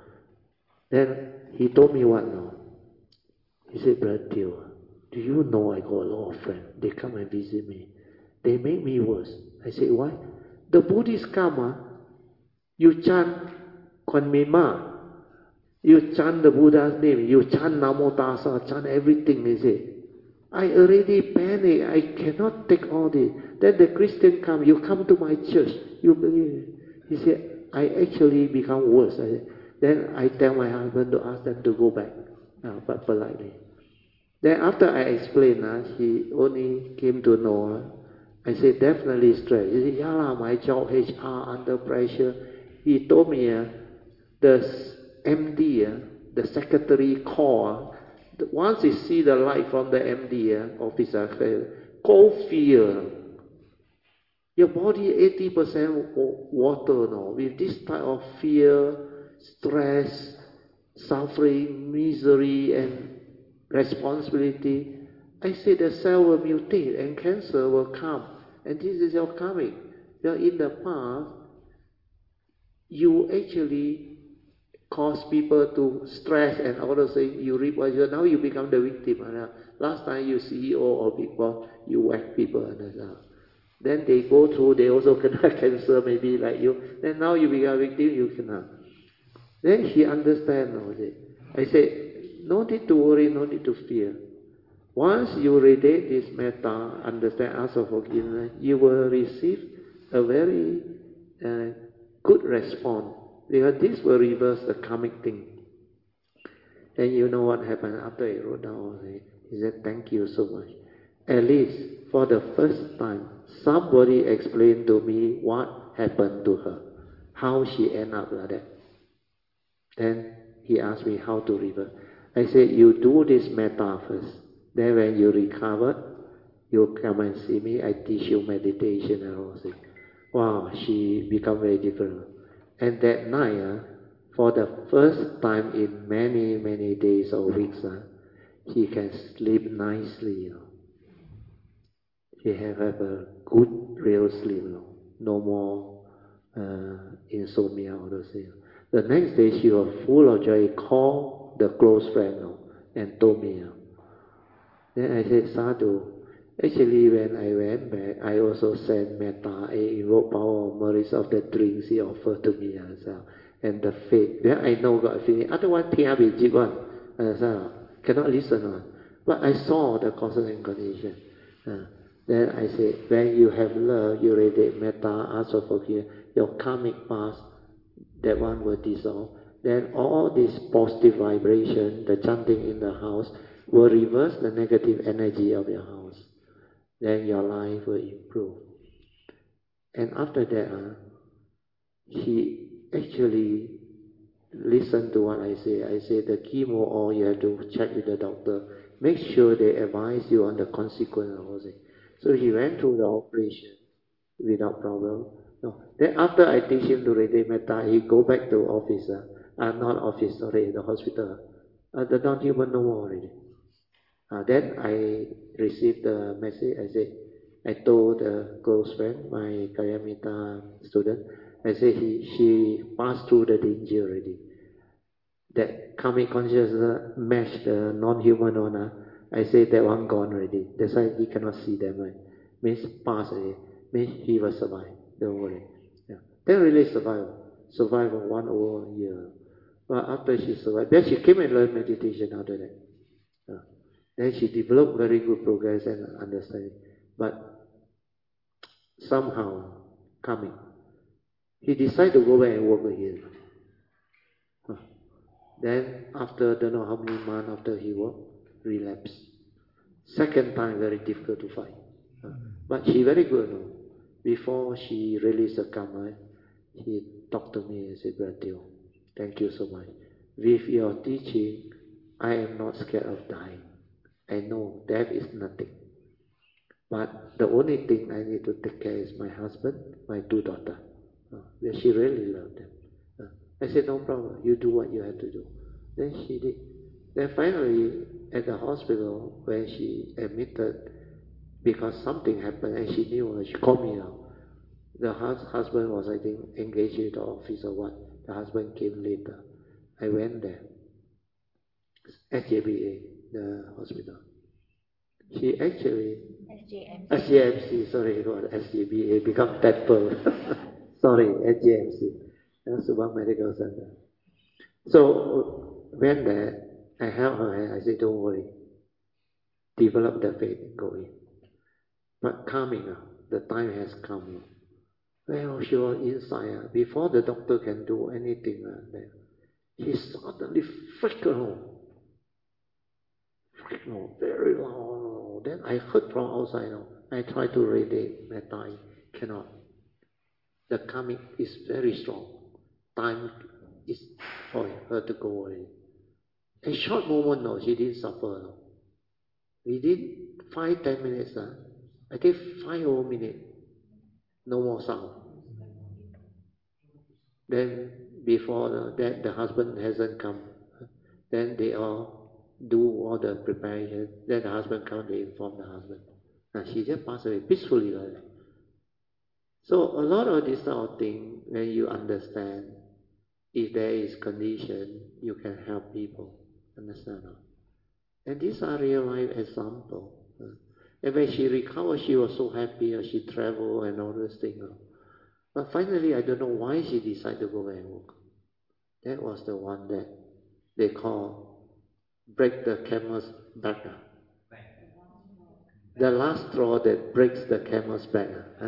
Then he told me what now? He said, Brother Teo, do you know I got a lot of friends? They come and visit me. They make me worse. I said, why? The Buddhists come, you chant Kuan Mima, you chant the Buddha's name, you chant Namo Tassa, chant everything, he said. I already panic. I cannot take all this. Then the Christian come. You come to my church. You believe? He said, I actually become worse. Then I tell my husband to ask them to go back, but politely. Then after I explained, he only came to know. I said, definitely stress. He said, yeah, my job, HR, under pressure. He told me, the MD, the secretary called. Once you see the light from the MD officer, cold fear. Your body 80% water now. With this type of fear, stress, suffering, misery, and responsibility, I say the cell will mutate and cancer will come. And this is your coming. Now in the past, you actually cause people to stress and all those things. You reap what you now you become the victim. Last time you CEO or big boss, you whack people. Then they go through, they also cannot cancer maybe like you. Then now you become a victim, you cannot. Then he understands all this. I said, no need to worry, no need to fear. Once you radiate this metta, understand, ask for forgiveness, you will receive a very good response. Because this will reverse the karmic thing. And you know what happened after he wrote down? He said, thank you so much. At least for the first time, somebody explained to me what happened to her. How she ended up like that. Then he asked me how to reverse. I said, you do this metta first. Then when you recover, you come and see me. I teach you meditation and all things. Wow, she become very different. And that night, for the first time in many, many days or weeks, he can sleep nicely. He have a good, real sleep. No more insomnia or those things. The next day, she was full of joy. Called the close friend and told me. Then I said, Sadhu, actually when I went back, I also sent metta, I invoke power of merits of the drinks he offered to me and the faith. Then I know God feeling. Otherwise, cannot listen. But I saw the causes and conditions. Then I said, when you have love, you radiate metta, ask for forgiveness, your karmic past, that one will dissolve. Then all this positive vibration, the chanting in the house, will reverse the negative energy of your house. Then your life will improve. And after that, he actually listened to what I say. I say the chemo, or you have to check with the doctor. Make sure they advise you on the consequence of it. So he went through the operation without problem. No. Then after I teach him to radiate metta, he go back to office. Not office, sorry, the hospital. The non-human no more already. Then I received the message. I told the close friend, my Kayamita student, I said she passed through the danger already. That karmic consciousness matched the non-human one. I said that one gone already. That's why he cannot see them. Right? Means passed already. Means he will survive. Don't worry. Yeah. Then really survived. Survived for 1 whole year. But after she survived, then she came and learned meditation after that. Then she developed very good progress and understanding. But somehow, coming, he decided to go back and work again. Then after don't know how many months after he worked, relapsed. Second time, very difficult to fight. But she very good. Before she released the karma, he talked to me and said, Brother, thank you so much. With your teaching, I am not scared of dying. I know death is nothing. But the only thing I need to take care is my husband, my 2 daughters. She really loved them. I said, no problem. You do what you have to do. Then she did. Then finally, at the hospital, when she admitted, because something happened and she knew, she called me out. The husband was, I think, engaged with the office or what. The husband came later. I went there. SJBA, the hospital. She actually... SJMC, sorry, it was SJBA, become Temple. Sorry, SJMC. Subang Medical Center. So, when there, I held her hand, I said, don't worry. Develop the faith and go in. But coming, the time has come. Well, she was inside. Before the doctor can do anything, he suddenly freaked out. Very loud. Then I heard from outside. I tried to radiate metta. Cannot. The karmic is very strong. Time is for her to go away. A short moment, she didn't suffer. Within 5-10 minutes, I think 5 whole minutes, no more sound. Then before that, the husband hasn't come. Then they all do all the preparation. Then the husband comes, they inform the husband. And she just passed away peacefully. Right? So a lot of this sort of thing, when you understand, if there is condition, you can help people. Understand? And these are real life examples. And when she recovered, she was so happy. She traveled and all those things. But finally, I don't know why she decided to go and work. That was the one that they call break the camel's back. The last straw that breaks the camel's back.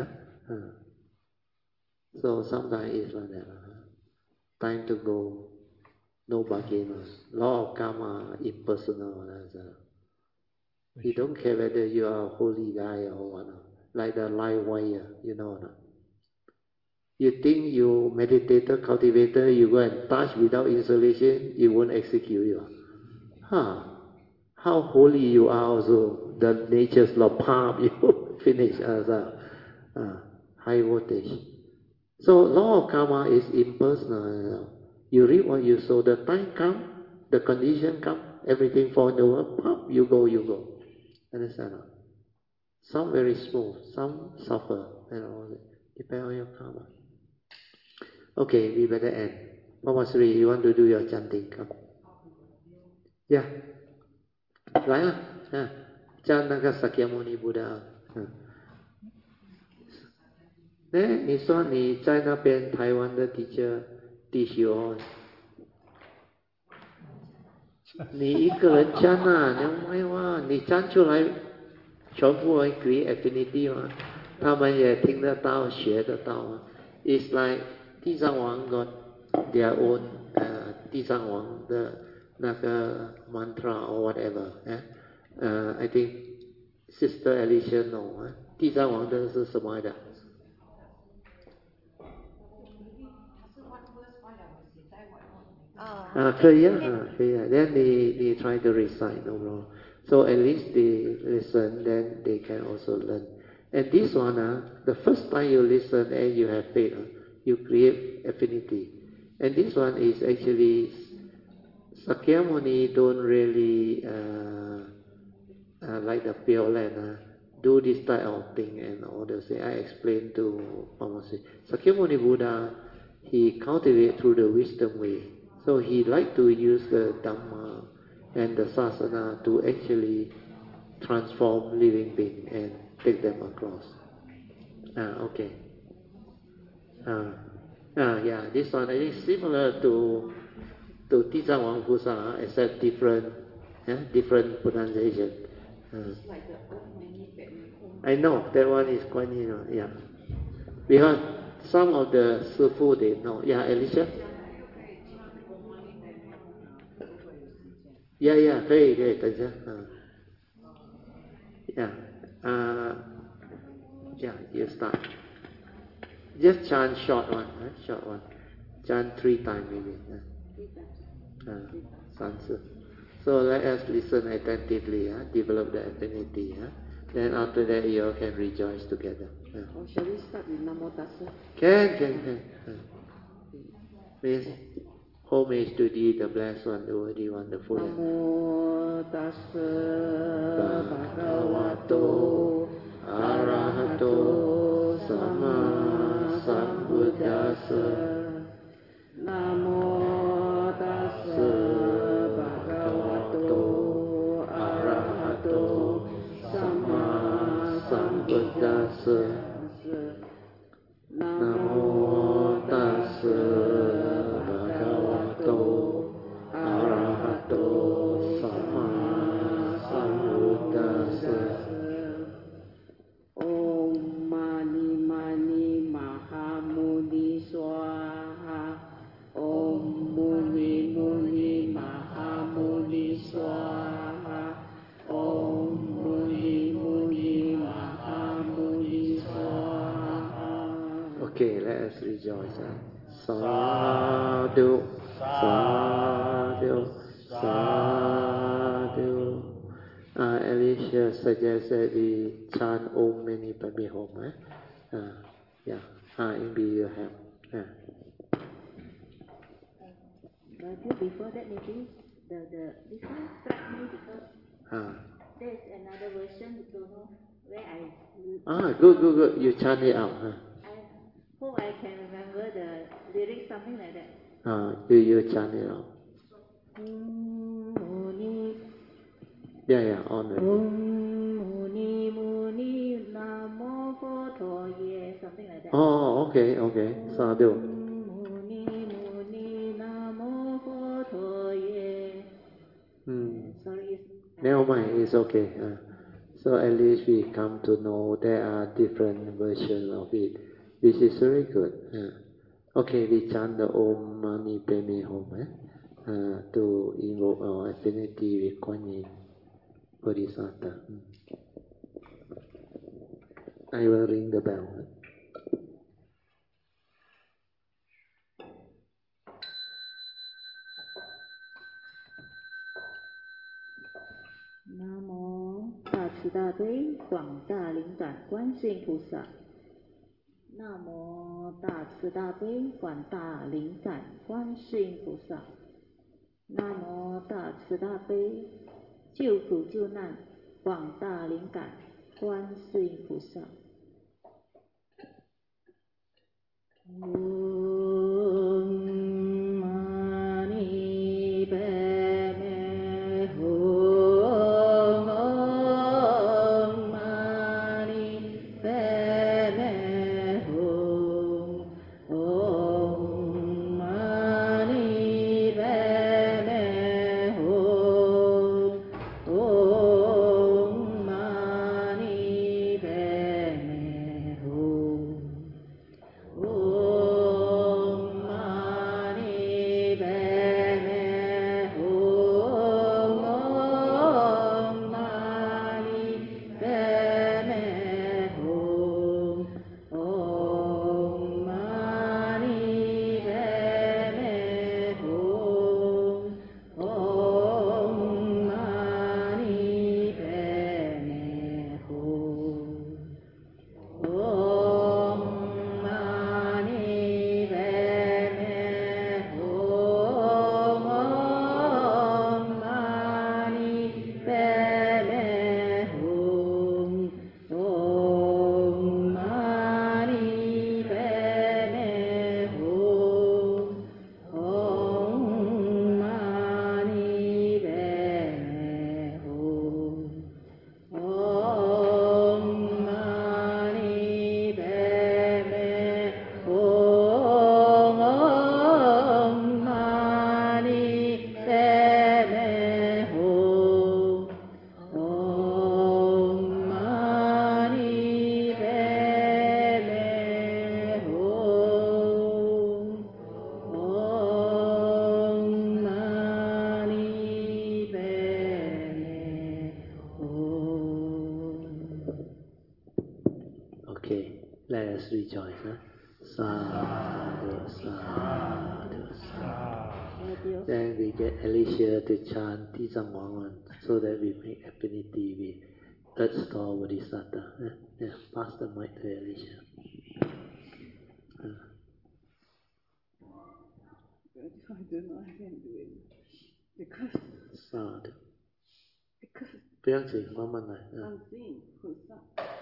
So sometimes it's like that. Time to go. No bargainers. Law of karma, impersonal. You don't care whether you are a holy guy or what. Like the live wire, you know. You think you meditator, cultivator, you go and touch without insulation, it won't execute you. How holy you are also, the nature's law, palm, you finish as a high voltage. So law of karma is impersonal. You reap what you sow. The time come, the condition come, everything fall in the world, pop, you go. Understand? Some very smooth, some suffer, depend on your karma. Okay, we better end. Mama Sri, you want to do your chanting? Come. Yeah. 来啊，叫那个 Sakyamuni Buddha。你说你在那边台湾的 teacher teach you all， 你一个人讲啊，你没话，你站出来，全部会 create affinity 嘛，他们也听得到，学得到啊。It's like 地藏王 got their own 地藏王的那个 mantra or whatever， I think Sister Alicia know， 地藏王的是什么来的？可以啊。Then they try to recite, no problem. So at least they listen, then they can also learn. And this one, the first time you listen and you have faith, you create affinity. And this one is actually Sakyamuni don't really like the Pure Land do this type of thing and all this. I explained to Pamasi. Sakyamuni Buddha, he cultivated through the wisdom way. So he liked to use the Dhamma and the Sasana to actually transform living beings and take them across. Okay. Yeah, this one I think similar to Tizang Wang Pusa, except different pronunciation. It's like the Om Mani Padme Hum. I know that one is quite yeah. Because some of the Sifu they know. Yeah, Alicia. Yeah, 可以，等一下Yeah, you start. Just chant short one. Chant 3 times maybe. 3 次. So let us listen attentively, develop the affinity. Then after that you all can rejoice together. Or shall we start with Namo Tassa? Can. Please. Homage to thee, the blessed one, the worthy one, the full. Namo Tassa Bhagavato Arahato Sama Sambuddhassa. Namo Tassa Bhagavato Arahato Sama Sambuddhassa. Namo Tassa Arahato Sama Sambuddhassa. Om Mani Mani Mahamuni Swaha. Om Muni Muni Mahamuni Swaha. Om Muni Muni Mahamuni Swaha. Okay, let us rejoice. Sadhu. Alicia suggested we chant Om Mani Padme Hum. Inbi you have. But before that, maybe this one struck me because there's another version. Don't know where I. Good. You chant it out. I hope I can remember the lyrics, something like that. You chant it out. Yeah, on it. Muni Muni Namo Photoye, something like that. Oh, okay. Sadhu. Muni Muni Namo Photoye. Sorry. Never mind, it's okay. So at least we come to know there are different versions of it, which is very good. Okay, we chant the Om Mani Padme Hum to invoke our affinity with Kuan Yin Bodhisattva. I will ring the bell. 慈大悲广大灵感观世音菩萨。南无大慈大悲广大灵感观世音菩萨。南无大慈大悲救苦救难广大灵感观世音菩萨。 Let us rejoice. Sadhu, sadhu, sadhu. Then we get Alicia to chant Tizamwangan so that we make affinity with Earth Star Bodhisattva. Yeah, pass the mic to Alicia. I don't know I can do it. Because Sadhu. 不要紧，慢慢来。 观世音菩萨。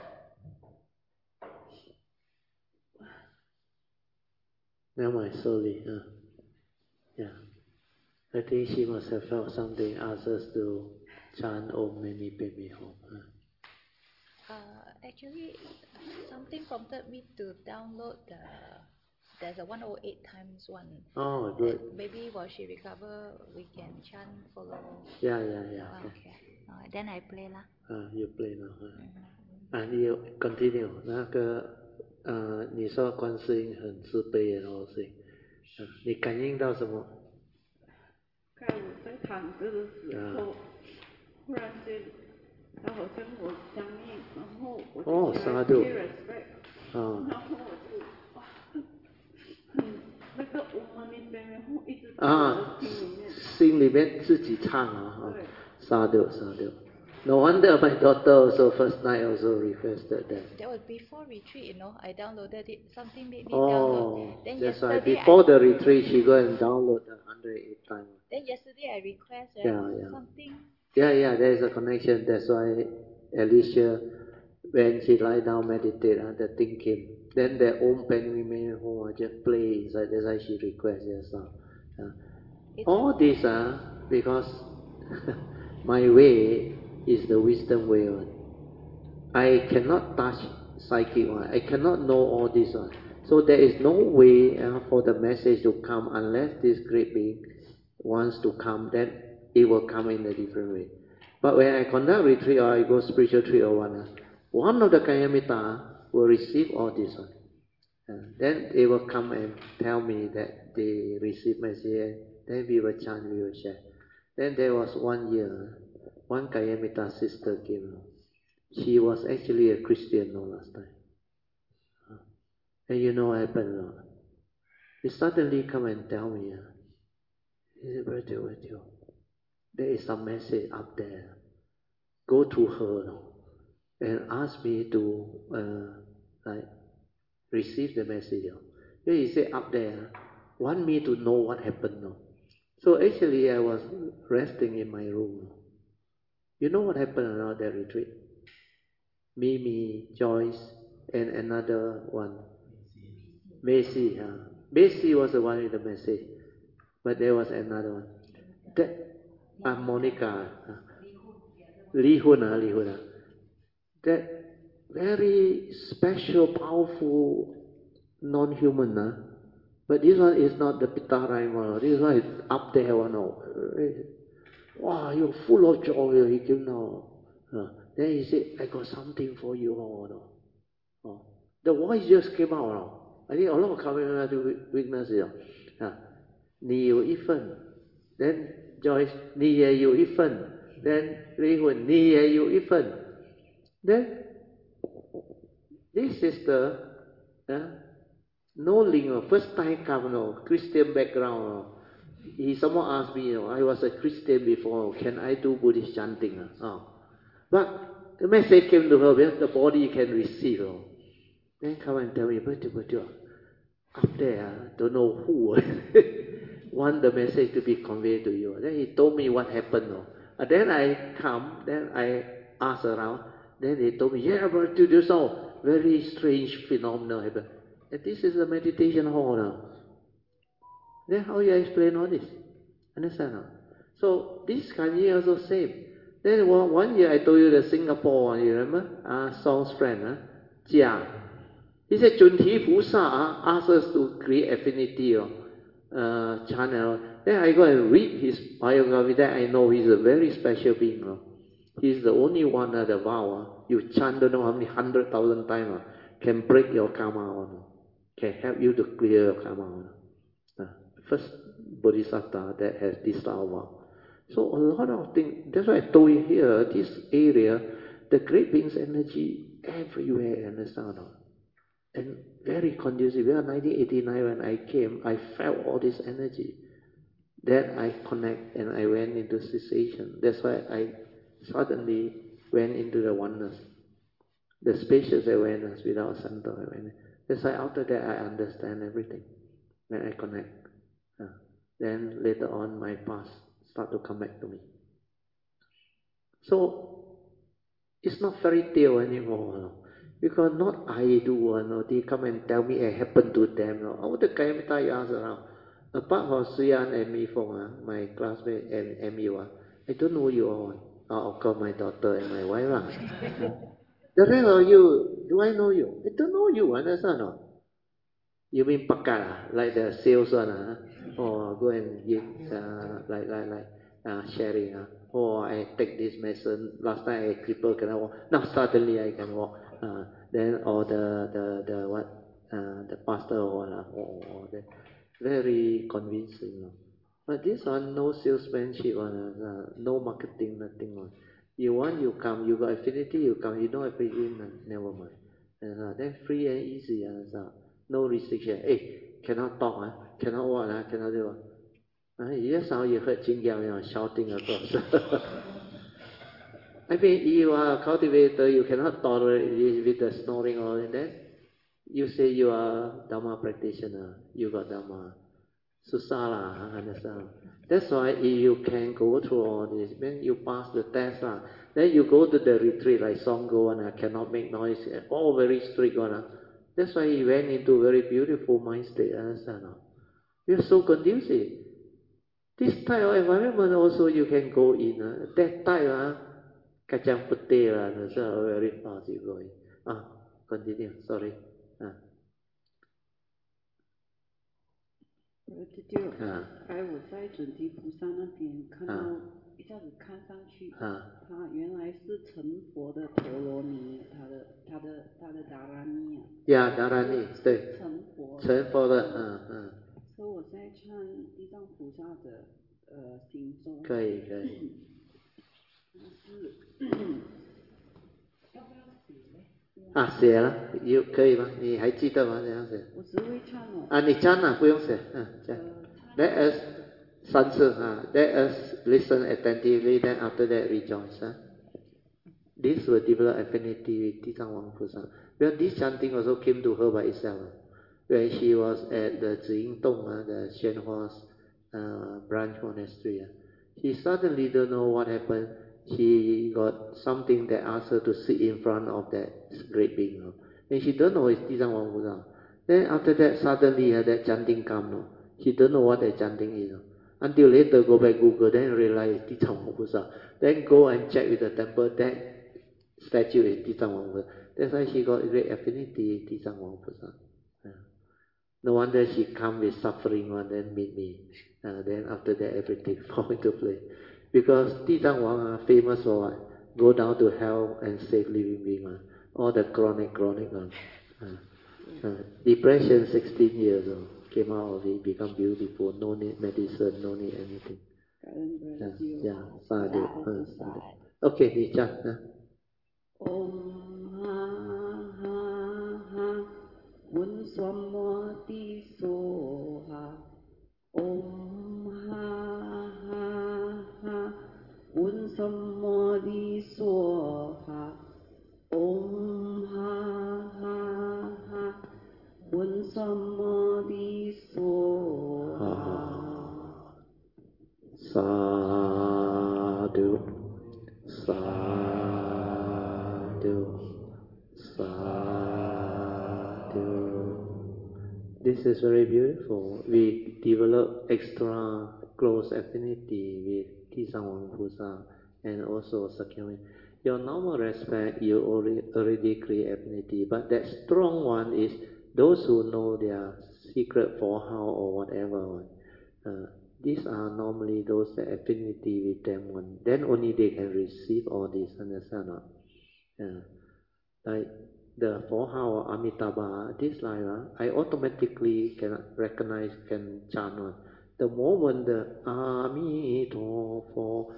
Never mind, slowly. Yeah. I think she must have felt something, asked us to chant Om Mani Padme Hum. Actually, something prompted me to download there's a 108 times one. Oh, good. Maybe while she recover, we can chant, follow. Yeah. Okay. Then I play lah. You play now. And you continue. 你说观世音很慈悲的东西，你感应到什么？ 看我在躺着的时候，忽然间，他好像我相应，然后我就起来 pay respect，然后我就哇，那个Om Mani Padme Hum一直在我的心里面， 心里面自己唱啊，sadhu. No wonder my daughter also first night also requested that. That was before retreat, I downloaded it. Something made me download. Then that's why before the retreat she go and download the 108 times. Then yesterday I request something. Yeah, there is a connection. That's why Alicia, when she lie down meditate, the thing came. Then the Om Padme Hum just play inside. That's why she requests all this because my way is the wisdom way one. I cannot touch psychic one. I cannot know all this one. So there is no way for the message to come unless this great being wants to come. Then it will come in a different way. But when I conduct retreat or I go spiritual retreat or one of the Kayamita will receive all this one. Then they will come and tell me that they received message. Then we will chant, we will share. Then there was 1 year. One Kayamita sister came. She was actually a Christian last time. And you know what happened? They suddenly come and tell me, he said, Brother, there is some message up there. Go to her. and asked me to receive the message. Then he said up there, want me to know what happened. So actually I was resting in my room. You know what happened around that retreat? Mimi, Joyce, and another one. Macy. Macy was the one with the message. But there was another one. Monica. Li Hun. That very special, powerful, non-human. But this one is not the Pitaraima. This one is up there. Wow, you're full of joy. He came now. Then he said, I got something for you all. The voice just came out. I think a lot of coming to witness. 你有一份 Then Joyce, 你也有一份 Then Li Hun, 你也有一份 Then this sister, no link, first time come, Christian background. Someone asked me, I was a Christian before, can I do Buddhist chanting? But the message came to her, the body can receive. Then come and tell me, but up there, don't know who want the message to be conveyed to you. Then he told me what happened. Then I come, then I asked around, then they told me, yeah, but this all very strange phenomenon happened. And this is a meditation hall now. Then how you explain all this? Understand? So this Kanye also same. Then one year I told you the Singapore one, you remember? Song's friend, Jia. He said Junti Pusa asked us to create affinity channel. Then I go and read his biography. Then I know he's a very special being. He's the only one at the vow. You chant don't know how many 100,000 times. Can break your karma. Can help you to clear your karma. First Bodhisattva that has this vow. So a lot of things. That's why I told you here, this area, the great being's energy everywhere, understand? And very conducive. 1989 when I came, I felt all this energy. Then I connect and I went into cessation. That's why I suddenly went into the oneness. The spacious awareness without center awareness. That's why after that I understand everything. When I connect. Then later on my past start to come back to me. So it's not fairy tale anymore. Because not I do, they come and tell me it happened to them. All the Kayamita you ask around. Apart from Suyan and Mi Fong, my classmate and MU, I don't know you all. Of course my daughter and my wife. The rest of you, do I know you? I don't know you, understand? You mean Pakat, like the sales one, or go and give, sharing, or I take this medicine, last time I crippled, cannot walk, now suddenly I can walk. Then or the pastor or the very convincing. But this one no salesmanship, no marketing, nothing. You want, you come. You got affinity, you come. You don't have affinity, never mind. Then free and easy. No restriction. Hey, cannot talk, cannot walk, cannot do. Yes, how you heard Jing Yang shouting across. I mean, you are a cultivator, you cannot tolerate with the snoring or that. You say you are Dhamma practitioner, you got Dhamma. Susala, understand? That's why if you can go through all this, when you pass the test, then you go to the retreat like Songgo and cannot make noise, all very strict. That's why he went into very beautiful mind state, understand? We are so conducive. This type of environment also you can go in. That type, kacang putih that's very fast you going. Continue, sorry. 我在准提菩萨那边看到一下子看上去，他原来是成佛的陀罗尼，他的达拉尼啊。 呀，达拉尼，对。成佛的， 所以我在看地藏菩萨的行踪。 可以。 要不要写呢？ 写了，可以吗？你还记得吗？这样子？ 我只会唱你唱不用写，这样。Let us 3次，Let us listen attentively, then after that rejoice. this will develop affinity with Tizang Wang Pusa. Well, this chanting also came to her by itself. When she was at the Ziying Dong, the Xuanhua's branch monastery, she suddenly don't know what happened. She got something that asked her to sit in front of that great being. And she don't know it's Tizang Wang Pusa. Then after that, suddenly that chanting come. She don't know what that chanting is. Until later, go back Google, then realize Tizang Wang Pusa. Then go and check with the temple, that statue is Tizang Wang Pusa. That's why she got great affinity with Tizang Wang Pusa. No wonder she come with suffering one, then meet me. Then after that, everything fall into place. Because Tizang Wang famous for what? Go down to hell and save living beings. All the chronic one. Depression 16 years old. Came out of it, become beautiful. No need medicine, no need anything. Sadhu. Okay, Nisha. Om ha ha ha. Bun Swamati Soha. Om ha ha ha. Bun Swamati Soha. Om ha ha ha. Bun Swamati Soha. Sadhu. Sadhu. This is very beautiful. We develop extra close affinity with Tizang Wang Pusa and also Sakyamuni. Your normal respect, you already create affinity, but that strong one is those who know their secret for how or whatever. These are normally those that affinity with them one. Then only they can receive all this, understand or not? Like the Fohao or Amitabha, this life, I automatically can recognize, can chant one. The moment the Amitofo,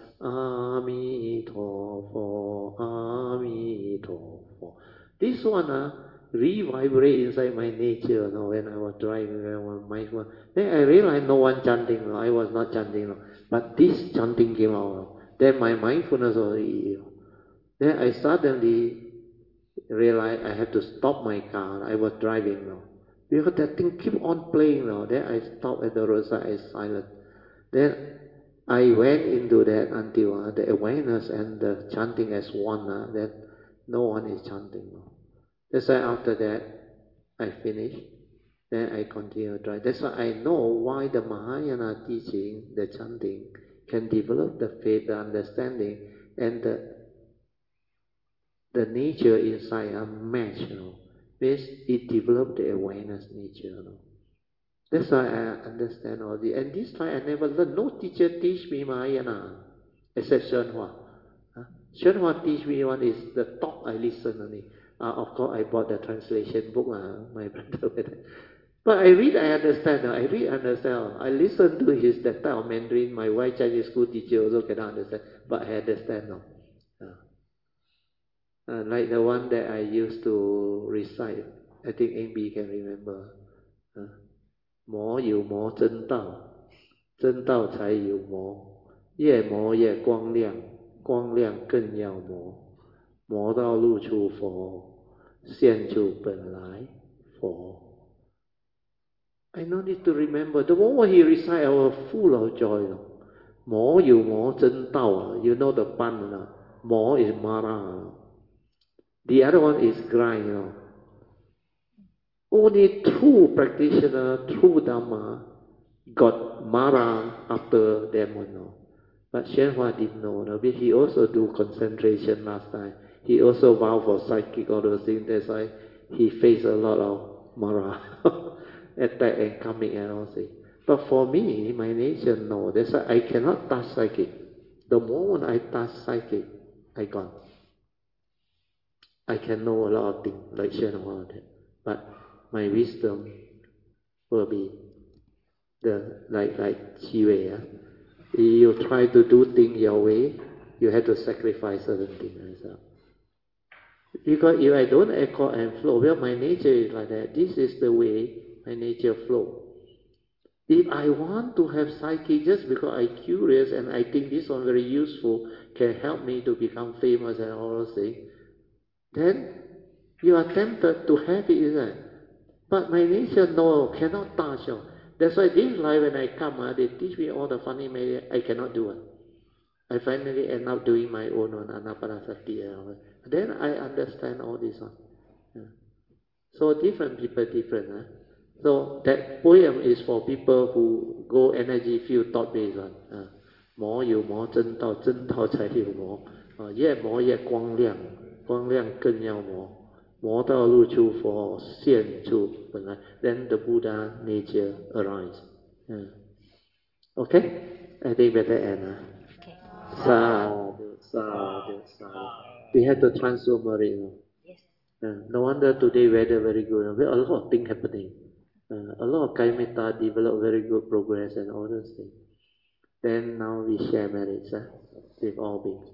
Amitofo, Amitofo, this one re-vibrate inside my nature when I was driving, when I was mindful. Then I realized no one chanting, I was not chanting, but this chanting came out. Then my mindfulness was then I suddenly realized I had to stop my car. I was driving because that thing keep on playing Then I stopped at the roadside, I silent. Then I went into that until the awareness and the chanting as one. That no one is chanting. That's why after that I finished. Then I continue to drive. That's why I know why the Mahayana teaching, the chanting, can develop the faith, the understanding, and the nature inside match, means it developed the awareness nature. That's why I understand all this. And this time I never learned. No teacher teach me Mahayana, except Xuanhua. Xuanhua teach me one is the talk I listen only. Of course, I bought the translation book, my brother. But I read, I understand. I read, understand. I listen to his that type of Mandarin. My wife Chinese school teacher also cannot understand, but I understand now. Like the one that I used to recite, I think AB can remember. 魔有魔真道，真道才有魔，越魔越光亮，光亮更要魔，魔道路出佛，现出本来佛。I no need to remember. The moment he recite, I was full of joy. 魔有魔真道 you know the pun 魔 is Mara. The other one is grind. Only true practitioner, true Dhamma, got Mara after them. But Xuanhua didn't know. But he also do concentration last time. He also vowed for psychic, all those things. That's why he faced a lot of Mara, attack and coming and all things. But for me, my nature, no. That's why I cannot touch psychic. The moment I touch psychic, I gone. I can know a lot of things, like Xuanhua did. But my wisdom will be like Qi Wei. You try to do things your way, you have to sacrifice certain things. Because if I don't accord and flow, well, my nature is like that. This is the way my nature flow. If I want to have psychic just because I'm curious and I think this one very useful, can help me to become famous and all those things, then you are tempted to have it, isn't it? But my nature, no, cannot touch. That's why this life when I come, they teach me all the funny method, I cannot do it. I finally end up doing my own one, Anapanasati. Then I understand all this one. Yeah. So different people, different. So that poem is for people who go energy field thought based one. 魔有魔真道，真道才有魔。越魔越光亮，光亮更要魔。魔道路出佛，现出本来。Then the Buddha nature arise. Okay? I think better end. Okay. Sadhu, sadhu, sadhu. We have to transform it. Yes. No wonder today weather very good. A lot of things happening. A lot of Kaimeta develop very good progress and all those things. Then now we share merits with all beings.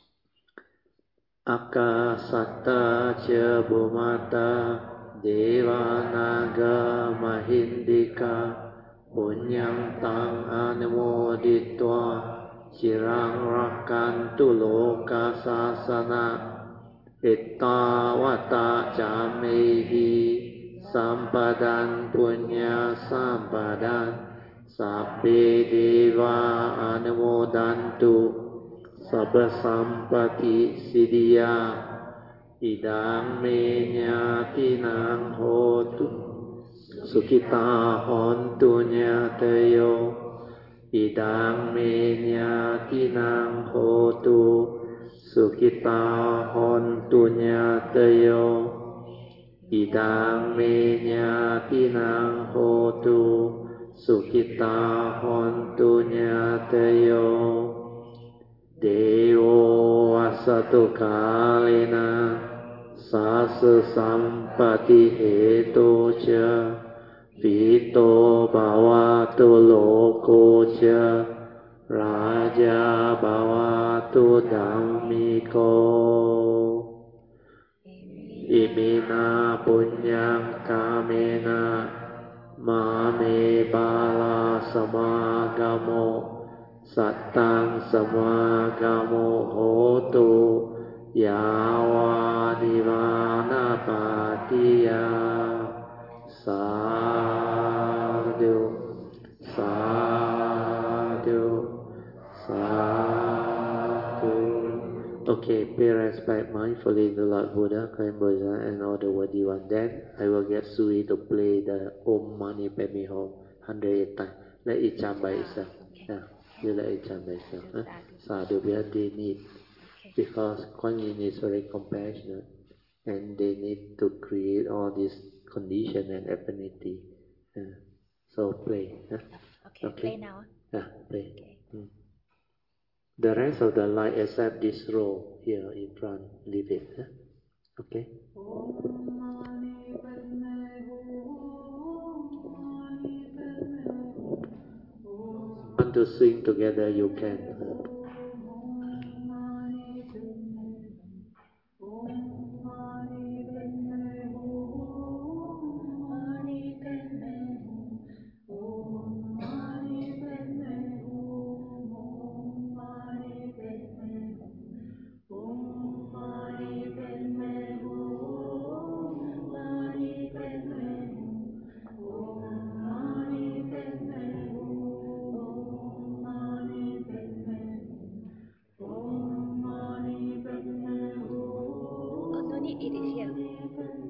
Akasata cha bhumata devanaga mahindika punyam tang anumoditva chirang rakantu loka sasana ittavata jamehi sampadan punya sampadan sabbe deva anumodantu sabba sampati siddhya idang me nyatinang hotu sukita hontu nyatayo idang me nyatinang hotu sukita hontu nyatayo idang me nyatinang hotu sukita hontu nyatayo Devo asatu kalena sasa sampati heto cha vito bhavatu loko cha raja bhavatu dhammiko imina punyam kamena mame bala samagamo Sattang samagamo hotu yawa nirvana patiya sadhu sadhu sadhu. Okay, pay respect mindfully to Lord Buddha, Kind Buddha, and all the worthy one. Then I will get Sui to play the Om Mani Padme Hum 108 times. Let it chant by itself. Yeah. You let it chant by itself. Sadhu, because they need, because Kuan Yin is very compassionate, and they need to create all this condition and affinity. So play. Okay, play now. Yeah, play. Okay. The rest of the light except this row here in front, leave it. Okay? Want to sing together, you can. No need, it is here.